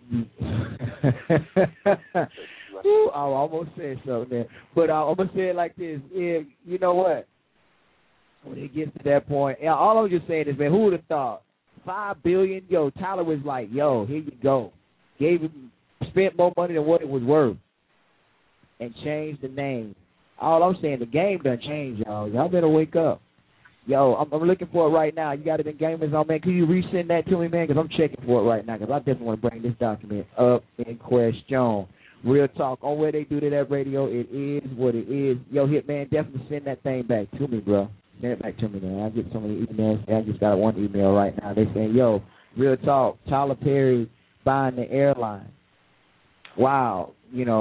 I almost said something there. But I'm going to say it like this. If, you know what? When it gets to that point, all I'm just saying is, man, who would have thought? $5 billion? Tyler was like, here you go. Spent more money than what it was worth and changed the name. All I'm saying, the game done changed, y'all. Y'all better wake up. I'm looking for it right now. You got it in Gamers On, man. Can you resend that to me, man? Because I'm checking for it right now, because I definitely want to bring this document up in question. Real talk. On Where They Do That Radio, it is what it is. Hitman, definitely send that thing back to me, bro. Send it back to me, man. I get so many emails. I just got one email right now. They saying, real talk, Tyler Perry buying the airline. Wow.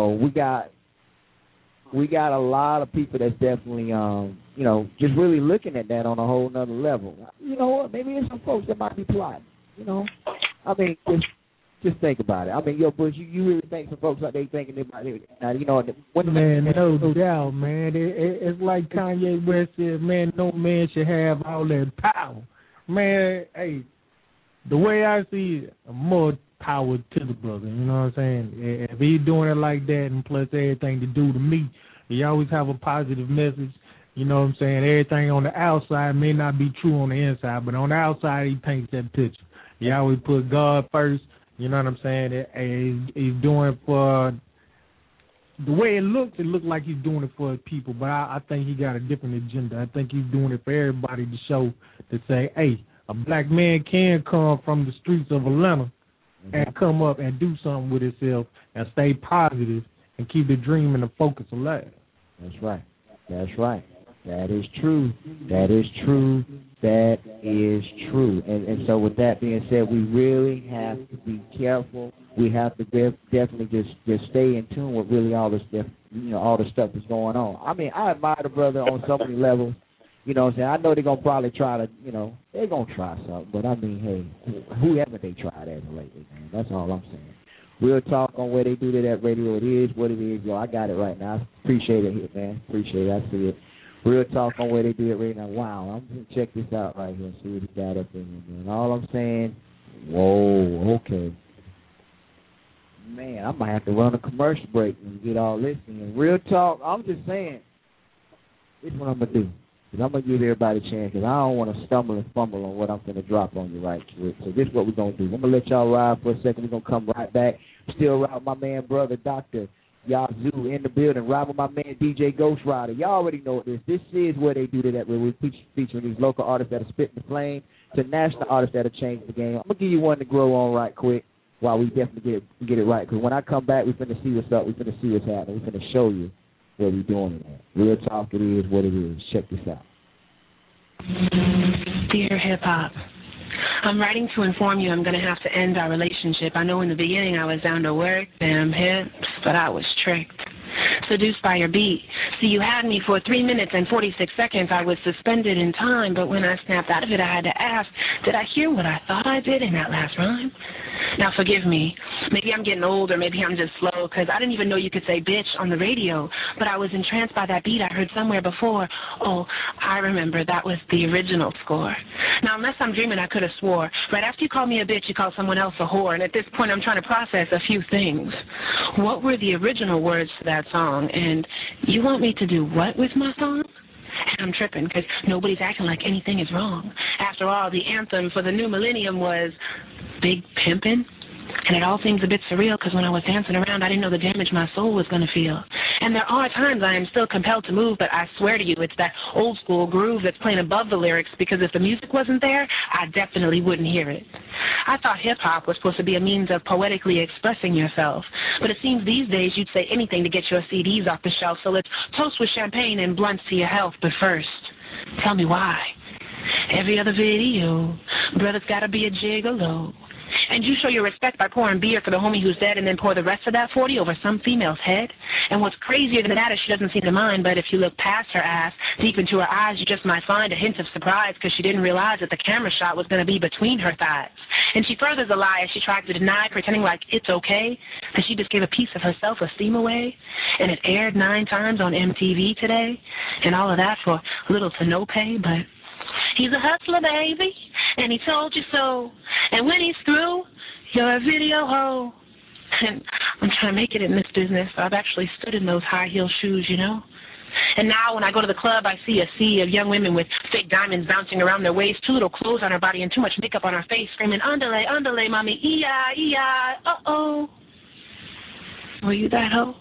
We got a lot of people that's definitely, just really looking at that on a whole nother level. You know what? Maybe there's some folks that might be plotting. I mean, just think about it. I mean, Bush, you really think some folks out there thinking about it? Man, no doubt, man. It's like Kanye West said, man, no man should have all that power. Man, hey, the way I see it, more power to the brother. You know what I'm saying? If he's doing it like that, and plus everything to do to me, he always have a positive message. You know what I'm saying? Everything on the outside may not be true on the inside, but on the outside he paints that picture. He always put God first. You know what I'm saying? He's doing it for the way it looks like he's doing it for people, but I think he got a different agenda. I think he's doing it for everybody to show, to say, hey, a black man can come from the streets of Atlanta and come up and do something with itself and stay positive and keep the dream and the focus alive. That's right. That's right. That is true. That is true. That is true. And so with that being said, we really have to be careful. We have to definitely just stay in tune with really all the stuff, all the stuff that's going on. I mean, I admire the brother on so many levels. You know what I'm saying? I know they're going to probably try to, they're going to try something. But, I mean, hey, who haven't they tried as of lately, man? That's all I'm saying. Real talk on where they do that radio. It is what it is, yo. I got it right now. I appreciate it, man. Appreciate it. I see it. Real talk on where they do it right now. Wow, I'm going to check this out right here and see what he got up in here, man. All I'm saying, whoa, okay. Man, I might have to run a commercial break and get all this in. Real talk, I'm just saying, this is what I'm going to do. Because I'm going to give everybody a chance because I don't want to stumble and fumble on what I'm going to drop on you right quick. So this is what we're going to do. I'm going to let y'all ride for a second. We're going to come right back. Still ride with my man, brother, Dr. Yazoo in the building. Ride with my man, DJ Ghost Rider. Y'all already know this. This is where they do that, where we're featuring these local artists that are spitting the flame to national artists that are changing the game. I'm going to give you one to grow on right quick while we definitely get it right. Because when I come back, we're finna see what's up. We're finna see what's happening. We're finna show you what we're doing it at. Real talk, it is what it is. Check this out. Dear Hip Hop, I'm writing to inform you I'm going to have to end our relationship. I know in the beginning I was down to work, damn hips, but I was tricked. Seduced by your beat. See, you had me for 3 minutes and 46 seconds. I was suspended in time, but when I snapped out of it, I had to ask, did I hear what I thought I did in that last rhyme? Now, forgive me. Maybe I'm getting old or maybe I'm just slow because I didn't even know you could say bitch on the radio, but I was entranced by that beat I heard somewhere before. Oh, I remember. That was the original score. Now, unless I'm dreaming, I could have swore. Right after you call me a bitch, you call someone else a whore, and at this point I'm trying to process a few things. What were the original words to that song? And you want me to do what with my song? And I'm tripping because nobody's acting like anything is wrong. After all, the anthem for the new millennium was Big Pimpin'. And it all seems a bit surreal because when I was dancing around, I didn't know the damage my soul was going to feel. And there are times I am still compelled to move, but I swear to you, it's that old school groove that's playing above the lyrics because if the music wasn't there, I definitely wouldn't hear it. I thought hip-hop was supposed to be a means of poetically expressing yourself, but it seems these days you'd say anything to get your CDs off the shelf, so let's toast with champagne and blunts to your health, but first, tell me why. Every other video, brother's gotta be a gigolo. And you show your respect by pouring beer for the homie who's dead and then pour the rest of that 40 over some female's head. And what's crazier than that is she doesn't seem to mind, but if you look past her ass, deep into her eyes, you just might find a hint of surprise because she didn't realize that the camera shot was going to be between her thighs. And she furthers the lie as she tries to deny, pretending like it's okay, that she just gave a piece of her self-esteem away. And it aired 9 times on MTV today, and all of that for little to no pay, but he's a hustler, baby, and he told you so. And when he's through, you're a video hoe. And I'm trying to make it in this business, so I've actually stood in those high-heel shoes, you know. And now when I go to the club, I see a sea of young women with fake diamonds bouncing around their waist, too little clothes on her body, and too much makeup on her face, screaming, underlay, underlay, mommy, E-I, E-I, uh-oh. Were you that hoe?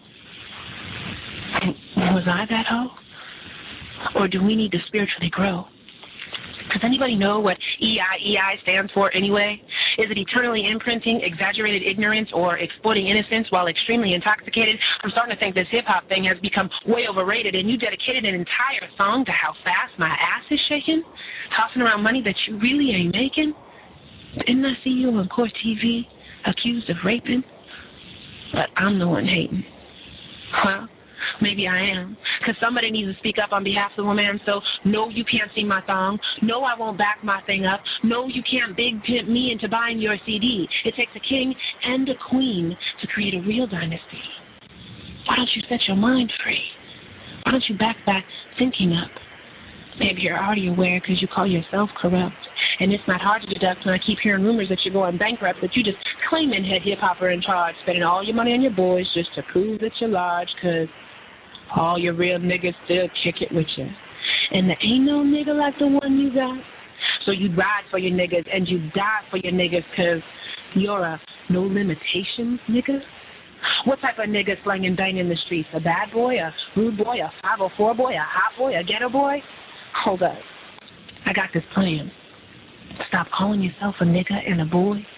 Was I that hoe? Or do we need to spiritually grow? Does anybody know what EI stands for anyway? Is it eternally imprinting, exaggerated ignorance, or exploiting innocence while extremely intoxicated? I'm starting to think this hip-hop thing has become way overrated, and you dedicated an entire song to how fast my ass is shaking, tossing around money that you really ain't making. Didn't I see you on court TV accused of raping? But I'm the one hating. Well, maybe I am, because somebody needs to speak up on behalf of the woman. So, no, you can't sing my song. No, I won't back my thing up. No, you can't big pimp me into buying your CD. It takes a king and a queen to create a real dynasty. Why don't you set your mind free? Why don't you back that thinking up? Maybe you're already aware because you call yourself corrupt. And it's not hard to deduct when I keep hearing rumors that you're going bankrupt, that you just claiming head hip-hopper in charge, spending all your money on your boys just to prove that you're large, because all your real niggas still kick it with you. And there ain't no nigga like the one you got. So you ride for your niggas and you die for your niggas because you're a no limitations nigga? What type of nigga slanging bang in the streets? A bad boy, a rude boy, a 504 boy, a hot boy, a ghetto boy? Hold up. I got this plan. Stop calling yourself a nigga and a boy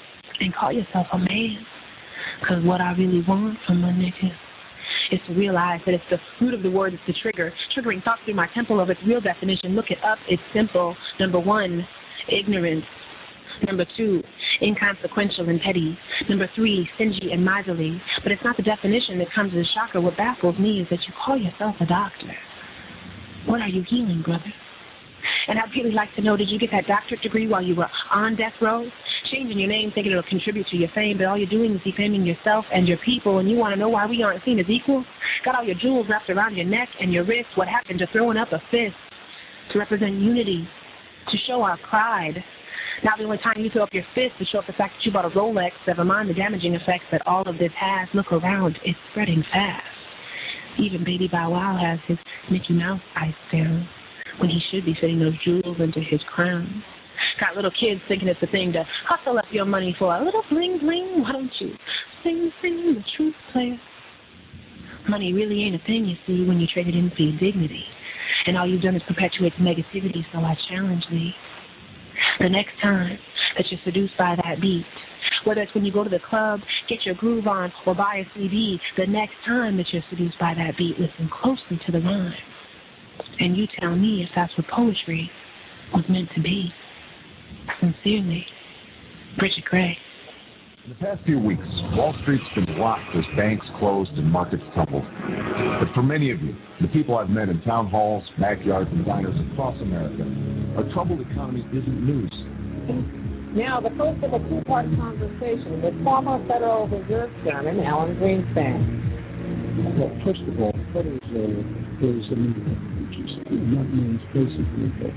and call yourself a man. Because what I really want from a nigga is to realize that it's the root of the word that's the trigger, triggering thoughts through my temple of its real definition. Look it up. It's simple. Number 1, ignorance. Number 2, inconsequential and petty. Number 3, stingy and miserly. But it's not the definition that comes as a shocker. What baffles me is that you call yourself a doctor. What are you healing, brother? And I'd really like to know, did you get that doctorate degree while you were on death row? Changing your name thinking it'll contribute to your fame, but all you're doing is defaming yourself and your people, and you want to know why we aren't seen as equals? Got all your jewels wrapped around your neck and your wrist. What happened to throwing up a fist to represent unity, to show our pride? Now the only time you throw up your fist to show up the fact that you bought a Rolex, never mind the damaging effects that all of this has. Look around, it's spreading fast. Even Baby Bow Wow has his Mickey Mouse iced down when he should be fitting those jewels into his crown. Got little kids thinking it's a thing to hustle up your money for a little bling bling. Why don't you sing the truth, player? Money really ain't a thing, you see, when you trade it in for your dignity. And all you've done is perpetuate the negativity, so I challenge thee. The next time that you're seduced by that beat, whether it's when you go to the club, get your groove on, or buy a CD, the next time that you're seduced by that beat, listen closely to the rhyme. And you tell me if that's what poetry was meant to be. Sincerely, Bridget Gray. In the past few weeks, Wall Street's been rocked as banks closed and markets tumbled. But for many of you, the people I've met in town halls, backyards, and diners across America, a troubled economy isn't news. Now, the first of a two-part conversation with former Federal Reserve Chairman Alan Greenspan. Well, first of all, Federal Reserve is a meeting, which is that means basically that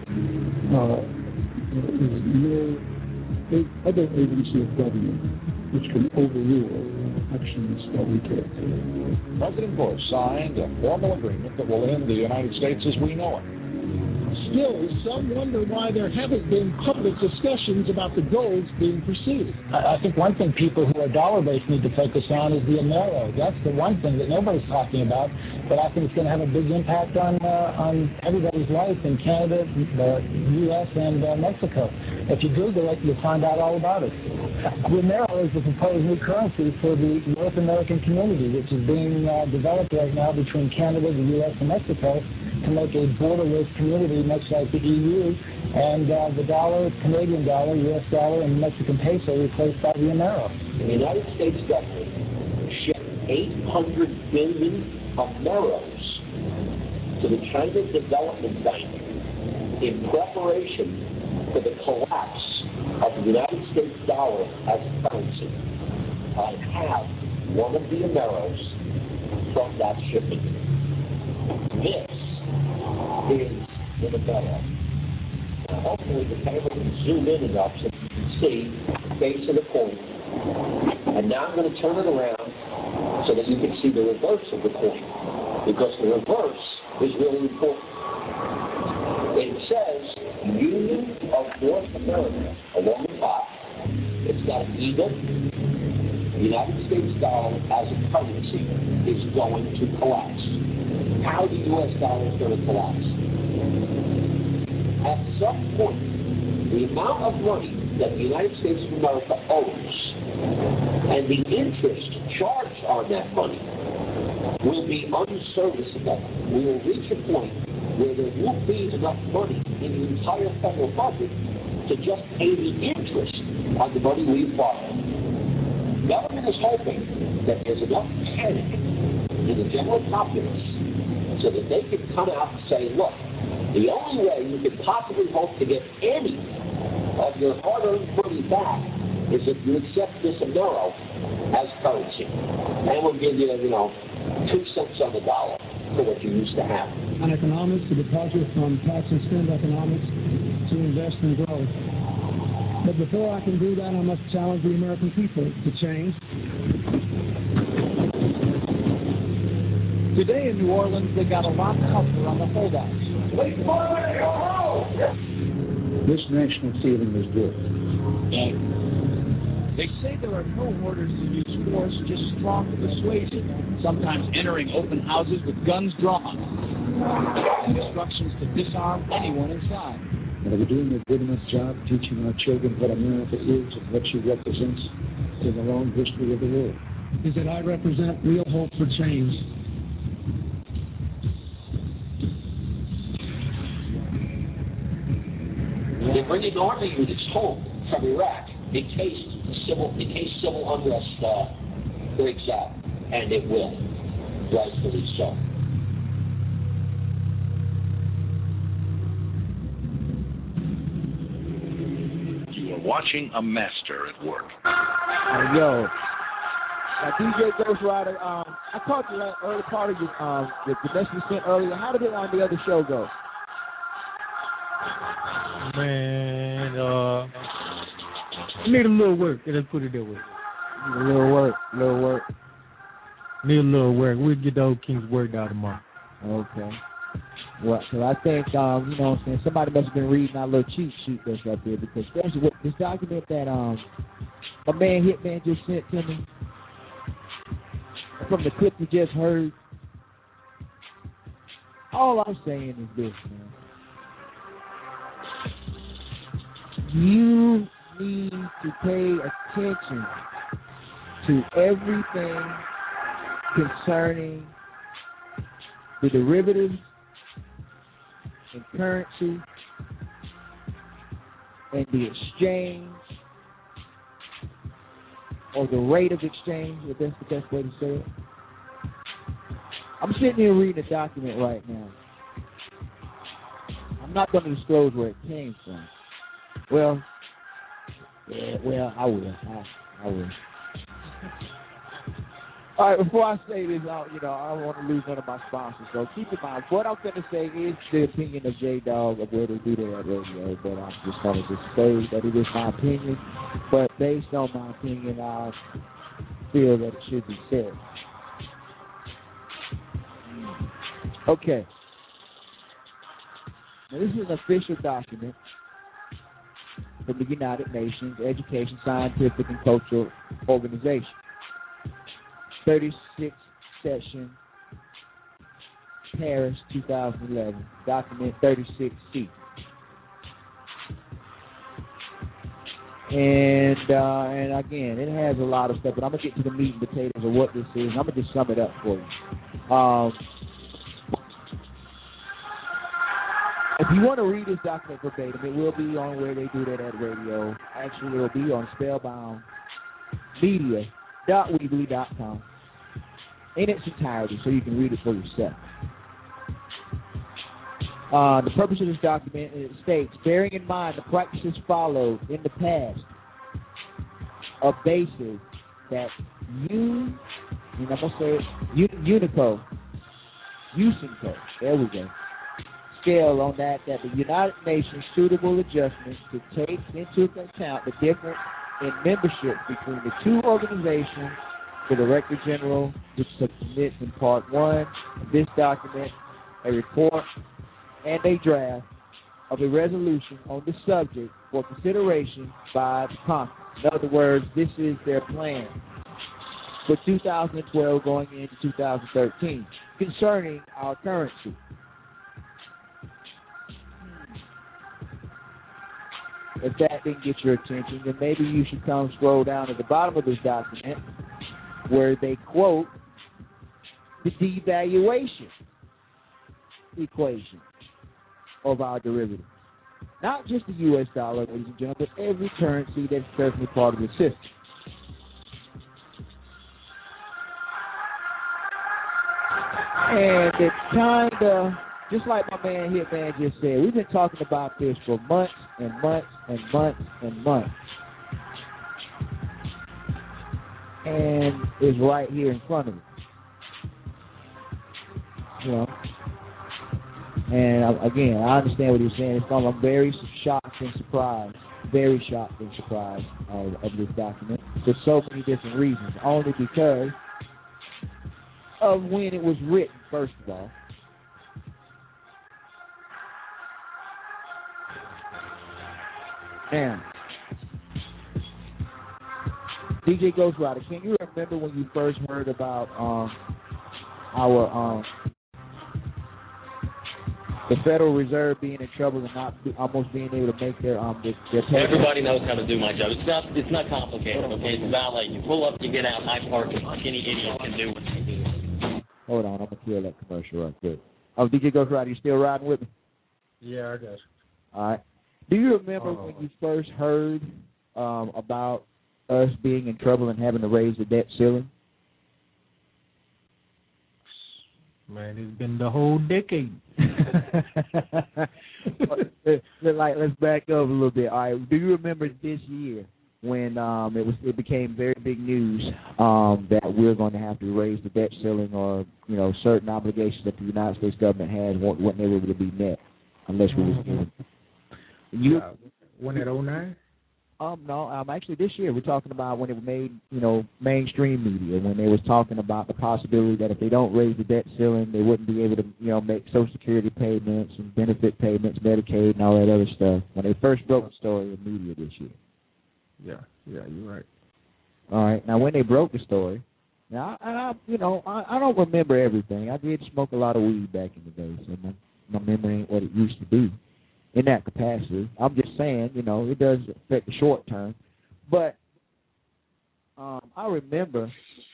there is no other agency of government which can overrule actions that we take. President Bush signed a formal agreement that will end the United States as we know it. Still, some wonder why there haven't been public discussions about the goals being pursued. I think one thing people who are dollar-based need to focus on is the Amero. That's the one thing that nobody's talking about, but I think it's going to have a big impact on everybody's life in Canada, the U.S., and Mexico. If you Google it, you'll find out all about it. The Amero is the proposed new currency for the North American community, which is being developed right now between Canada, the U.S., and Mexico to make a borderless community, much like the EU, and the dollar, Canadian dollar, U.S. dollar, and Mexican peso replaced by the Amero. The United States government shipped 800 billion Ameros to the China Development Bank in preparation for the collapse of the United States dollar as a currency. I have one of the Ameros from that shipment. This is the Amero. Now, hopefully the camera can zoom in enough so you can see the face of the coin. And now I'm going to turn it around so that you can see the reverse of the coin, because the reverse is really important. It says Union of North America along the top. It's got an eagle. The United States dollar as a currency is going to collapse. How the U.S. dollar is going to collapse? At some point, the amount of money that the United States of America owes and the interest charged on that money will be unserviceable. We will reach a point where there won't be enough money in the entire federal budget to just pay the interest on the money we borrow. Government is hoping that there's enough panic in the general populace so that they can come out and say, look, the only way you can possibly hope to get any of your hard-earned money back is if you accept this Amero as currency. And we'll give you, 2 cents on the dollar for what you used to have. On economics, to departure from tax and spend economics to invest and grow. But before I can do that, I must challenge the American people to change. Today in New Orleans, they got a lot tougher on the holdouts. This national feeling is good. They say there are no orders to use force, just strong persuasion, sometimes entering open houses with guns drawn. Instructions to disarm anyone inside. And are we doing a good enough job teaching our children what America is and what she represents? to the long history of the world is that I represent real hope for change. They bring in army units home from Iraq in case civil unrest breaks out, and it will, rightfully so. You are watching a master at work. Yo, DJ Ghost Rider, I caught the early part of the message you sent earlier. How did it on the other show go? Man, need a little work. Let's put it that way. Need a little work. Need a little work. We'll get the old Kings worked out tomorrow. Okay. Well, so I think, you know what I'm saying, somebody must have been reading our little cheat sheet that's up there, because especially with this document that my man Hitman just sent to me, from the clip you just heard, all I'm saying is this, man. You need to pay attention to everything concerning the derivatives and currency and the exchange or the rate of exchange, if that's the best way to say it. I'm sitting here reading a document right now. I'm not going to disclose where it came from. Well, I will. I will. All right, before I say this, I don't want to lose one of my sponsors. So keep in mind, what I'm going to say is the opinion of J-Dog of where they do that at radio. But I'm just going to say that it is my opinion. But based on my opinion, I feel that it should be said. Okay. Now, this is an official document from the United Nations Education, Scientific, and Cultural Organization. 36th session, Paris, 2011, document 36C. And again, it has a lot of stuff, but I'm going to get to the meat and potatoes of what this is. I'm going to just sum it up for you. If you want to read this document verbatim, it will be on where they do that at radio. Actually, it will be on spellboundmedia.weebly.com in its entirety, so you can read it for yourself. The purpose of this document, it states, bearing in mind the practices followed in the past of bases that USINCO, there we go, scale on that the United Nations suitable adjustments to take into account the difference in membership between the two organizations. The Director General, which submits in Part 1 of this document, a report and a draft of a resolution on the subject for consideration by the conference. In other words, this is their plan for 2012 going into 2013 concerning our currency. If that didn't get your attention, then maybe you should come scroll down at the bottom of this document where they quote the devaluation equation of our derivatives. Not just the U.S. dollar, ladies and gentlemen, but every currency that's certainly part of the system. And it's kind of, just like my man Hitman just said, we've been talking about this for months and months and months and months. And it's right here in front of us. You know? And again, I understand what he's saying. I'm very shocked and surprised of this document for so many different reasons. Only because of when it was written, first of all. Now, DJ Ghost Rider, can you remember when you first heard about our the Federal Reserve being in trouble and not almost being able to make their payments. Everybody knows how to do my job. It's not complicated. Okay, it's valet. You pull up, you get out. I park it. Any idiot can do what I do. Hold on, I'm gonna kill that commercial right quick. Oh, DJ Ghost Rider, you still riding with me? Yeah, I got you. All right. Do you remember when you first heard about us being in trouble and having to raise the debt ceiling? Man, it's been the whole decade. Let's back up a little bit. All right. Do you remember this year when it became very big news that we're going to have to raise the debt ceiling, or certain obligations that the United States government has weren't able to be met unless we was When at 09? No, actually this year we're talking about when it made, mainstream media, when they was talking about the possibility that if they don't raise the debt ceiling, they wouldn't be able to, make Social Security payments and benefit payments, Medicaid, and all that other stuff. When they first broke the story in media this year. Yeah, you're right. All right, now when they broke the story, now I don't remember everything. I did smoke a lot of weed back in the day, so my memory ain't what it used to be. In that capacity, I'm just saying, it does affect the short term. But I remember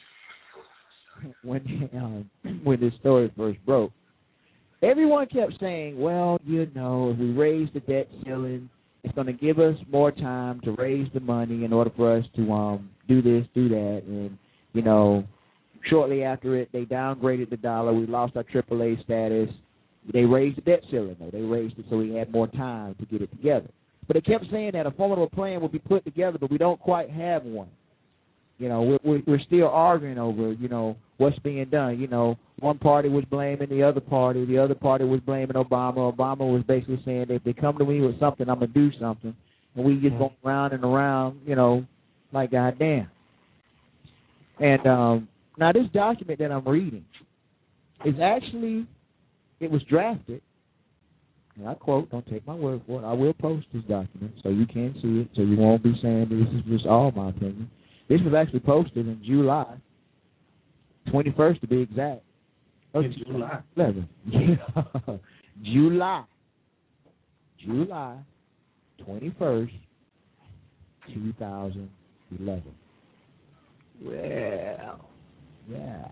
when this story first broke, everyone kept saying, well, if we raise the debt ceiling, it's going to give us more time to raise the money in order for us to do this, do that. And, shortly after it, they downgraded the dollar. We lost our AAA status. They raised the debt ceiling, though. They raised it so we had more time to get it together. But they kept saying that a formidable plan would be put together, but we don't quite have one. We're still arguing over, what's being done. One party was blaming the other party. The other party was blaming Obama. Obama was basically saying that if they come to me with something, I'm going to do something. And we just go round and around, like goddamn. And now this document that I'm reading is actually... It was drafted, and I quote, don't take my word for it, I will post this document so you can see it, so you won't be saying this is just all my opinion. This was actually posted in July 21st to be exact. July. 11. July 21st, 2011. Well, yeah.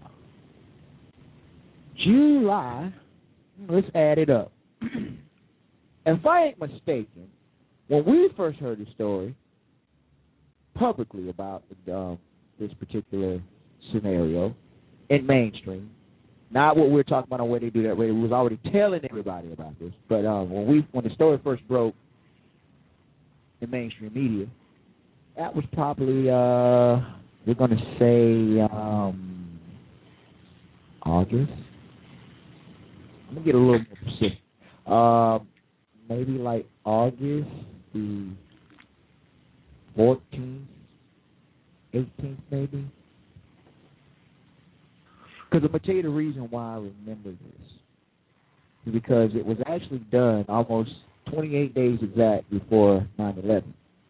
July... Let's add it up. If I ain't mistaken, when we first heard the story publicly about this particular scenario in mainstream, not what we're talking about on Where They Do That Radio, we was already telling everybody about this, but when the story first broke in mainstream media, that was probably, we're going to say August. I'm going to get a little more specific. Maybe like August the 14th, 18th maybe. Because I'm going to tell you the reason why I remember this. Is because it was actually done almost 28 days exact before 9/11.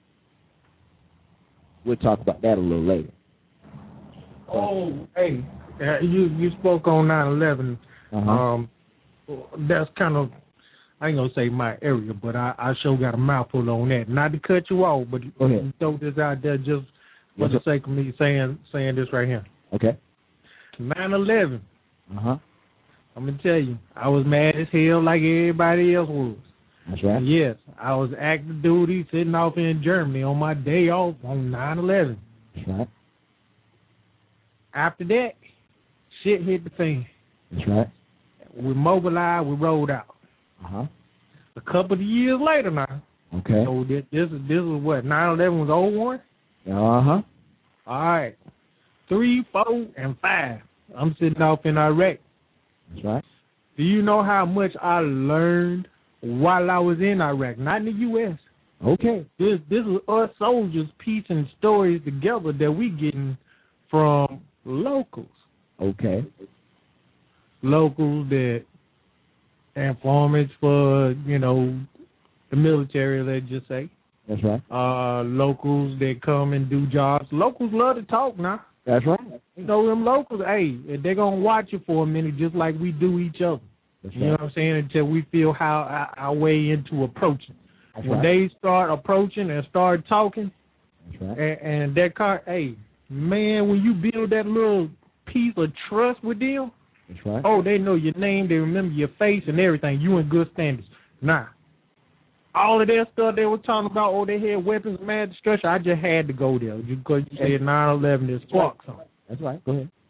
We'll talk about that a little later. Oh, hey, you spoke on 9/11. That's kind of, I ain't going to say my area, but I sure got a mouthful on that. Not to cut you off, but you throw this out there just for the sake of me saying this right here. Okay. 9/11. I'm going to tell you, I was mad as hell like everybody else was. That's right. Yes, I was active duty sitting off in Germany on my day off on 9/11. That's right. After that, shit hit the fan. That's right. We mobilized, we rolled out. A couple of years later now. Okay. So this is what, 9/11 was 01? All right. 3, 4, and 5. I'm sitting off in Iraq. That's right. Do you know how much I learned while I was in Iraq? Not in the U.S. Okay. This is us soldiers piecing stories together that we getting from locals. Okay. Locals that informants for, the military, let's just say. That's right. Locals that come and do jobs. Locals love to talk now. That's right. Them locals, hey, they're going to watch you for a minute just like we do each other. You know what I'm saying? Until we feel how our way into approaching. That's when right. they start approaching and start talking, That's right. and that car, hey, man, when you build that little piece of trust with them, That's right. oh, they know your name, they remember your face and everything. You in good standings. Nah. All of that stuff they were talking about, oh, they had weapons of mass destruction, I just had to go there because you said 9/11, there's sparks on. That's right. Go ahead.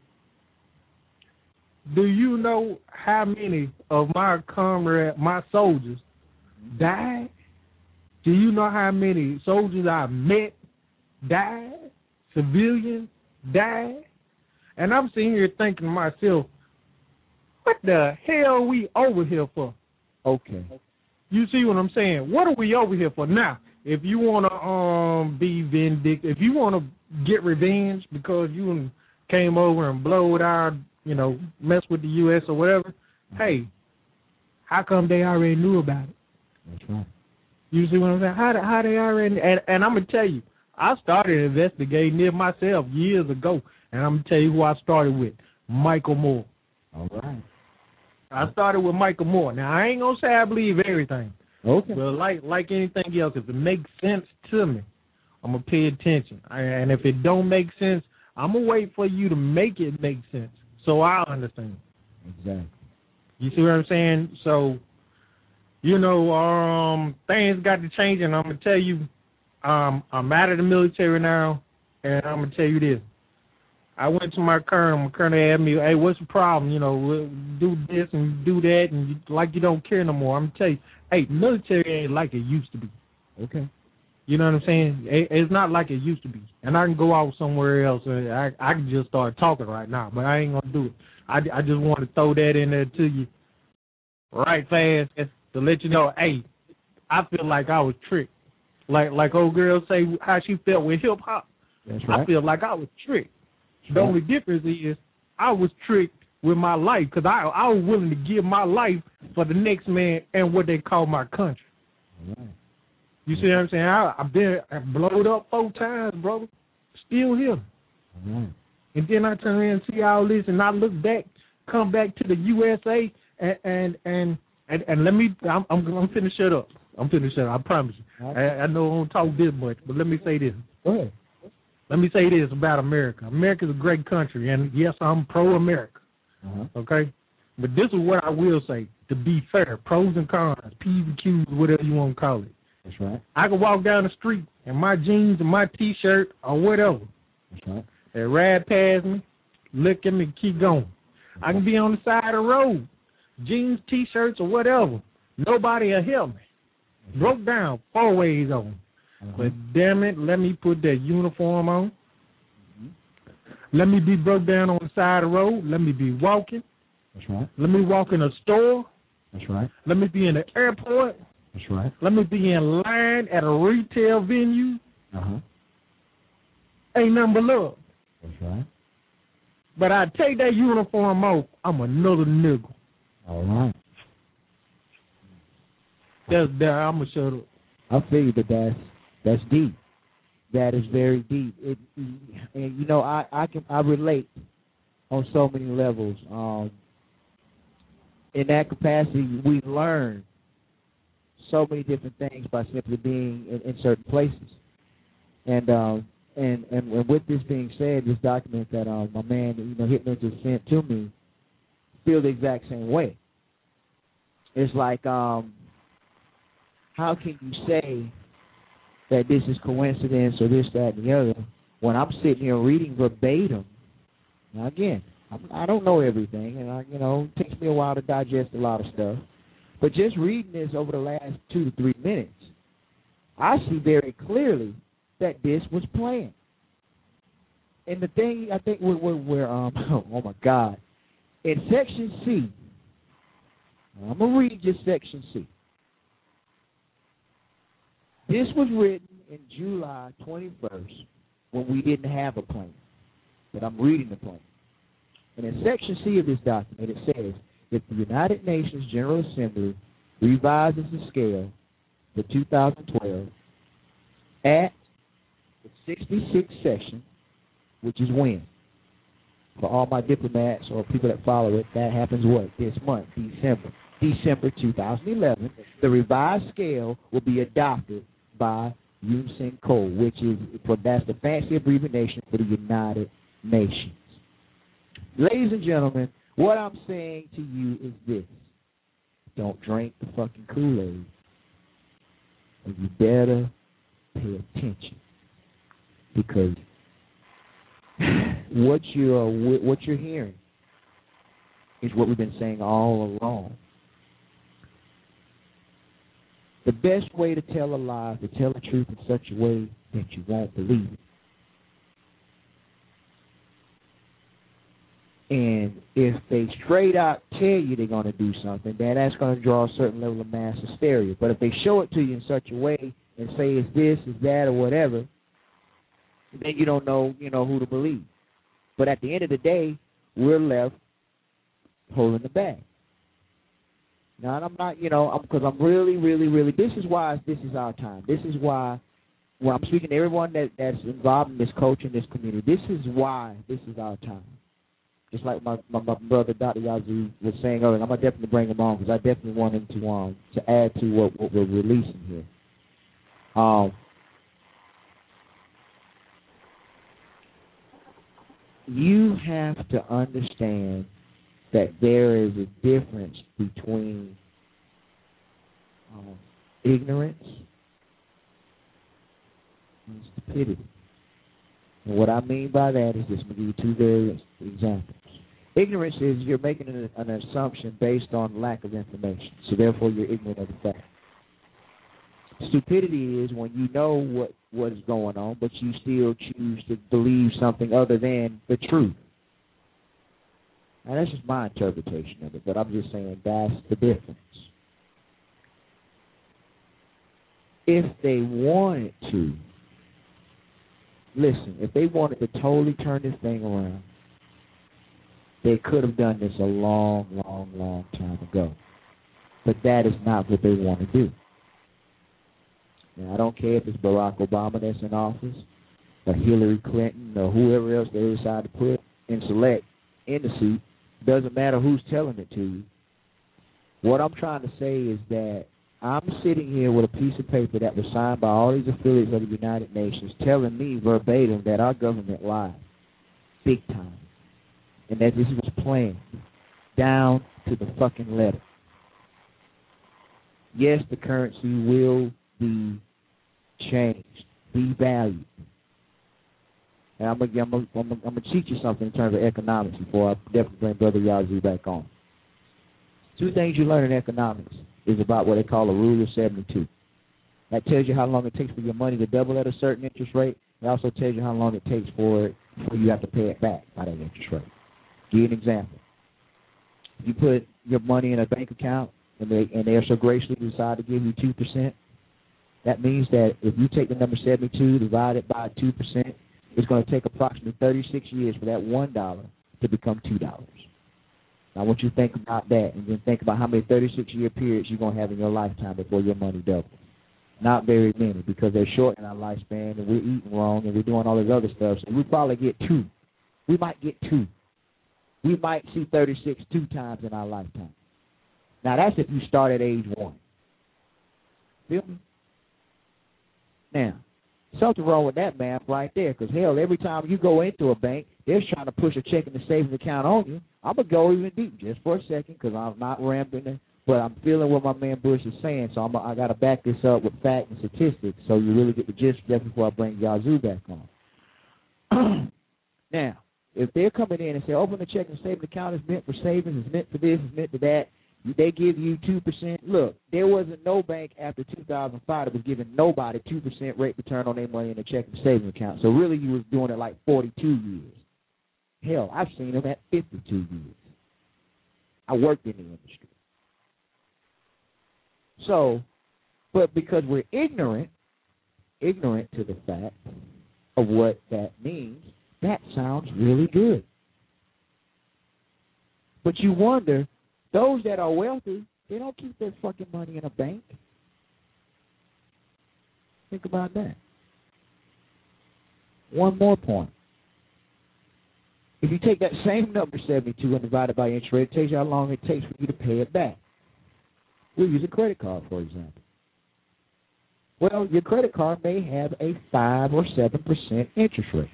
Do you know how many of my comrades, my soldiers, died? Do you know how many soldiers I met died? Civilians died? And I'm sitting here thinking to myself, what the hell are we over here for? Okay. You see what I'm saying? What are we over here for? Now, if you want to be vindictive, if you want to get revenge because you came over and blowed our, mess with the U.S. or whatever, hey, how come they already knew about it? That's right. You see what I'm saying? How they already, and I'm going to tell you, I started investigating it myself years ago, and I'm going to tell you who I started with, Michael Moore. All right. I started with Michael Moore. Now, I ain't going to say I believe everything. Okay. But like anything else, if it makes sense to me, I'm going to pay attention. And if it don't make sense, I'm going to wait for you to make it make sense so I'll understand. Exactly. You see what I'm saying? So, things got to change, and I'm going to tell you, I'm out of the military now, and I'm going to tell you this. I went to my colonel. My colonel asked me, hey, what's the problem? Do this and do that, and you don't care no more. I'm going to tell you, hey, military ain't like it used to be. Okay. You know what I'm saying? It's not like it used to be. And I can go out somewhere else, and I can just start talking right now, but I ain't going to do it. I just want to throw that in there to you right fast to let you know, hey, I feel like I was tricked. Like old girl say how she felt with hip-hop. That's right. I feel like I was tricked. The only difference is I was tricked with my life because I was willing to give my life for the next man and what they call my country. Right. You see what I'm saying? I've been blowed up 4 times, brother. Still here. Right. And then I turn around and see all this, and I look back, come back to the USA, and let me. I'm finna shut up. I'm finna shut up. I promise you. I know I don't talk this much, but let me say this. Go ahead. Let me say this about America. America's a great country, and yes, I'm pro-America. Okay? But this is what I will say, to be fair, pros and cons, P's and Q's, whatever you want to call it. That's right. I can walk down the street in my jeans and my T-shirt or whatever. That's right. They ride past me, look at me, keep going. I can be on the side of the road, jeans, T-shirts, or whatever. Nobody will help me. Broke down 4 ways on. But damn it, let me put that uniform on. Let me be broke down on the side of the road. Let me be walking. That's right. Let me walk in a store. That's right. Let me be in the airport. That's right. Let me be in line at a retail venue. Ain't nothing but love. That's right. But I take that uniform off, I'm another nigga. All right. I'm going to shut up. I feel you, but that's deep. That is very deep. And I relate on so many levels. In that capacity, we learn so many different things by simply being in certain places. And with this being said, this document that my man, Hitler just sent to me, feel the exact same way. It's like, how can you say that this is coincidence or this, that, and the other when I'm sitting here reading verbatim? Now, again, I don't know everything, and it takes me a while to digest a lot of stuff. But just reading this over the last 2 to 3 minutes, I see very clearly that this was planned. And the thing, I think we're oh my God, in Section C, I'm going to read just Section C. This was written in July 21st when we didn't have a plan. But I'm reading the plan. And in Section C of this document, it says, if the United Nations General Assembly revises the scale for 2012 at the 66th session, which is when? For all my diplomats or people that follow it, that happens what? This month, December 2011. The revised scale will be adopted by UNCOL, which that's the fancy abbreviation for the United Nations. Ladies and gentlemen, what I'm saying to you is this. Don't drink the fucking Kool-Aid. And you better pay attention. Because what you're hearing is what we've been saying all along. The best way to tell a lie is to tell the truth in such a way that you won't believe it. And if they straight out tell you they're going to do something, then that's going to draw a certain level of mass hysteria. But if they show it to you in such a way and say it's this, it's that, or whatever, then you don't know, who to believe. But at the end of the day, we're left holding the bag. Now, and I'm not, because I'm really, really, really, this is why this is our time. This is why, when I'm speaking to everyone that's involved in this culture, in this community, this is why this is our time. Just like my brother, Dr. Yazoo, was saying earlier, I'm going to definitely bring him on because I definitely want him to add to what we're releasing here. You have to understand that there is a difference between ignorance and stupidity. And what I mean by that is this. I'm going to give you two various examples. Ignorance is you're making an assumption based on lack of information, so therefore you're ignorant of the fact. Stupidity is when you know what is going on, but you still choose to believe something other than the truth. Now, that's just my interpretation of it, but I'm just saying that's the difference. If they wanted to, listen, if they wanted to totally turn this thing around, they could have done this a long, long, long time ago. But that is not what they want to do. Now, I don't care if it's Barack Obama that's in office, or Hillary Clinton, or whoever else they decide to put and select in the seat. Doesn't matter who's telling it to you. What I'm trying to say is that I'm sitting here with a piece of paper that was signed by all these affiliates of the United Nations telling me verbatim that our government lied big time and that this was planned down to the fucking letter. Yes, the currency will be changed, devalued. And I'm gonna teach you something in terms of economics before I definitely bring Brother Yazoo back on. Two things you learn in economics is about what they call a rule of 72. That tells you how long it takes for your money to double at a certain interest rate. It also tells you how long it takes for you have to pay it back by that interest rate. Give you an example. You put your money in a bank account and they are so graciously decide to give you 2%. That means that if you take the number 72 divided by 2%, it's going to take approximately 36 years for that $1 to become $2. Now, I want you to think about that and then think about how many 36-year periods you're going to have in your lifetime before your money doubles. Not very many, because they're shortening our lifespan and we're eating wrong and we're doing all this other stuff. So we probably get 2. We might get 2. We might see 36 2 times in our lifetime. Now, that's if you start at age 1. Feel me? Now, something wrong with that math right there, because, hell, every time you go into a bank, they're trying to push a checking and savings account on you. I'm going to go even deep just for a second because I'm not rambling, but I'm feeling what my man Bush is saying, so I got to back this up with facts and statistics so you really get the gist just before I bring Yazoo back on. Now, if they're coming in and say, open a checking and savings account, it's meant for savings, it's meant for this, it's meant for that, they give you 2%. Look, there wasn't no bank after 2005 that was giving nobody 2% rate return on their money in a checking and savings account. So really you was doing it like 42 years. Hell, I've seen them at 52 years. I worked in the industry. So, but because we're ignorant to the fact of what that means, that sounds really good. But you wonder, those that are wealthy, they don't keep their fucking money in a bank. Think about that. One more point. If you take that same number, 72, and divide it by interest rate, it tells you how long it takes for you to pay it back. We'll use a credit card, for example. Well, your credit card may have a 5 or 7% interest rate.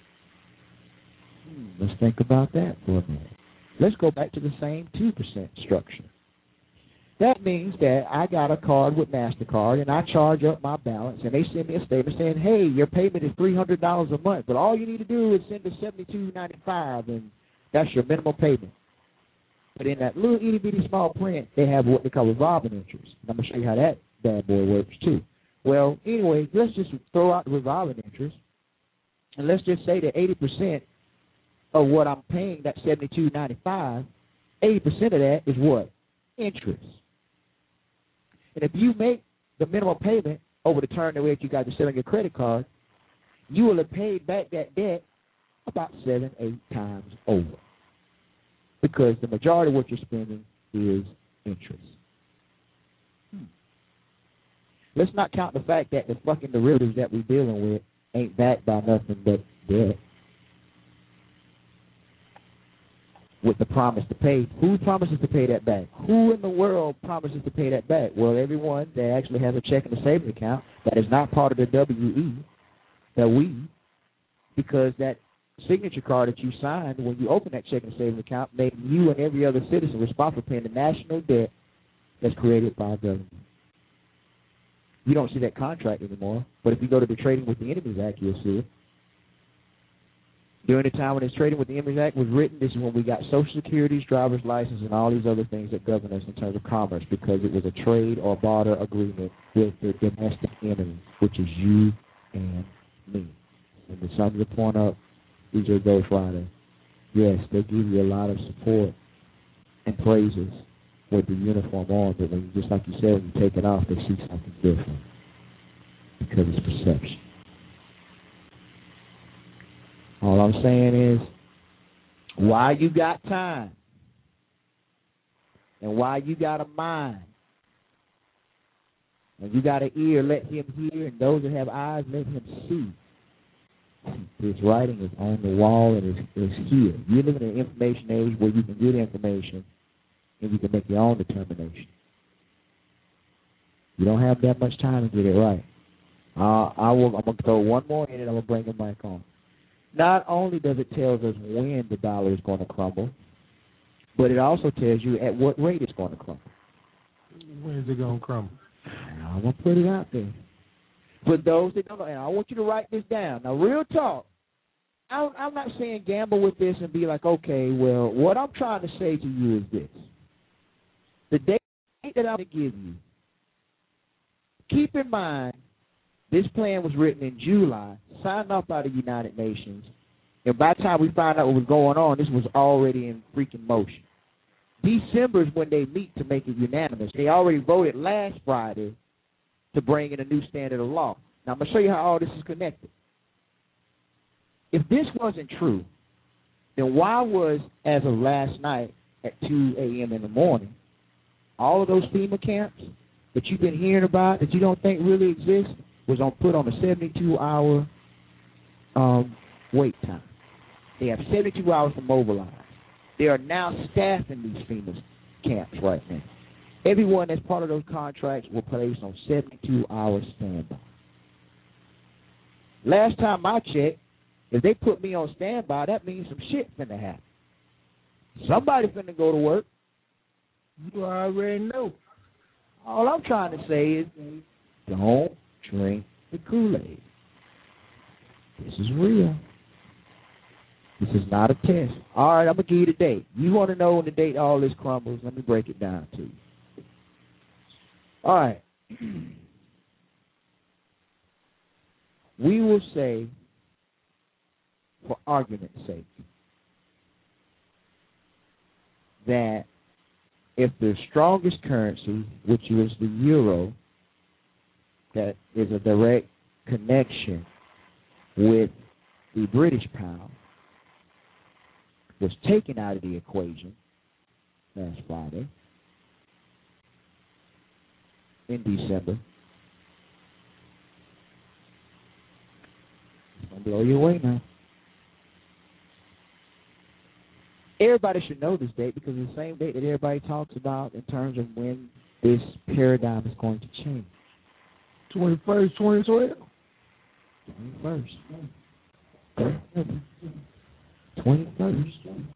Let's think about that for a minute. Let's go back to the same 2% structure. That means that I got a card with MasterCard, and I charge up my balance, and they send me a statement saying, hey, your payment is $300 a month, but all you need to do is send us $72.95, and that's your minimum payment. But in that little itty-bitty small print, they have what they call revolving interest. And I'm going to show you how that bad boy works, too. Well, anyway, let's just throw out the revolving interest, and let's just say that 80% of what I'm paying, that $72.95, 80% of that is what? Interest. And if you make the minimum payment over the term that you guys are selling your credit card, you will have paid back that debt about 7-8 times over. Because the majority of what you're spending is interest. Let's not count the fact that the fucking derivatives that we're dealing with ain't backed by nothing but debt. With the promise to pay. Who promises to pay that back? Who in the world promises to pay that back? Well, everyone that actually has a checking and savings account that is not part of the WE, because that signature card that you signed when you open that checking and savings account made you and every other citizen responsible for paying the national debt that's created by government. You don't see that contract anymore, but if you go to the Trading with the Enemies Act, you'll see it. During the time when this Trading with the Enemies Act was written, this is when we got Social Security's driver's license and all these other things that govern us in terms of commerce, because it was a trade or barter agreement with the domestic enemy, which is you and me. And to sum the point up, DJ Ghost Rider, yes, they give you a lot of support and praises with the uniform on, but when, just like you said, when you take it off, they see something different because it's perception. All I'm saying is, while you got time and while you got a mind and you got an ear, let him hear, and those that have eyes, let him see. His writing is on the wall and is here. You live in an information age where you can get information and you can make your own determination. You don't have that much time to get it right. I'm going to throw one more in and I'm going to bring him back on. Not only does it tell us when the dollar is going to crumble, but it also tells you at what rate it's going to crumble. When is it going to crumble? I'm going to put it out there. For those that don't know, and I want you to write this down. Now, real talk, I'm not saying gamble with this and be like, okay, well, what I'm trying to say to you is this. The date that I'm going to give you, keep in mind, this plan was written in July, signed off by the United Nations, and by the time we found out what was going on, this was already in freaking motion. December is when they meet to make it unanimous. They already voted last Friday to bring in a new standard of law. Now, I'm going to show you how all this is connected. If this wasn't true, then why was, as of last night at 2 a.m. in the morning, all of those FEMA camps that you've been hearing about that you don't think really exist was put on a 72-hour wait time. They have 72 hours to mobilize. They are now staffing these FEMA camps right now. Everyone that's part of those contracts were placed on 72-hour standby. Last time I checked, if they put me on standby, that means some shit finna happen. Somebody finna go to work. You already know. All I'm trying to say is, don't drink the Kool-Aid. This is real. This is not a test. All right, I'm going to give you the date. You want to know when the date all this crumbles? Let me break it down to you. All right. We will say, for argument's sake, that if the strongest currency, which is the euro, that is a direct connection with the British pound, was taken out of the equation last Friday in December. It's going to blow you away now. Everybody should know this date because it's the same date that everybody talks about in terms of when this paradigm is going to change. 21st, 2012? 21st,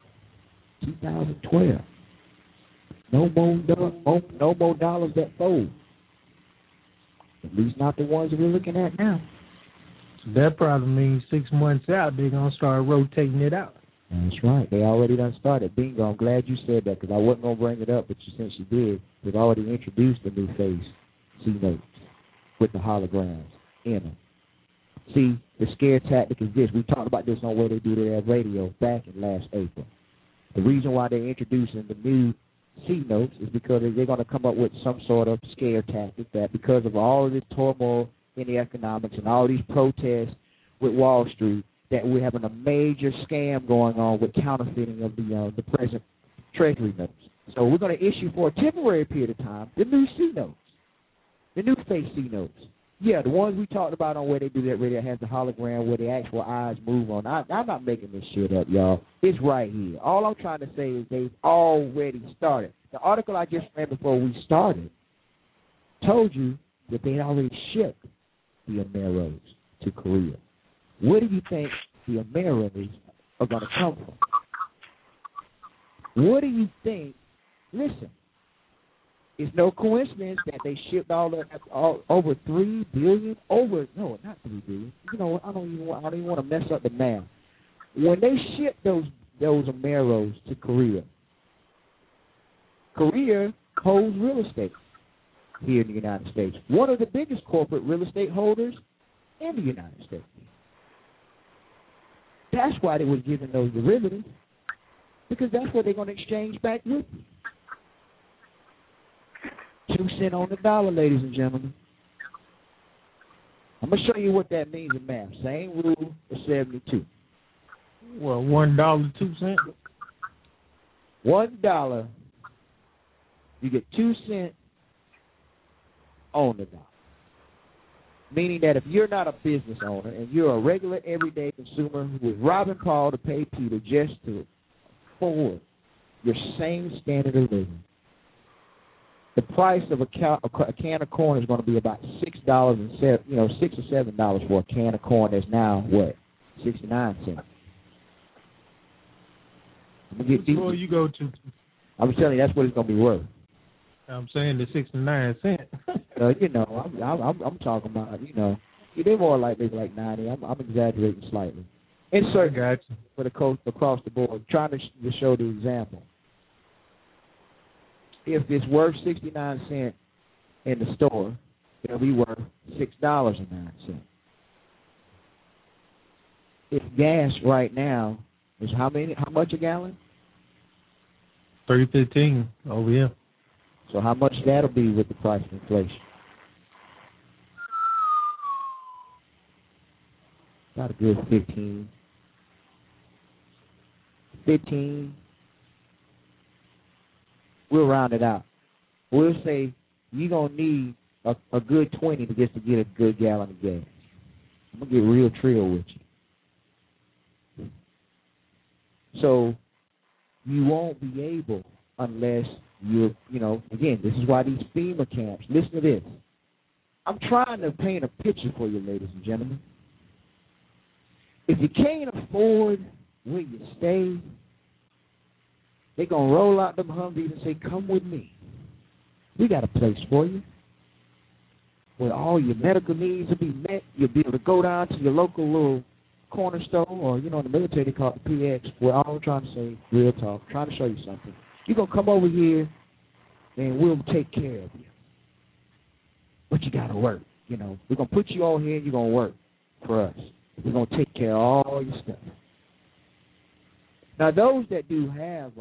2012. No more dollars that fold. At least not the ones that we're looking at now. So that probably means 6 months out, they're going to start rotating it out. That's right. They already done started. Bingo. I'm glad you said that because I wasn't going to bring it up, but since you did, they've already introduced the new face C-notes with the holograms in them. See, the scare tactic is this. We talked about this on Where They Do That Radio back in last April. The reason why they're introducing the new C-notes is because they're going to come up with some sort of scare tactic that because of all of this turmoil in the economics and all these protests with Wall Street, that we're having a major scam going on with counterfeiting of the present Treasury notes. So we're going to issue for a temporary period of time the new C-notes, the new face C-notes. Yeah, the ones we talked about on Where They Do That Radio has the hologram where the actual eyes move on. I'm not making this shit up, y'all. It's right here. All I'm trying to say is they've already started. The article I just read before we started told you that they had already shipped the Ameros to Korea. Where do you think the Ameros are going to come from? What do you think? Listen. It's no coincidence that they shipped over 3 billion. No, not 3 billion. You know, I don't even want to mess up the math. When they shipped those Ameros to Korea holds real estate here in the United States. One of the biggest corporate real estate holders in the United States. That's why they was giving those derivatives, because that's what they're going to exchange back with you. 2 cents on the dollar, ladies and gentlemen. I'm going to show you what that means in math. Same rule for 72. Well, $1, 2 cents? $1, you get 2 cents on the dollar. Meaning that if you're not a business owner and you're a regular, everyday consumer who is robbing Paul to pay Peter just to afford your same standard of living, the price of a can of corn is going to be about $6 and $6 or $7 for a can of corn. That's now what, 69 cents. I'm gonna get deep. You go to. I'm telling you, that's what it's going to be worth. I'm saying the 69 cents. I'm talking about, they're more like 90. I'm exaggerating slightly. Insert for the coast across the board, trying to show the example. If it's worth 69 cents in the store, it'll be worth $6.09. If gas right now is how much a gallon? $3.15 over here. So how much that'll be with the price of inflation? About a good 15. We'll round it out. We'll say you're going to need a good 20 to get a good gallon of gas. I'm going to get real trill with you. So you won't be able unless you're, again, this is why these FEMA camps, listen to this. I'm trying to paint a picture for you, ladies and gentlemen. If you can't afford where you stay, they're going to roll out them Humvees and say, come with me. We got a place for you where all your medical needs will be met. You'll be able to go down to your local little corner store, or, in the military they call it the PX. We're all trying to say real talk, trying to show you something. You're going to come over here and we'll take care of you. But you got to work. We're going to put you all here and you're going to work for us. We're going to take care of all your stuff. Now, those that do have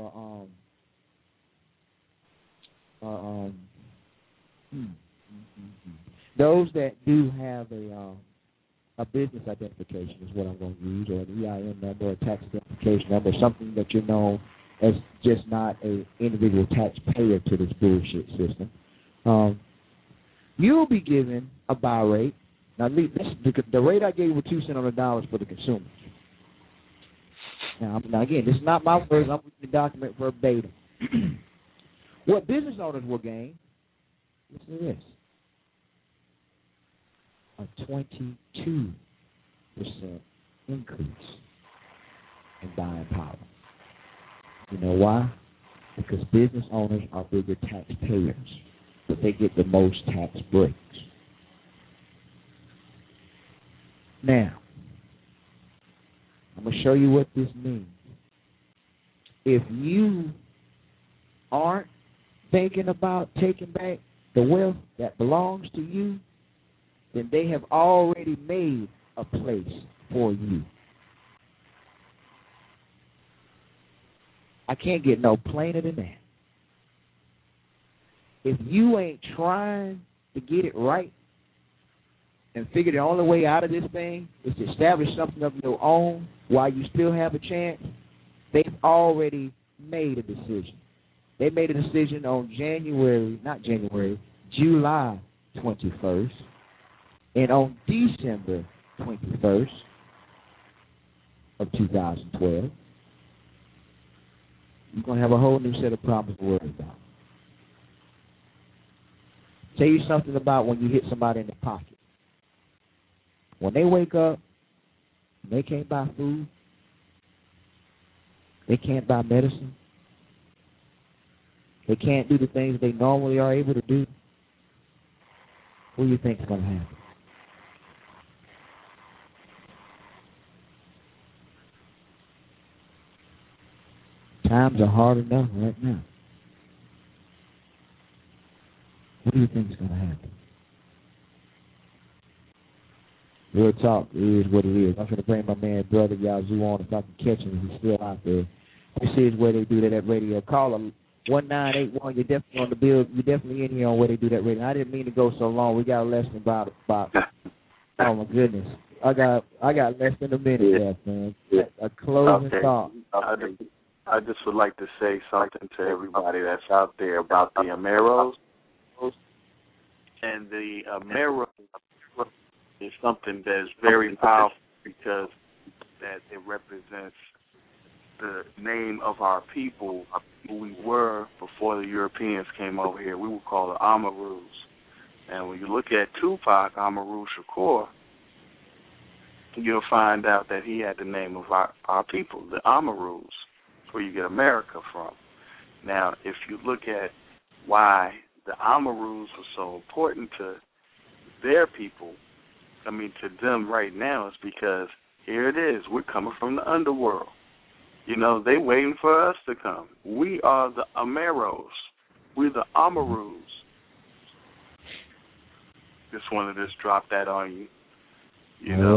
those that do have a business identification is what I'm going to use, or an EIN number, or a tax identification number, something that you're known as just not an individual taxpayer to this bullshit system. You'll be given a buy rate. Now, the rate I gave you was 2 cents on the dollar for the consumer. Now again, this is not my words. I'm reading the document verbatim. What business owners will gain, listen to this, a 22% increase in buying power. You know why? Because business owners are bigger taxpayers, but they get the most tax breaks. Now, I'm going to show you what this means. If you aren't thinking about taking back the wealth that belongs to you, then they have already made a place for you. I can't get no plainer than that. If you ain't trying to get it right and figure the only way out of this thing is to establish something of your own while you still have a chance, they've already made a decision. They made a decision on July 21st, and on December 21st of 2012, you're going to have a whole new set of problems to worry about. Tell you something about when you hit somebody in the pocket. When they wake up, they can't buy food, they can't buy medicine, they can't do the things they normally are able to do, what do you think is going to happen? Times are hard enough right now. What do you think is going to happen? Real talk, it is what it is. I'm going to bring my man, brother Yazoo, on if I can catch him. He's still out there. This is where they do that at radio. Call him 1981. You're definitely on the bill. You're definitely in here on where they do that radio. I didn't mean to go so long. We got less than about oh my goodness. I got less than a minute left, man. A closing thought. I just would like to say something to everybody that's out there about the Ameros. And the Amero is something that is very powerful because that it represents the name of our people, who we were before the Europeans came over here. We were called the Amarus. And when you look at Tupac Amaru Shakur, you'll find out that he had the name of our people, the Amarus. That's where you get America from. Now, if you look at why the Amarus are so important to their people, to them right now, is because here it is. We're coming from the underworld. They waiting for us to come. We are the Ameros. We're the Amarus. Just wanted to drop that on you.